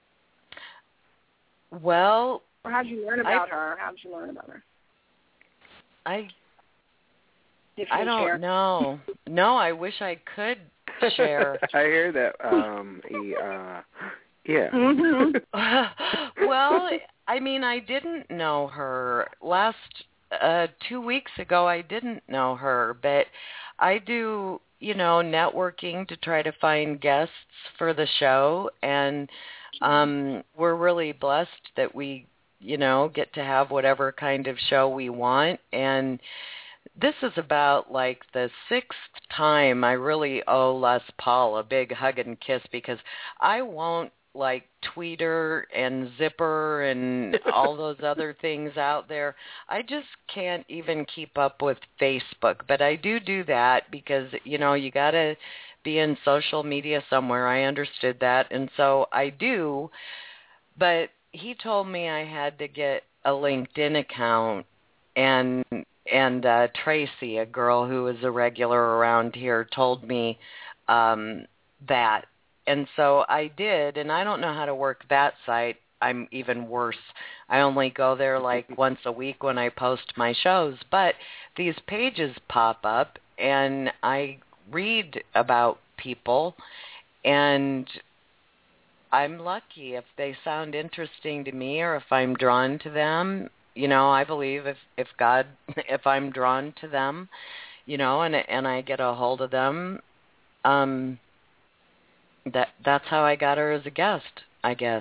Well, or how did you learn about I, her? How did you learn about her? I If I don't share. know. No, I wish I could share. I hear that. Um, he, uh, yeah. Mm-hmm. Well, I mean, I didn't know her. Last uh, two weeks ago, I didn't know her, but I do, you know, networking to try to find guests for the show, and um, we're really blessed that we, you know, get to have whatever kind of show we want, and this is about like the sixth time I really owe Les Paul a big hug and kiss, because I won't like Tweeter and Zipper and all those other things out there. I just can't even keep up with Facebook, but I do do that because, you know, you got to be in social media somewhere. I understood that, and so I do, but he told me I had to get a LinkedIn account, and and uh, Tracy, a girl who is a regular around here, told me um, that. And so I did, and I don't know how to work that site. I'm even worse. I only go there like once a week when I post my shows. But these pages pop up, and I read about people, and I'm lucky if they sound interesting to me or if I'm drawn to them. You know, I believe if, if God, if I'm drawn to them, you know, and and I get a hold of them, um, that that's how I got her as a guest, I guess.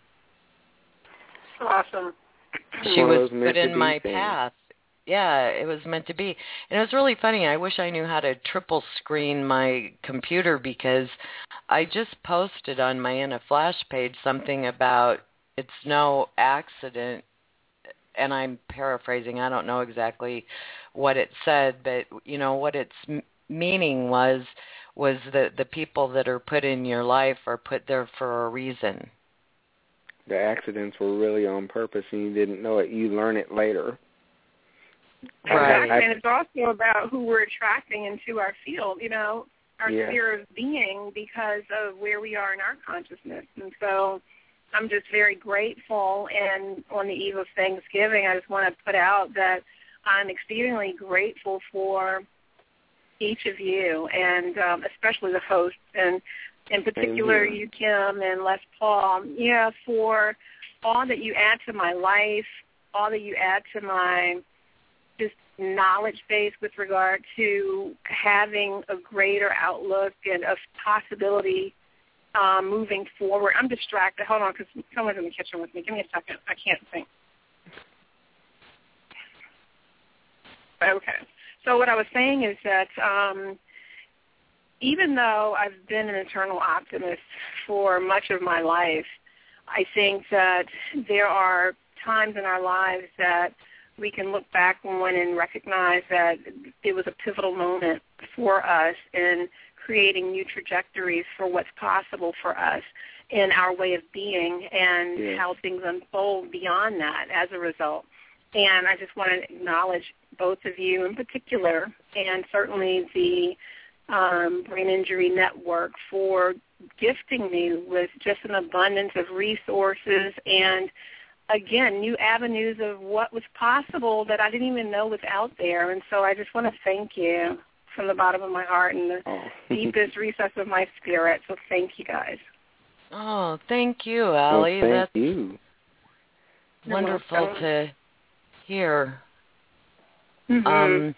Awesome. She Well, was was put in my thing. path. Yeah, it was meant to be. And it was really funny. I wish I knew how to triple screen my computer, because I just posted on my In a Flash page something about it's no accident, and I'm paraphrasing. I don't know exactly what it said, but, you know, what its m- meaning was was that the people that are put in your life are put there for a reason. The accidents were really on purpose, and you didn't know it. You learn it later. Right. Exactly, and it's also about who we're attracting into our field. You know, our yeah. sphere of being because of where we are in our consciousness. And so I'm just very grateful. And on the eve of Thanksgiving, I just want to put out that I'm exceedingly grateful for each of you, and um, especially the hosts, and in particular you, Kim, and Les Paul, yeah, for all that you add to my life, all that you add to my just knowledge base with regard to having a greater outlook and of possibility um, moving forward. I'm distracted. Hold on, because someone's in the kitchen with me. Give me a second. I can't think. Okay. So what I was saying is that um, even though I've been an eternal optimist for much of my life, I think that there are times in our lives that we can look back on and recognize that it was a pivotal moment for us in creating new trajectories for what's possible for us in our way of being, and yes. how things unfold beyond that as a result. And I just want to acknowledge both of you in particular, and certainly the um, Brain Injury Network, for gifting me with just an abundance of resources and, again, new avenues of what was possible that I didn't even know was out there. And so I just want to thank you from the bottom of my heart and the oh. deepest recess of my spirit. So thank you, guys. Oh, thank you, Allie. Well, thank That's you. Wonderful to hear. Mm-hmm. Um,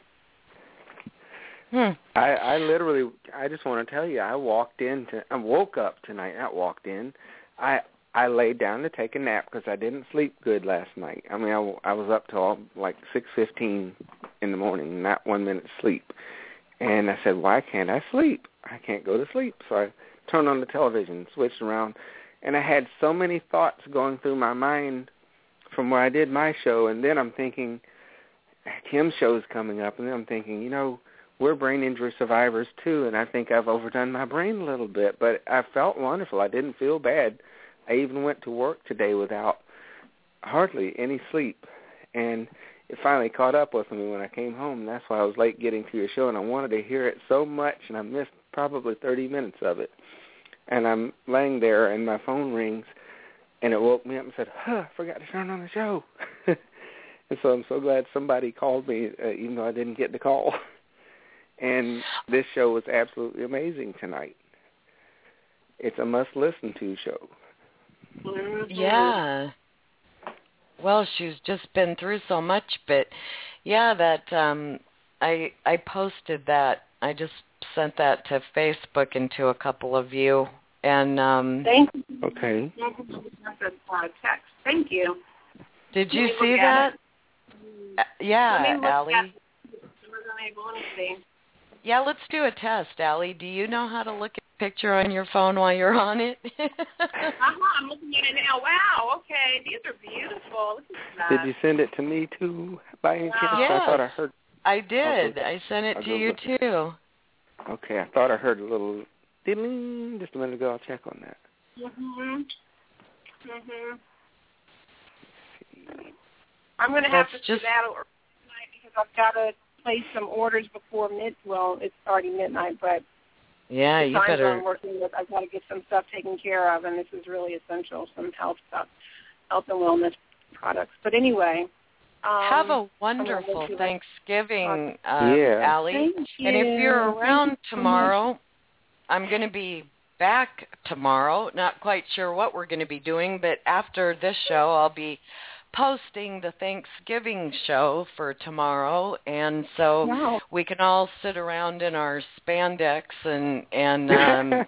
hmm. I, I literally, I just want to tell you, I walked in, to, I woke up tonight, not walked in. I I laid down to take a nap because I didn't sleep good last night. I mean, I, I was up till like six fifteen in the morning, not one minute sleep. And I said, why can't I sleep? I can't go to sleep. So I turned on the television, switched around, and I had so many thoughts going through my mind from where I did my show. And then I'm thinking, Kim's show is coming up, and then I'm thinking, you know, we're brain injury survivors too, and I think I've overdone my brain a little bit. But I felt wonderful. I didn't feel bad. I even went to work today without hardly any sleep, and it finally caught up with me when I came home. And that's why I was late getting to your show, and I wanted to hear it so much, and I missed probably thirty minutes of it. And I'm laying there, and my phone rings, and it woke me up and said, huh, I forgot to turn on the show. And so I'm so glad somebody called me, uh, even though I didn't get the call. And this show was absolutely amazing tonight. It's a must-listen to show. Yeah. Well, she's just been through so much, but yeah, that um, I I posted that. I just sent that to Facebook and to a couple of you, and um, thank you. Okay. That's a text. Thank you. Did you see that? Uh, yeah, Allie. Let me see. Yeah, let's do a test, Allie. Do you know how to look at a picture on your phone while you're on it? uh-huh, I'm looking at it now. Wow, okay. These are beautiful. Look at that. Did you send it to me, too, by any chance? Yes, I thought I heard. I did. Go, I sent it I'll to you, look. too. Okay, I thought I heard a little ding just a minute ago. I'll check on that. Mm-hmm. Mm-hmm. I'm going to have That's to do just... that tonight because I've got to place some orders before mid. Well, it's already midnight, but yeah, the you times better. I'm working with, I've got to get some stuff taken care of, and this is really essential. Some health stuff, health and wellness products. But anyway, um, have a wonderful Thanksgiving, uh, yeah. Allie. Thank you. And if you're around tomorrow, I'm going to be back tomorrow. Not quite sure what we're going to be doing, but after this show, I'll be posting the Thanksgiving show for tomorrow, and so wow. we can all sit around in our spandex and and um,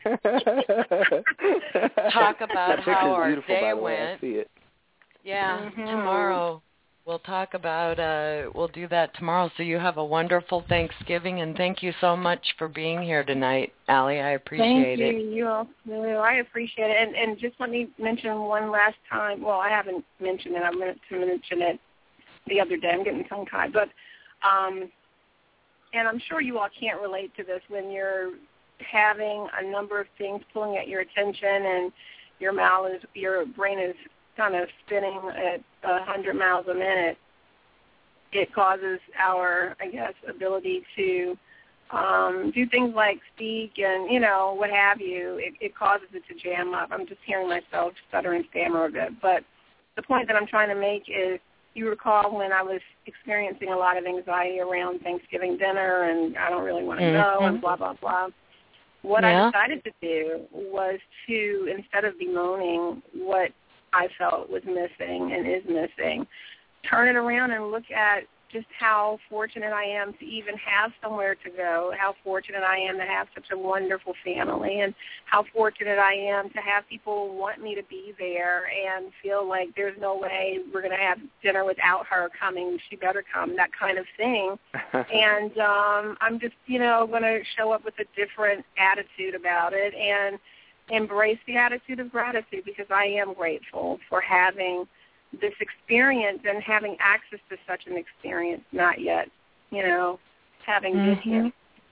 talk about how our day went. I see it. Yeah, mm-hmm. tomorrow we'll talk about. Uh, we'll do that tomorrow. So you have a wonderful Thanksgiving, and thank you so much for being here tonight, Allie. I appreciate thank you. it. You all, I appreciate it. And, and just let me mention one last time. Well, I haven't mentioned it. I meant to mention it the other day. I'm getting tongue-tied. But, um, and I'm sure you all can't relate to this when you're having a number of things pulling at your attention and your mouth is, your brain is kind of spinning at a hundred miles a minute. It causes our, I guess, ability to um, do things like speak and, you know, what have you, it, it causes it to jam up. I'm just hearing myself stutter and stammer a bit. But the point that I'm trying to make is, you recall when I was experiencing a lot of anxiety around Thanksgiving dinner and I don't really want to mm-hmm. go and blah, blah, blah. What yeah. I decided to do was to, instead of bemoaning what I felt was missing and is missing, turn it around and look at just how fortunate I am to even have somewhere to go, how fortunate I am to have such a wonderful family, and how fortunate I am to have people want me to be there and feel like there's no way we're going to have dinner without her coming. She better come, that kind of thing. And um, I'm just, you know, going to show up with a different attitude about it and embrace the attitude of gratitude, because I am grateful for having this experience and having access to such an experience, not yet, you know, having mm-hmm. been here.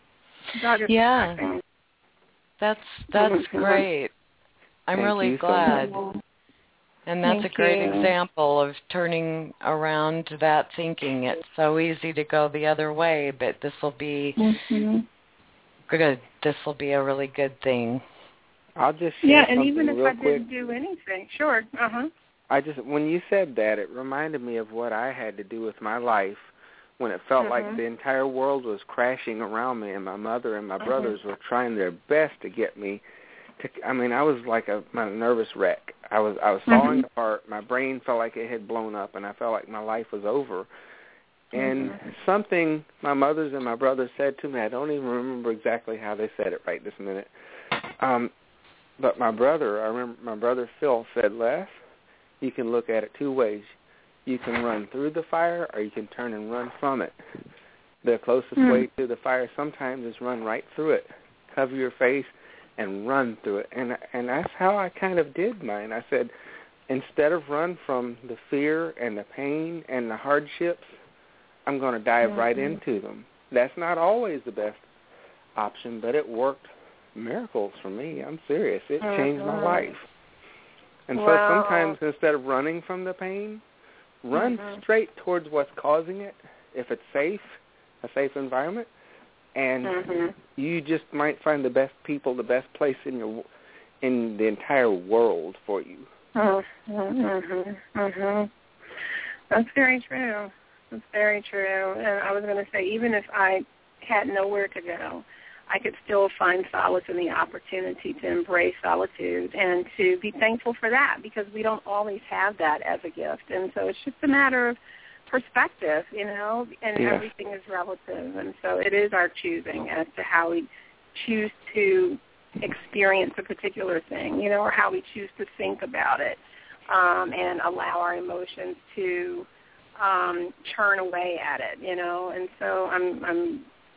Yeah, perfect. that's that's mm-hmm. great. I'm Thank really you glad. so much. And that's Thank a great you. example of turning around that thinking. It's so easy to go the other way, but this will be mm-hmm. good. This will be a really good thing. I'll just share yeah, and something even if real I quick. didn't do anything, sure, uh-huh. I just, when you said that, it reminded me of what I had to do with my life when it felt mm-hmm. like the entire world was crashing around me, and my mother and my mm-hmm. brothers were trying their best to get me to. I mean, I was like a, a nervous wreck. I was, I was falling mm-hmm. apart. My brain felt like it had blown up, and I felt like my life was over. And mm-hmm. something my mothers and my brothers said to me, I don't even remember exactly how they said it right this minute. Um, but my brother, I remember my brother Phil said, Les, you can look at it two ways. You can run through the fire, or you can turn and run from it. The closest mm. way to the fire sometimes is run right through it. Cover your face and run through it. And and that's how I kind of did mine. I said, instead of run from the fear and the pain and the hardships, I'm going to dive mm-hmm. right into them. That's not always the best option, but it worked miracles for me. I'm serious. It mm-hmm. changed my life. And wow. so sometimes instead of running from the pain, run mm-hmm. straight towards what's causing it, if it's safe, a safe environment, and mm-hmm. you just might find the best people, the best place in your in the entire world for you. Mm-hmm. Mm-hmm. Mm-hmm. That's very true. That's very true. And I was going to say, even if I had nowhere to go, I could still find solace in the opportunity to embrace solitude and to be thankful for that, because we don't always have that as a gift. And so it's just a matter of perspective, you know, and yeah. everything is relative. And so it is our choosing as to how we choose to experience a particular thing, you know, or how we choose to think about it, um, and allow our emotions to um, churn away at it, you know. And so I'm I'm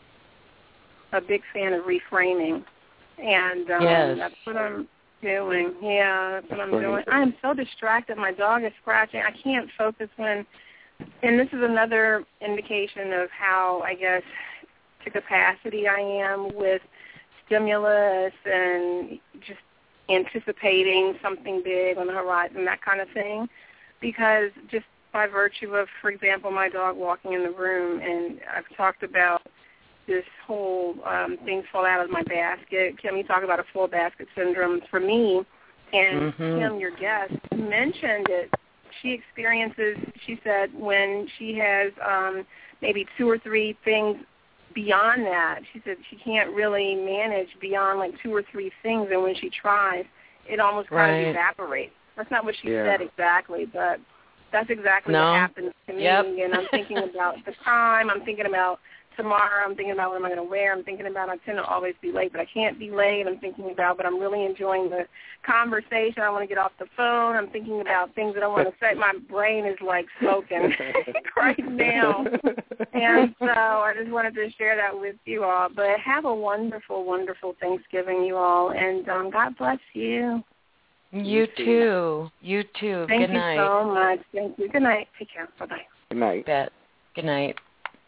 a big fan of reframing, and um, yes. that's what I'm doing. Yeah, that's what I'm Great. doing. I am so distracted. My dog is scratching. I can't focus when, and this is another indication of how, I guess, to capacity I am with stimulus and just anticipating something big on the horizon, that kind of thing, because just by virtue of, for example, my dog walking in the room, and I've talked about this whole um, things fall out of my basket. Kim, you talk about a full basket syndrome for me, and mm-hmm. Kim, your guest, mentioned it. She experiences, she said, when she has um, maybe two or three things beyond that. She said she can't really manage beyond like two or three things, and when she tries, it almost kind right. of evaporates. That's not what she yeah. said exactly, but that's exactly no. what happens to me. Yep. And I'm thinking about the time. I'm thinking about tomorrow. I'm thinking about what am I going to wear. I'm thinking about, I tend to always be late, but I can't be late. I'm thinking about, but I'm really enjoying the conversation. I want to get off the phone. I'm thinking about things that I want to say. My brain is like smoking right now. And so I just wanted to share that with you all. But have a wonderful, wonderful Thanksgiving, you all. And um, God bless you. You too. You too. Thank Good you night. so much. Thank you. Good night. Take care. Bye-bye. Good night. Bet. Good night.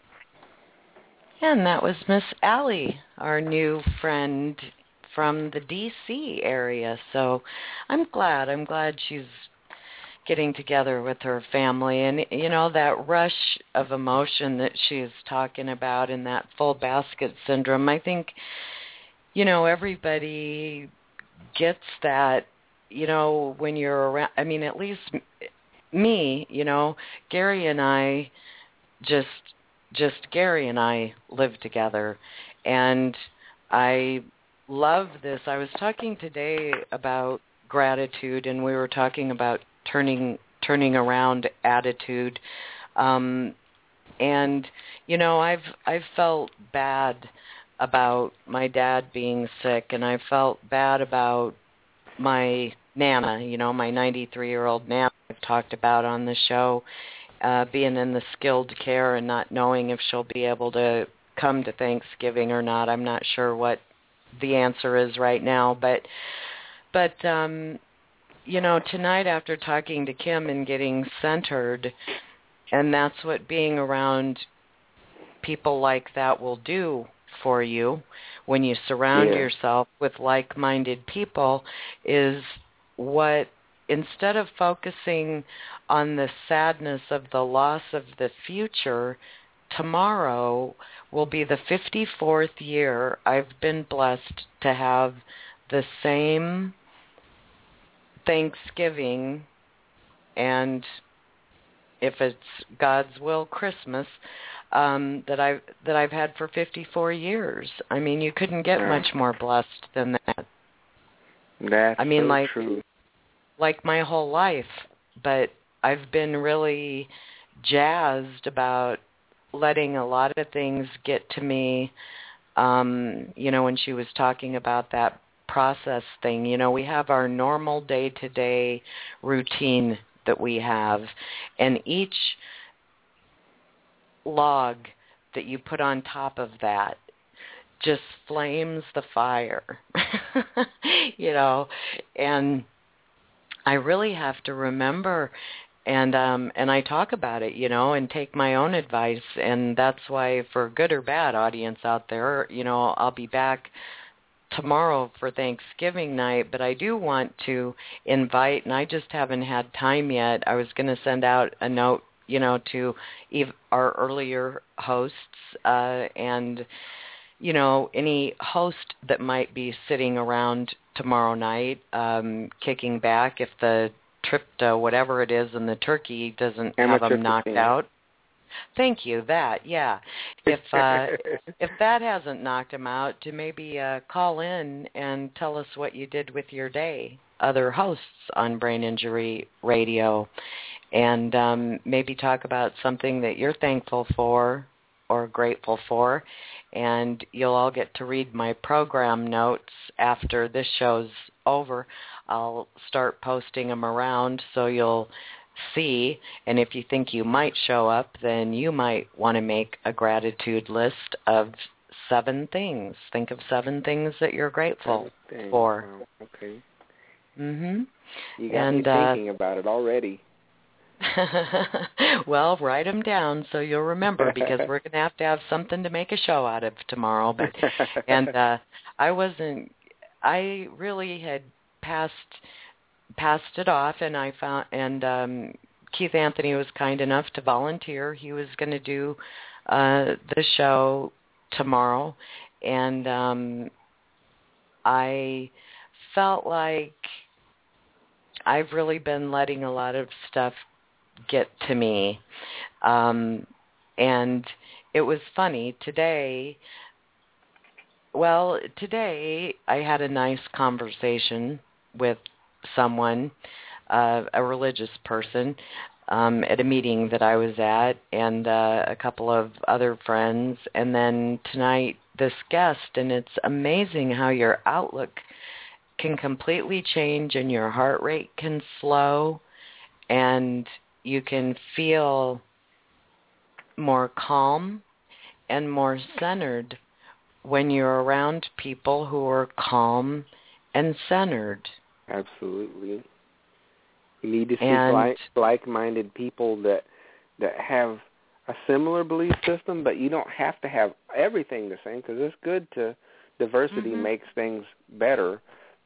And that was Miss Allie, our new friend from the D C area. So I'm glad. I'm glad she's getting together with her family. And, you know, that rush of emotion that she's talking about in that full basket syndrome, I think, you know, everybody gets that, you know, when you're around. I mean, at least me, you know, Gary and I just, just Gary and I live together. And I love this. I was talking today about gratitude, and we were talking about turning turning around attitude. Um, and you know, I've I've felt bad about my dad being sick, and I felt bad about my Nana, you know, my ninety-three-year-old Nana I've talked about on the show, uh, being in the skilled care and not knowing if she'll be able to come to Thanksgiving or not. I'm not sure what the answer is right now, but but um you know, tonight after talking to Kim and getting centered, and that's what being around people like that will do for you when you surround yeah. yourself with like-minded people, is what, instead of focusing on the sadness of the loss of the future, tomorrow will be the fifty-fourth year I've been blessed to have the same Thanksgiving, and if it's God's will, Christmas, um, that I've that I've had for fifty-four years. I mean, you couldn't get right. much more blessed than that. That's I mean, so like true. like my whole life, but I've been really jazzed about letting a lot of things get to me. Um, you know, when she was talking about that process thing, you know, we have our normal day-to-day routine that we have, and each log that you put on top of that just flames the fire, you know, and I really have to remember, and um, and I talk about it, you know, and take my own advice, and that's why, for good or bad, audience out there, you know, I'll be back tomorrow for Thanksgiving night, but I do want to invite, and I just haven't had time yet. I was going to send out a note, you know, to our earlier hosts, uh, and, you know, any host that might be sitting around tomorrow night, um, kicking back if the trypto, whatever it is, and the turkey doesn't have them knocked out. Thank you. That, yeah. If uh, if that hasn't knocked him out, to maybe uh, call in and tell us what you did with your day. Other hosts on Brain Injury Radio, and um, maybe talk about something that you're thankful for or grateful for. And you'll all get to read my program notes after this show's over. I'll start posting them around, so you'll see, and if you think you might show up, then you might want to make a gratitude list of seven things. Think of seven things that you're grateful for. Wow. Okay. Mhm. You got and, me thinking uh, about it already. Well, write them down so you'll remember, because we're going to have to have something to make a show out of tomorrow. But and uh, I wasn't. I really had passed. passed it off, and I found, and um, Keith Anthony was kind enough to volunteer. He was going to do uh, the show tomorrow, and um, I felt like I've really been letting a lot of stuff get to me, um, and it was funny today. Well, today I had a nice conversation with someone, uh, a religious person, um, at a meeting that I was at, and uh, a couple of other friends, and then tonight this guest, and it's amazing how your outlook can completely change and your heart rate can slow, and you can feel more calm and more centered when you're around people who are calm and centered. Absolutely. You need to seek and, like, like-minded people that that have a similar belief system, but you don't have to have everything the same, because it's good to, diversity mm-hmm. makes things better,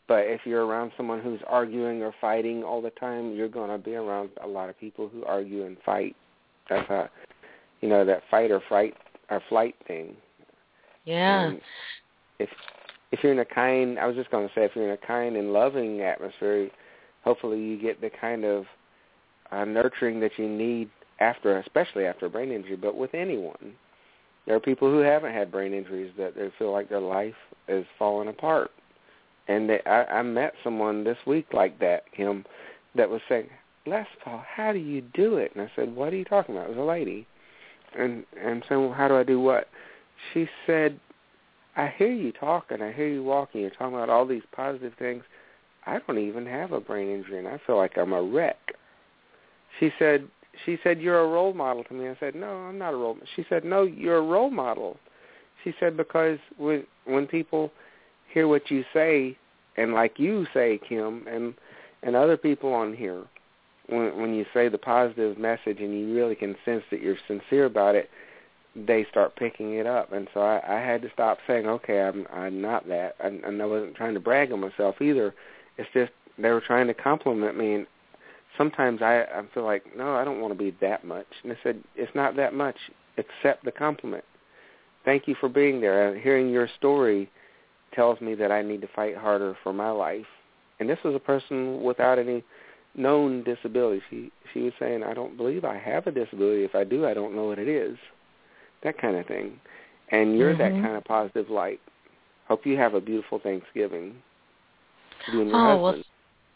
But if you're around someone who's arguing or fighting all the time, you're going to be around a lot of people who argue and fight. That's how, you know, that fight or fright or flight thing. Yeah. And if if you're in a kind, I was just going to say, if you're in a kind and loving atmosphere, hopefully you get the kind of uh, nurturing that you need after, especially after a brain injury, but with anyone. There are people who haven't had brain injuries that they feel like their life is falling apart. And they, I, I met someone this week like that, Kim, that was saying, Les Paul, how do you do it? And I said, what are you talking about? It was a lady. And, and saying, well, how do I do what? She said, I hear you talking, I hear you walking, you're talking about all these positive things. I don't even have a brain injury, and I feel like I'm a wreck. She said, she said, you're a role model to me. I said, no, I'm not a role model. She said, no, you're a role model. She said, because when, when people hear what you say, and like you say, Kim, and, and other people on here, when, when you say the positive message and you really can sense that you're sincere about it, they start picking it up. And so I, I had to stop saying, okay, I'm, I'm not that. And, and I wasn't trying to brag on myself either. It's just they were trying to compliment me. And sometimes I, I feel like, no, I don't want to be that much. And I said, it's not that much. Accept the compliment. Thank you for being there. Hearing your story tells me that I need to fight harder for my life. And this was a person without any known disability. She, she was saying, I don't believe I have a disability. If I do, I don't know what it is. That kind of thing. And you're mm-hmm. that kind of positive light. Hope you have a beautiful Thanksgiving. You and your oh, husband. Well,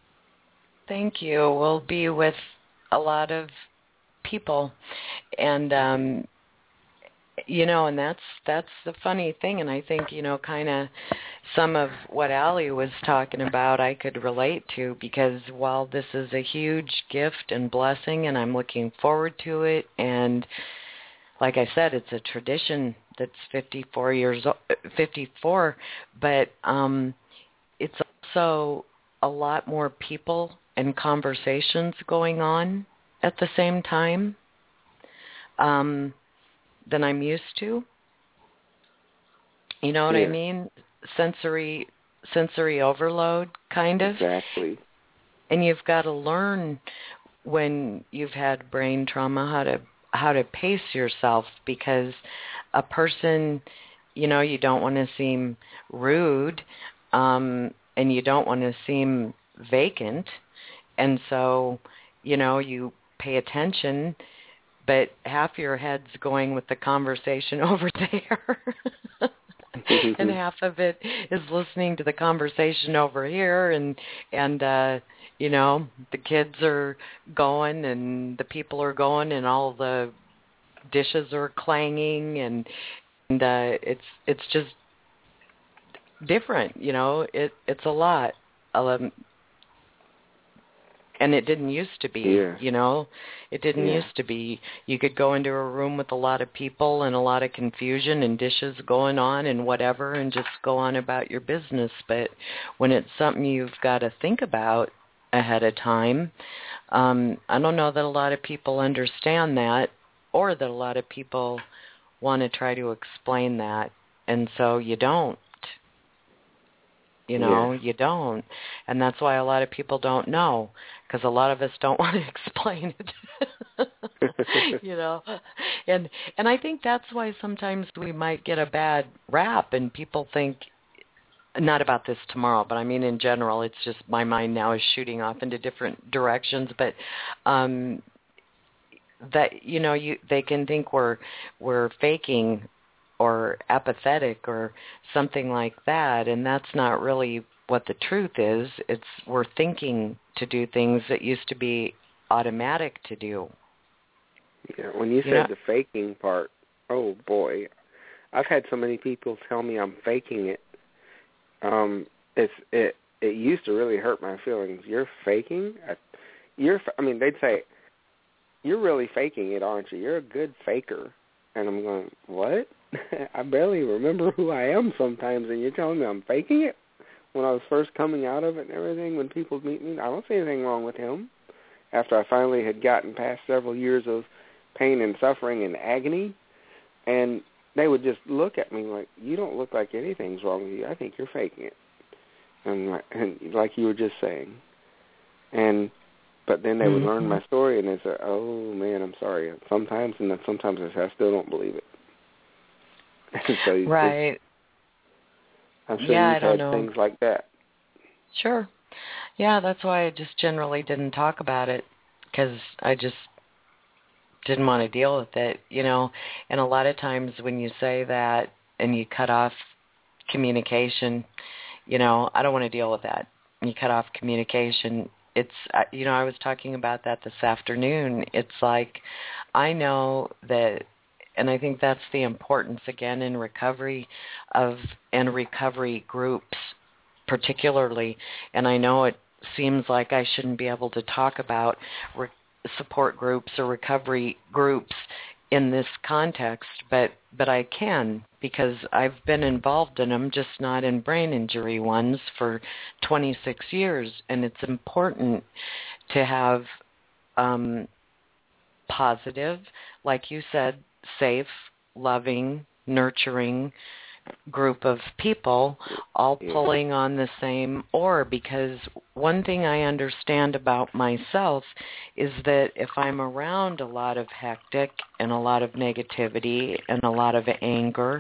thank you. We'll be with a lot of people. And, um, you know, and that's that's the funny thing. And I think, you know, kind of some of what Allie was talking about I could relate to, because while this is a huge gift and blessing and I'm looking forward to it, and like I said, it's a tradition that's fifty-four years old, fifty-four, but um, it's also a lot more people and conversations going on at the same time um, than I'm used to. You know what yeah. I mean? Sensory, sensory overload, kind of. Exactly. And you've got to learn when you've had brain trauma how to how to pace yourself, because a person, you know, you don't want to seem rude, um, and you don't want to seem vacant. And so, you know, you pay attention, but half your head's going with the conversation over there. And half of it is listening to the conversation over here, and and uh, you know, the kids are going, and the people are going, and all the dishes are clanging, and and uh, it's it's just different, you know. It it's a lot, um, and it didn't used to be, yeah. you know. It didn't yeah. used to be. You could go into a room with a lot of people and a lot of confusion and dishes going on and whatever, and just go on about your business. But when it's something you've got to think about ahead of time, um, I don't know that a lot of people understand that, or that a lot of people want to try to explain that, and so you don't. You know, yeah. you don't. And that's why a lot of people don't know, because a lot of us don't want to explain it. You know, and and I think that's why sometimes we might get a bad rap, and people think, not about this tomorrow, but I mean in general, it's just my mind now is shooting off into different directions, but um, that, you know, you they can think we're we're faking or apathetic or something like that, and that's not really what the truth is. It's we're thinking to do things that used to be automatic to do. Yeah, when you, you said know? the faking part, oh boy, I've had so many people tell me I'm faking it. Um, it's it it used to really hurt my feelings. You're faking? You're I mean, they'd say, you're really faking it, aren't you? You're a good faker. And I'm going, what? I barely remember who I am sometimes, and you're telling me I'm faking it? When I was first coming out of it and everything, when people meet me, I don't see anything wrong with him. After I finally had gotten past several years of pain and suffering and agony, and they would just look at me like, you don't look like anything's wrong with you. I think you're faking it. and, like, and like you were just saying, and but then they mm-hmm. would learn my story, and they say, "Oh man, I'm sorry." Sometimes, and then sometimes I say, "I still don't believe it." so you, right. I'm sure yeah, you've I don't had know. things like that. Sure. Yeah, that's why I just generally didn't talk about it, because I just didn't want to deal with it, you know. And a lot of times when you say that and you cut off communication, you know, I don't want to deal with that. You cut off communication. It's, you know, I was talking about that this afternoon. It's like, I know that, and I think that's the importance, again, in recovery of, and recovery groups particularly, and I know it seems like I shouldn't be able to talk about re- support groups or recovery groups in this context, but but I can, because I've been involved in them, just not in brain injury ones, for twenty-six years, and it's important to have um, positive, like you said, safe, loving, nurturing group of people all pulling on the same oar, because one thing I understand about myself is that if I'm around a lot of hectic and a lot of negativity and a lot of anger,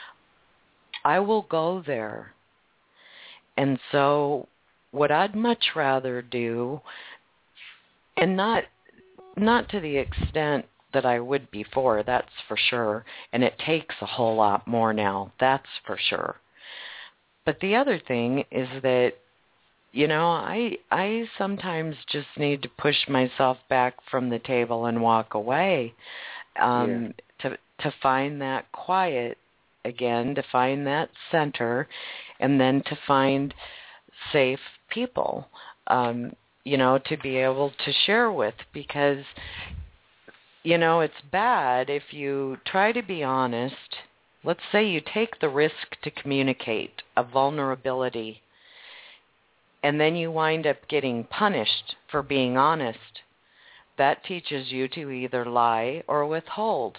I will go there. And so what I'd much rather do, and not not to the extent that I would before, that's for sure. And it takes a whole lot more now, that's for sure. But the other thing is that, you know, I I sometimes just need to push myself back from the table and walk away, um, yeah. to to find that quiet again, to find that center, and then to find safe people, um, you know, to be able to share with, because you know, it's bad if you try to be honest. Let's say you take the risk to communicate a vulnerability, and then you wind up getting punished for being honest. That teaches you to either lie or withhold.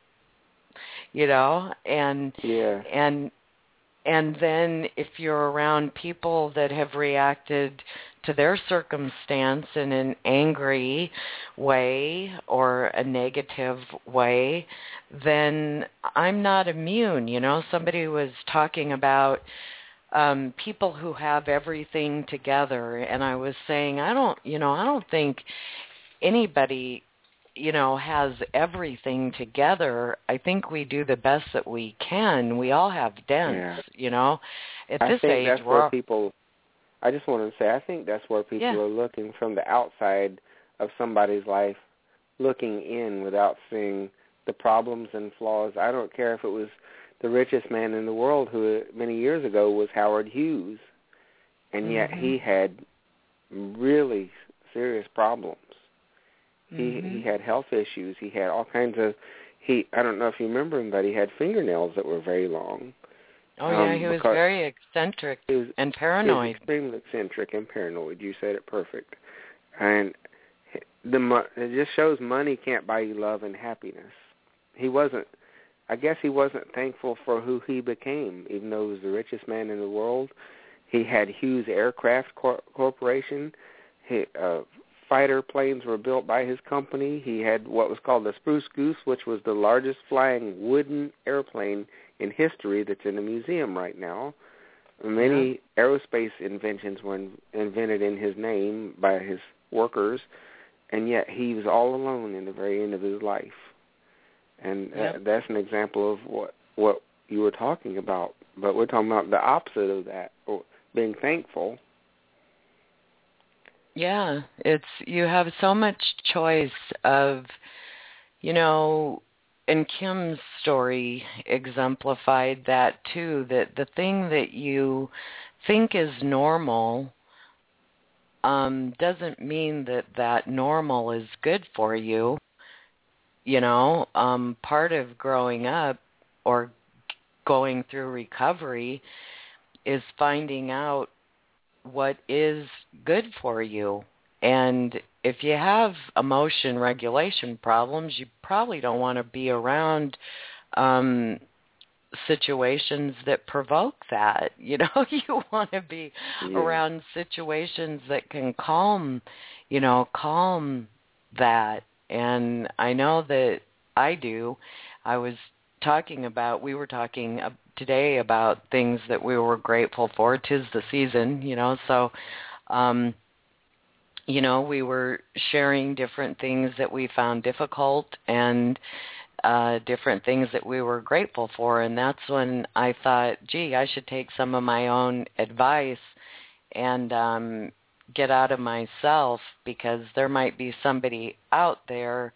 You know, and yeah. and and then if you're around people that have reacted to their circumstance in an angry way or a negative way, then I'm not immune. You know, somebody was talking about um, people who have everything together, and I was saying, I don't, you know, I don't think anybody, you know, has everything together. I think we do the best that we can. We all have dents, yeah. you know. At I this think age, that's we're where people. I just wanted to say, I think that's where people yeah. are looking from the outside of somebody's life, looking in without seeing the problems and flaws. I don't care if it was the richest man in the world, who many years ago was Howard Hughes, and mm-hmm. yet he had really serious problems. Mm-hmm. He he had health issues. He had all kinds of. He I don't know if you remember him, but he had fingernails that were very long. Oh, yeah, um, he was very eccentric he was, and paranoid. He was extremely eccentric and paranoid. You said it perfect. And the it just shows money can't buy you love and happiness. He wasn't, I guess he wasn't thankful for who he became, even though he was the richest man in the world. He had Hughes Aircraft Cor- Corporation. He, uh, fighter planes were built by his company. He had what was called the Spruce Goose, which was the largest flying wooden airplane in history that's in a museum right now. Many yeah. aerospace inventions were in, invented in his name by his workers, and yet he was all alone in the very end of his life. And yeah. uh, that's an example of what, what you were talking about. But we're talking about the opposite of that, or being thankful. Yeah, it's you have so much choice of, you know, and Kim's story exemplified that too, that the thing that you think is normal um, doesn't mean that that normal is good for you. You know, um, part of growing up or going through recovery is finding out what is good for you. And if you have emotion regulation problems, you probably don't want to be around um, situations that provoke that. You know, you want to be yeah. around situations that can calm, you know, calm that. And I know that I do. I was talking about, we were talking today about things that we were grateful for. 'Tis the season, you know, so, um, you know, we were sharing different things that we found difficult and uh, different things that we were grateful for. And that's when I thought, gee, I should take some of my own advice and um, get out of myself, because there might be somebody out there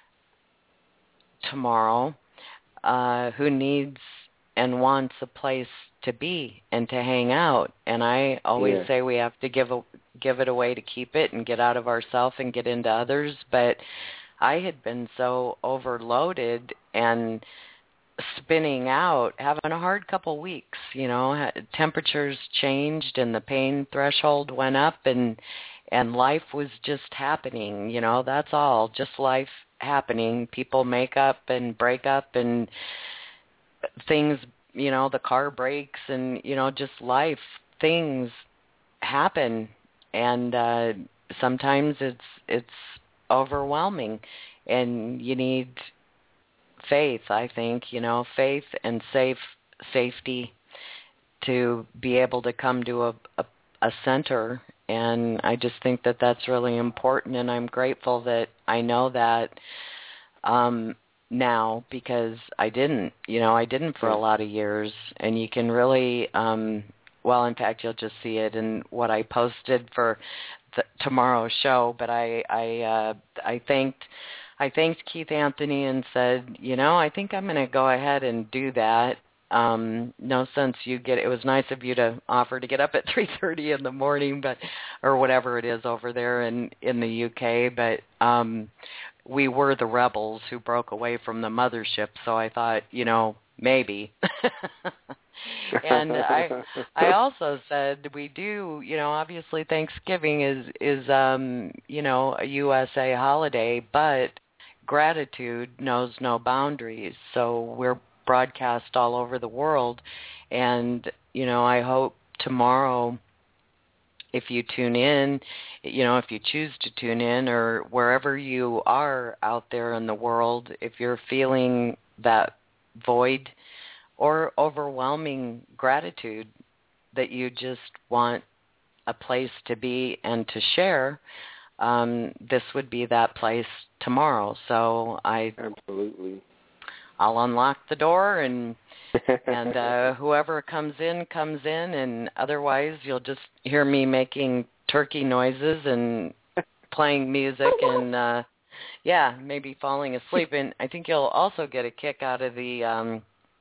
tomorrow uh, who needs and wants a place to be and to hang out. And I always yeah. say we have to give a, give it away to keep it and get out of ourselves and get into others. But I had been so overloaded and spinning out, having a hard couple weeks, you know, temperatures changed and the pain threshold went up, and and life was just happening, you know, that's all, just life happening. People make up and break up and things, you know, the car breaks and, you know, just life, things happen. And uh, sometimes it's it's overwhelming, and you need faith, I think, you know, faith and safe safety to be able to come to a, a, a center. And I just think that that's really important, and I'm grateful that I know that um, now, because I didn't, you know, I didn't for a lot of years. And you can really, um, well, in fact, you'll just see it in what I posted for the, tomorrow's show. But I, I, uh, I thanked, I thanked Keith Anthony and said, you know, I think I'm going to go ahead and do that. Um, no sense you get, it was nice of you to offer to get up at three thirty in the morning, but, or whatever it is over there in, in the U K. But, um, we were the rebels who broke away from the mothership. So I thought, you know, maybe. And I, I also said we do, you know, obviously Thanksgiving is, is, um, you know, a U S A holiday, but gratitude knows no boundaries. So we're broadcast all over the world. And, you know, I hope tomorrow, if you tune in, you know, if you choose to tune in, or wherever you are out there in the world, if you're feeling that void or overwhelming gratitude that you just want a place to be and to share, um, this would be that place tomorrow. So I absolutely, I'll unlock the door, and and uh, whoever comes in comes in, and otherwise you'll just hear me making turkey noises and playing music and uh, yeah, maybe falling asleep. And I think you'll also get a kick out of the um,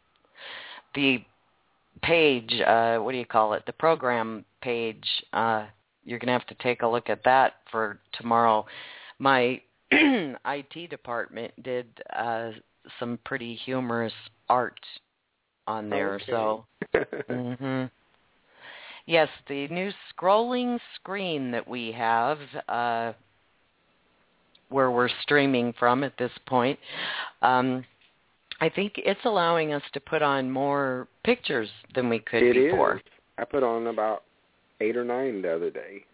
the page. Uh, what do you call it? The program page. Uh, you're going to have to take a look at that for tomorrow. My I T department did uh, some pretty humorous art on there. Okay. So, mm-hmm. Yes, the new scrolling screen that we have, uh, where we're streaming from at this point, um, I think it's allowing us to put on more pictures than we could it before. Is. I put on about eight or nine the other day.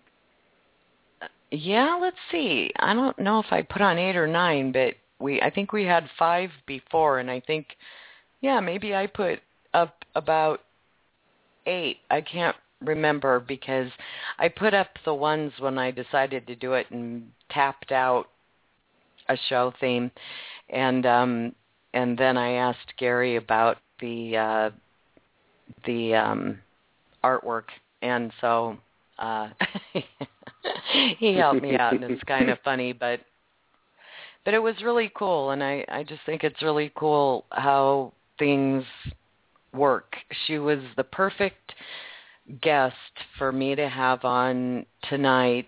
Yeah, let's see. I don't know if I put on eight or nine, but we I think we had five before, and I think, yeah, maybe I put up about eight. I can't remember, because I put up the ones when I decided to do it and tapped out a show theme, and um, and then I asked Gary about the uh, the um, artwork, and so uh, he helped me out, and it's kind of funny, but but it was really cool, and I, I just think it's really cool how things work. She was the perfect guest for me to have on tonight,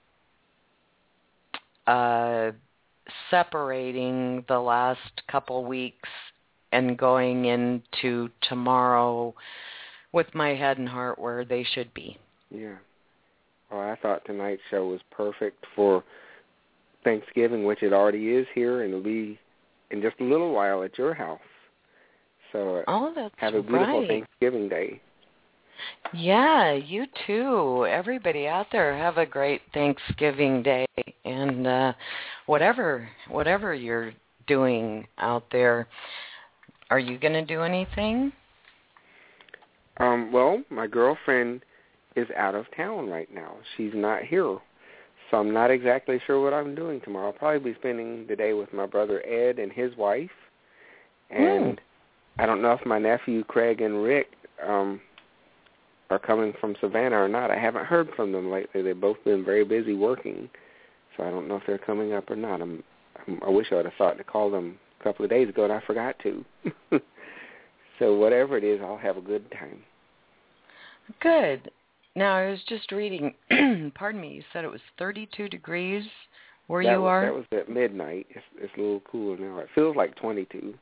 uh, separating the last couple weeks and going into tomorrow with my head and heart where they should be. Yeah. Well, I thought tonight's show was perfect for Thanksgiving, which it already is here, and it'll be in just a little while at your house. So oh, that's have a beautiful right. Thanksgiving Day. Yeah, you too. Everybody out there, have a great Thanksgiving Day, and uh, whatever whatever you're doing out there, are you going to do anything? Um, well, my girlfriend is out of town right now. She's not here, so I'm not exactly sure what I'm doing tomorrow. I'll probably be spending the day with my brother Ed and his wife, and mm. I don't know if my nephew Craig and Rick um, are coming from Savannah or not. I haven't heard from them lately. They've both been very busy working, so I don't know if they're coming up or not. I'm, I'm, I wish I would have thought to call them a couple of days ago, and I forgot to. So whatever it is, I'll have a good time. Good. Now, I was just reading, pardon me, you said it was thirty-two degrees where that you was, are? That was at midnight. It's, it's a little cooler now. It feels like twenty-two.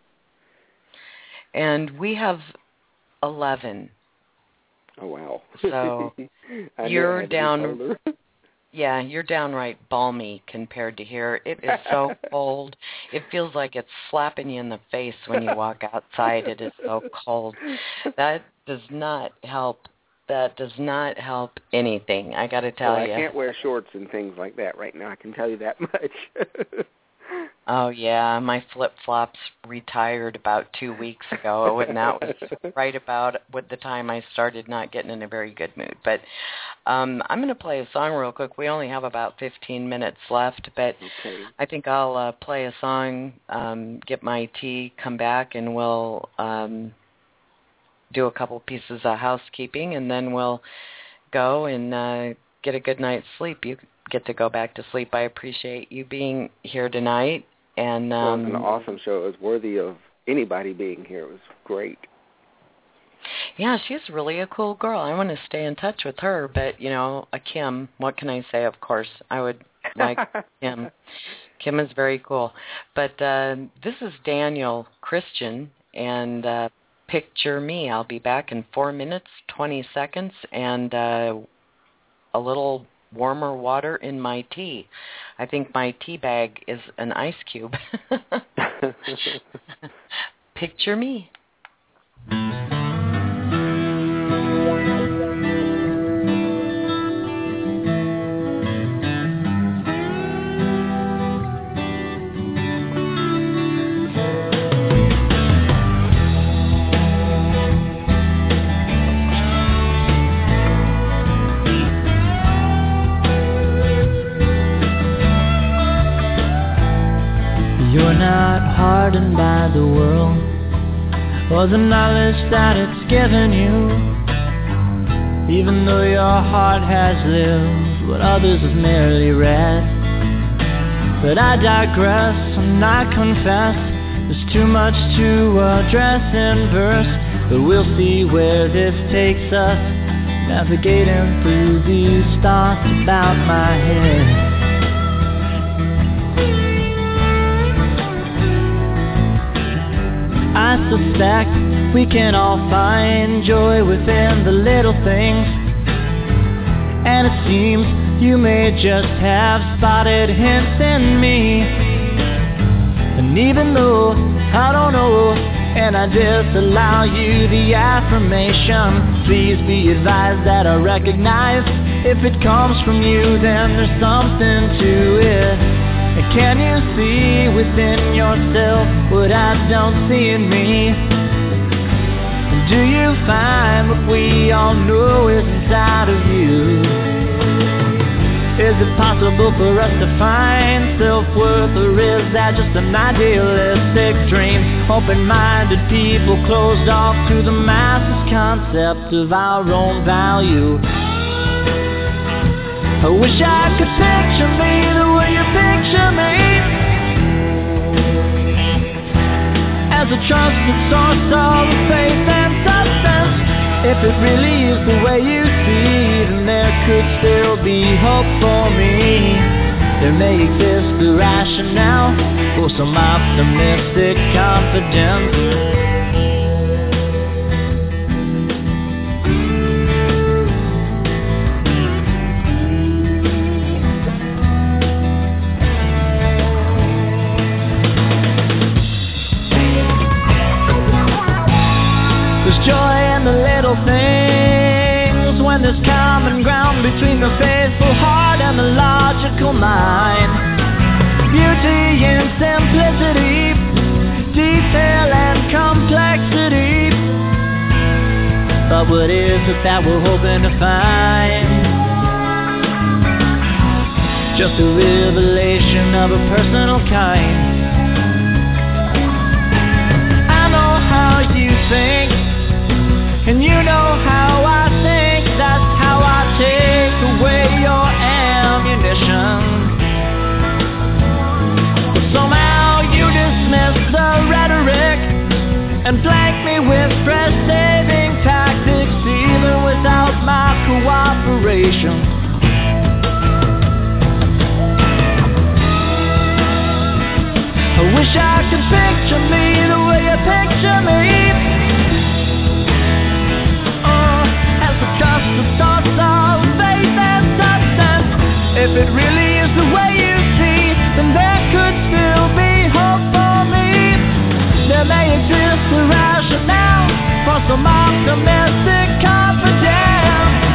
And we have eleven. Oh, wow. So you're down, yeah, you're downright balmy compared to here. It is so cold. It feels like it's slapping you in the face when you walk outside. It is so cold. That does not help. That does not help anything, I got to tell well, you. I can't wear shorts and things like that right now. I can tell you that much. Oh, yeah. My flip-flops retired about two weeks ago, and that was right about with the time I started not getting in a very good mood. But um, I'm going to play a song real quick. We only have about fifteen minutes left, but okay. I think I'll uh, play a song, um, get my tea, come back, and we'll um, do a couple pieces of housekeeping, and then we'll go and uh, get a good night's sleep. You get to go back to sleep. I appreciate you being here tonight. And um, well, it was an awesome show. It was worthy of anybody being here. It was great. Yeah, she's really a cool girl. I want to stay in touch with her, but, you know, a Kim, what can I say? Of course, I would like Kim. Kim is very cool. But uh, this is Daniel Christian, and uh, Picture Me. I'll be back in four minutes, twenty seconds, and uh, a little warmer water in my tea. I think my tea bag is an ice cube. Picture Me. You're not hardened by the world or the knowledge that it's given you, even though your heart has lived what others have merely read. But I digress and I confess there's too much to address in verse, but we'll see where this takes us, navigating through these thoughts about my head. I suspect we can all find joy within the little things, and it seems you may just have spotted hints in me. And even though I don't know, and I disallow you the affirmation, please be advised that I recognize if it comes from you, then there's something to it. And can you see within yourself what I don't see in me? And do you find what we all know is inside of you? Is it possible for us to find self-worth, or is that just an idealistic dream? Open-minded people closed off to the masses' concept of our own value. I wish I could picture me the way you picture me, as a trusted source of faith and substance. If it really is the way you see, then there could still be hope for me. There may exist a rationale for some optimistic confidence. what is it that we're hoping to find? Just a revelation of a personal kind. I know how you think, and you know how I think. That's how I take away your ammunition. But somehow you dismiss the rhetoric and flank me with stress-saving tactics, even without my cooperation. I wish I could picture me the way you picture me. Oh, as the trust of thoughts of faith and substance. If it really is the way you see, then there could still be hope for me. There may exist a rationale for some optimistic confidence.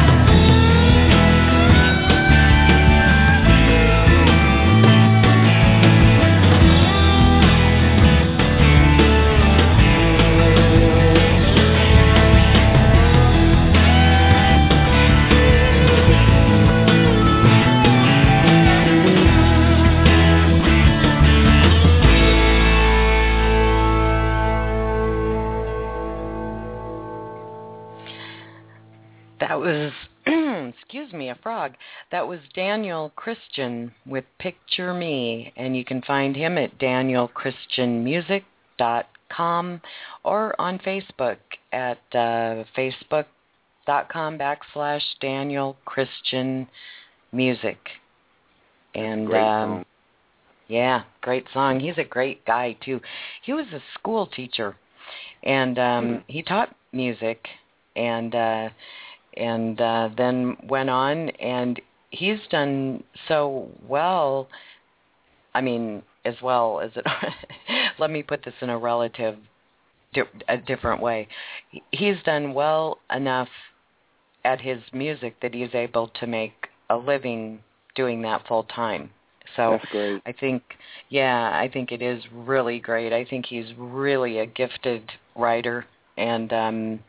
That was, excuse me, a frog. That was Daniel Christian with Picture Me, and you can find him at daniel christian music dot com or on Facebook at uh, facebook.com backslash Daniel Christian Music. And great um, song. Yeah, great song. He's a great guy, too. He was a school teacher, and um, mm-hmm. he taught music, and uh, and uh, then went on, and he's done so well. I mean, as well as it. Let me put this in a relative, a different way. He's done well enough at his music that he's able to make a living doing that full time. So that's great. I think, yeah, I think it is really great. I think he's really a gifted writer and um,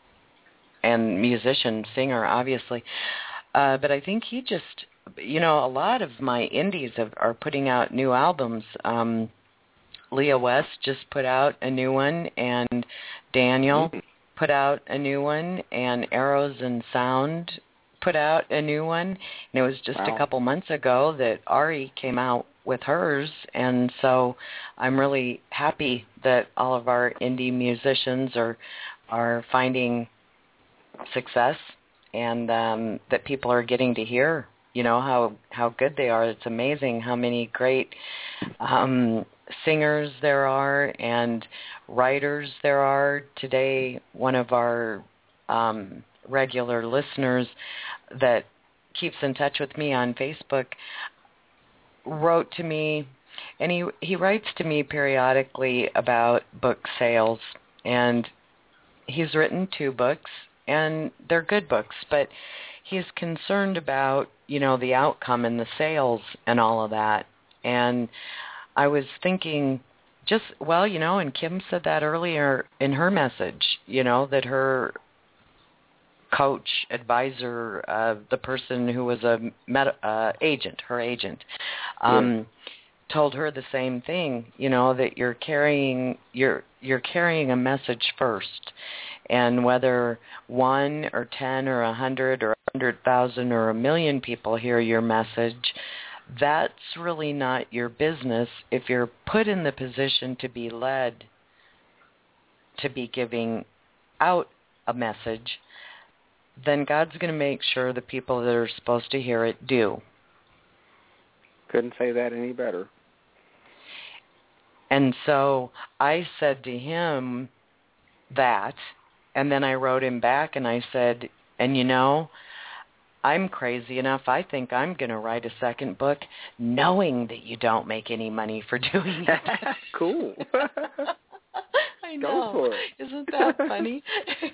and musician, singer, obviously. Uh, but I think he just, you know, a lot of my indies have, are putting out new albums. Um, Leah West just put out a new one, and Daniel mm-hmm. put out a new one, and Arrows and Sound put out a new one. And it was just wow. a couple months ago that Ari came out with hers, and so I'm really happy that all of our indie musicians are are finding success, and um, that people are getting to hear, you know, how how good they are. It's amazing how many great um, singers there are and writers there are. Today, one of our um, regular listeners that keeps in touch with me on Facebook wrote to me, and he he writes to me periodically about book sales, and he's written two books, and they're good books, but he's concerned about, you know, the outcome and the sales and all of that. And I was thinking, just, well, you know, and Kim said that earlier in her message, you know, that her coach, advisor, uh, the person who was a med- uh, agent, her agent, um, yeah. told her the same thing, you know, that you're carrying, you're, you're carrying a message first. And whether one or ten or a hundred or a hundred thousand or a million people hear your message, that's really not your business. If you're put in the position to be led to be giving out a message, then God's going to make sure the people that are supposed to hear it do. Couldn't say that any better. And so I said to him that, and then I wrote him back and I said, and you know, I'm crazy enough, I think I'm going to write a second book knowing that you don't make any money for doing it. Cool. I I Go know. for it. Isn't that funny?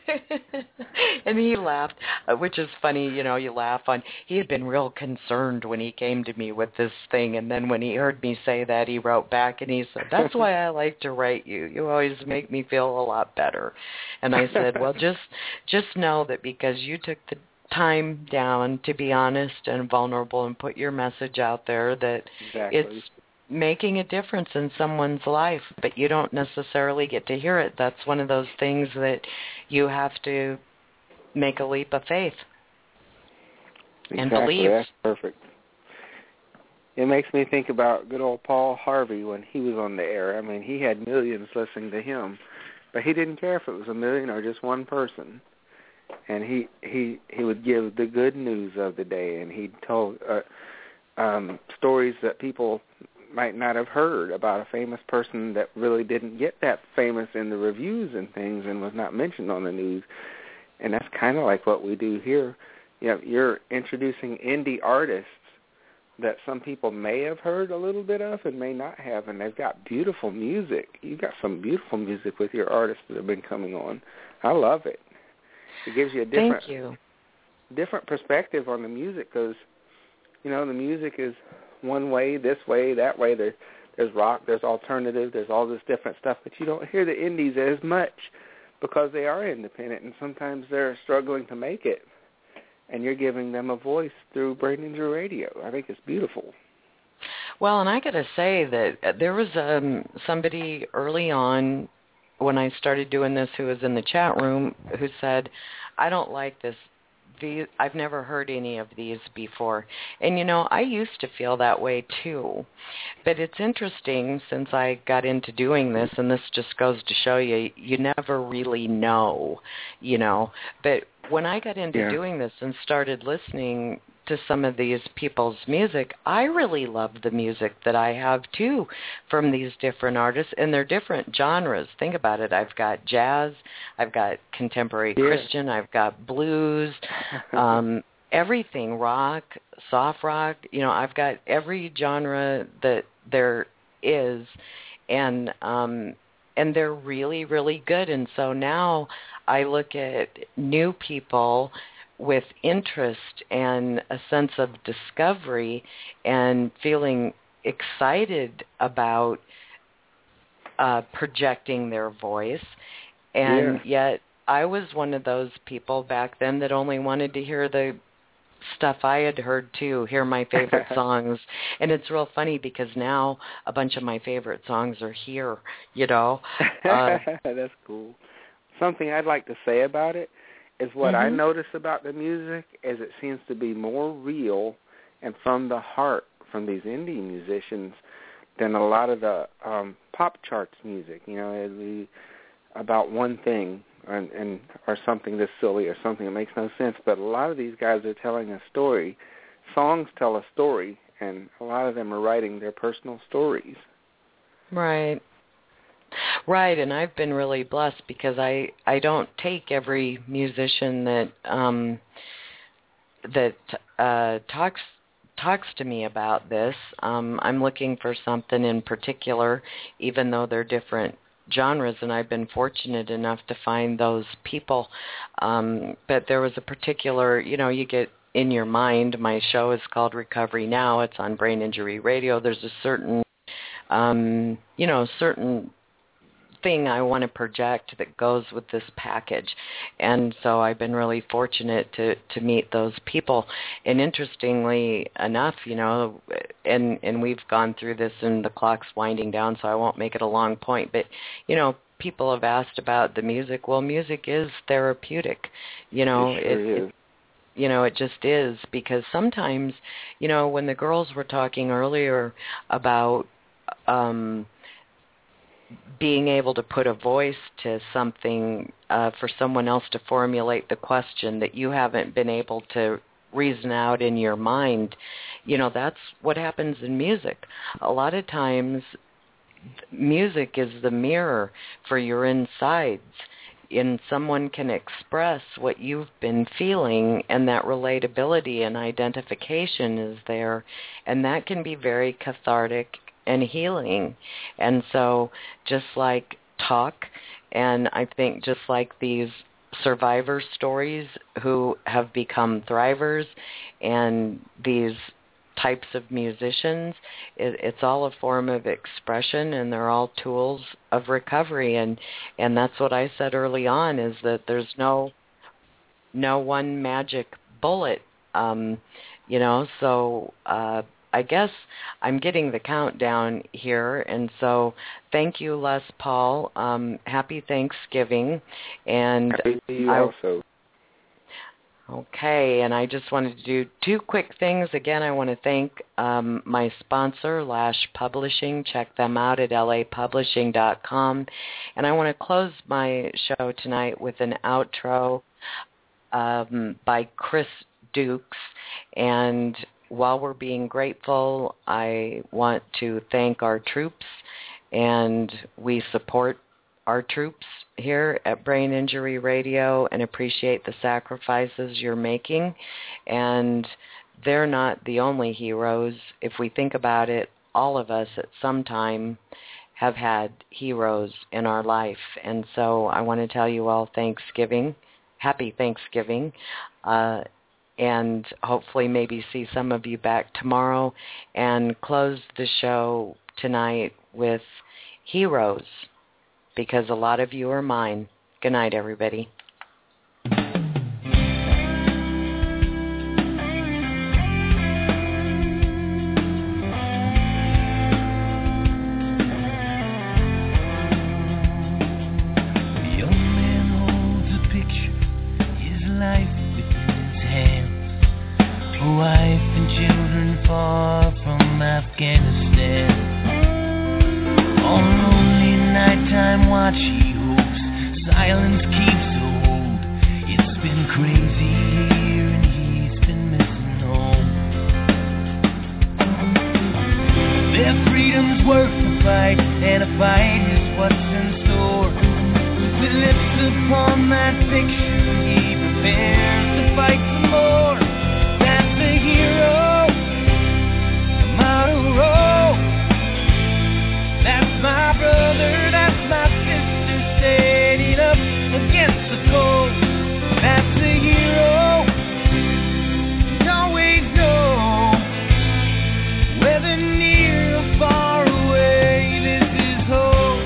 And he laughed, uh, which is funny, you know, you laugh on. He had been real concerned when he came to me with this thing, and then when he heard me say that, he wrote back and he said, that's why I like to write you. You always make me feel a lot better. And I said, well, just just know that because you took the time down to be honest and vulnerable and put your message out there, that exactly. it's making a difference in someone's life, but you don't necessarily get to hear it. That's one of those things that you have to make a leap of faith exactly. and believe. That's perfect. It makes me think about good old Paul Harvey when he was on the air. I mean, he had millions listening to him, but he didn't care if it was a million or just one person. And he he he would give the good news of the day, and he told uh, um, stories that people might not have heard about a famous person that really didn't get that famous in the reviews and things, and was not mentioned on the news. And that's kind of like what we do here. You know, you're introducing indie artists that some people may have heard a little bit of and may not have, and they've got beautiful music. You've got some beautiful music with your artists that have been coming on. I love it. It gives you a different, Thank you. different perspective on the music because, you know, the music is one way, this way, that way. There, there's rock, there's alternative, there's all this different stuff, but you don't hear the indies as much because they are independent, and sometimes they're struggling to make it, and you're giving them a voice through Brain Injury Radio. I think it's beautiful. Well, and I got to say that there was um, somebody early on when I started doing this who was in the chat room who said, I don't like this. These, I've never heard any of these before. And, you know, I used to feel that way, too. But it's interesting since I got into doing this, and this just goes to show you, you never really know, you know. But when I got into yeah. doing this and started listening to some of these people's music, I really love the music that I have, too, from these different artists, and they're different genres. Think about it. I've got jazz, I've got contemporary yeah. Christian, I've got blues, um, everything, rock, soft rock. You know, I've got every genre that there is, and um, and they're really, really good. And so now I look at new people with interest and a sense of discovery and feeling excited about uh, projecting their voice. And yeah. yet I was one of those people back then that only wanted to hear the stuff I had heard too, hear my favorite songs. And it's real funny because now a bunch of my favorite songs are here, you know. Uh, That's cool. Something I'd like to say about it is what mm-hmm. I notice about the music is it seems to be more real and from the heart from these indie musicians than a lot of the um, pop charts music. You know, it'd be about one thing and, and or something that's silly or something that makes no sense. But a lot of these guys are telling a story. Songs tell a story, and a lot of them are writing their personal stories. Right. Right, and I've been really blessed because I, I don't take every musician that um, that uh, talks talks to me about this. Um, I'm looking for something in particular, even though they're different genres, and I've been fortunate enough to find those people. Um, but there was a particular, you know, you get in your mind. My show is called Recovery Now. It's on Brain Injury Radio. There's a certain, um, you know, certain thing I want to project that goes with this package. And so I've been really fortunate to, to meet those people. And interestingly enough, you know, and, and we've gone through this and the clock's winding down, so I won't make it a long point, but, you know, people have asked about the music. Well, music is therapeutic. You know, it, sure it, is. it you know, it just is, because sometimes, you know, when the girls were talking earlier about um being able to put a voice to something uh, for someone else to formulate the question that you haven't been able to reason out in your mind, you know, that's what happens in music. A lot of times music is the mirror for your insides, and someone can express what you've been feeling, and that relatability and identification is there, and that can be very cathartic and healing. And so just like talk. And I think just like these survivor stories who have become thrivers and these types of musicians, it, it's all a form of expression, and they're all tools of recovery. And, and that's what I said early on, is that there's no no one magic bullet, um, you know, so uh, I guess I'm getting the countdown here, and so thank you, Les Paul. Um, happy Thanksgiving. And happy to you I, also. Okay, and I just wanted to do two quick things. Again, I want to thank um, my sponsor, Lash Publishing. Check them out at L A publishing dot com. And I want to close my show tonight with an outro um, by Chris Dukes. And while we're being grateful, I want to thank our troops, and we support our troops here at Brain Injury Radio and appreciate the sacrifices you're making. And they're not the only heroes. If we think about it, all of us at some time have had heroes in our life. And so I want to tell you all Thanksgiving, happy Thanksgiving, uh, and hopefully maybe see some of you back tomorrow, and close the show tonight with Heroes, because a lot of you are mine. Good night, everybody. Watch, he hopes silence keeps a hold. It's been crazy here and he's been missing home. Their freedom's worth a fight, and a fight is what's in store. With lips upon that picture, he prepares to fight some more. That's the hero, Mauro. That's my brother, that's my sister standing up against the cold. That's the hero. You always know, whether near or far away, this is hope.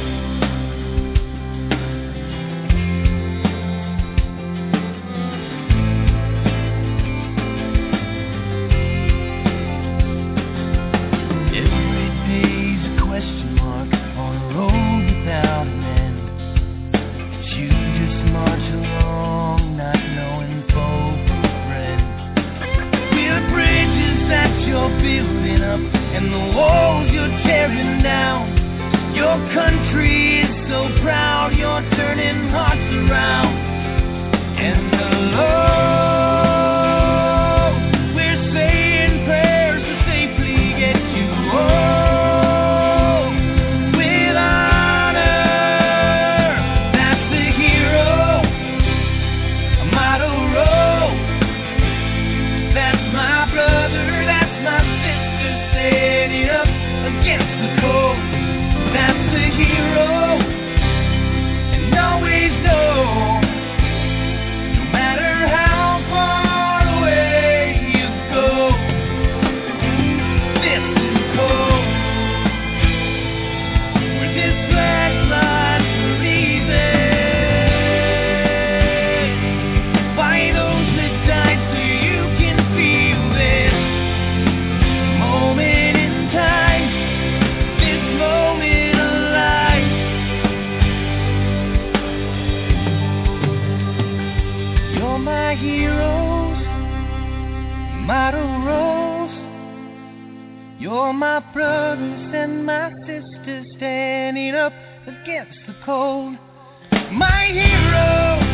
Every day's a question mark on a road without an end. But you just march along, not knowing foe from friend. We're bridges that you're building up, and the walls you're tearing down. Your country is so proud, you're turning hearts around. And alone, we're saying prayers to safely get you home. With honor, that's the hero, Mauro. That's my brother, that's my sister standing up against the cold. That's the hero, and always know, no matter how far away you go, this is cold. Where this flag flies for reason. By those that died so you can feel this moment in time, this moment alive. You're my heroes, Mataros. You're my brothers and my sisters standing up against the cold. My heroes.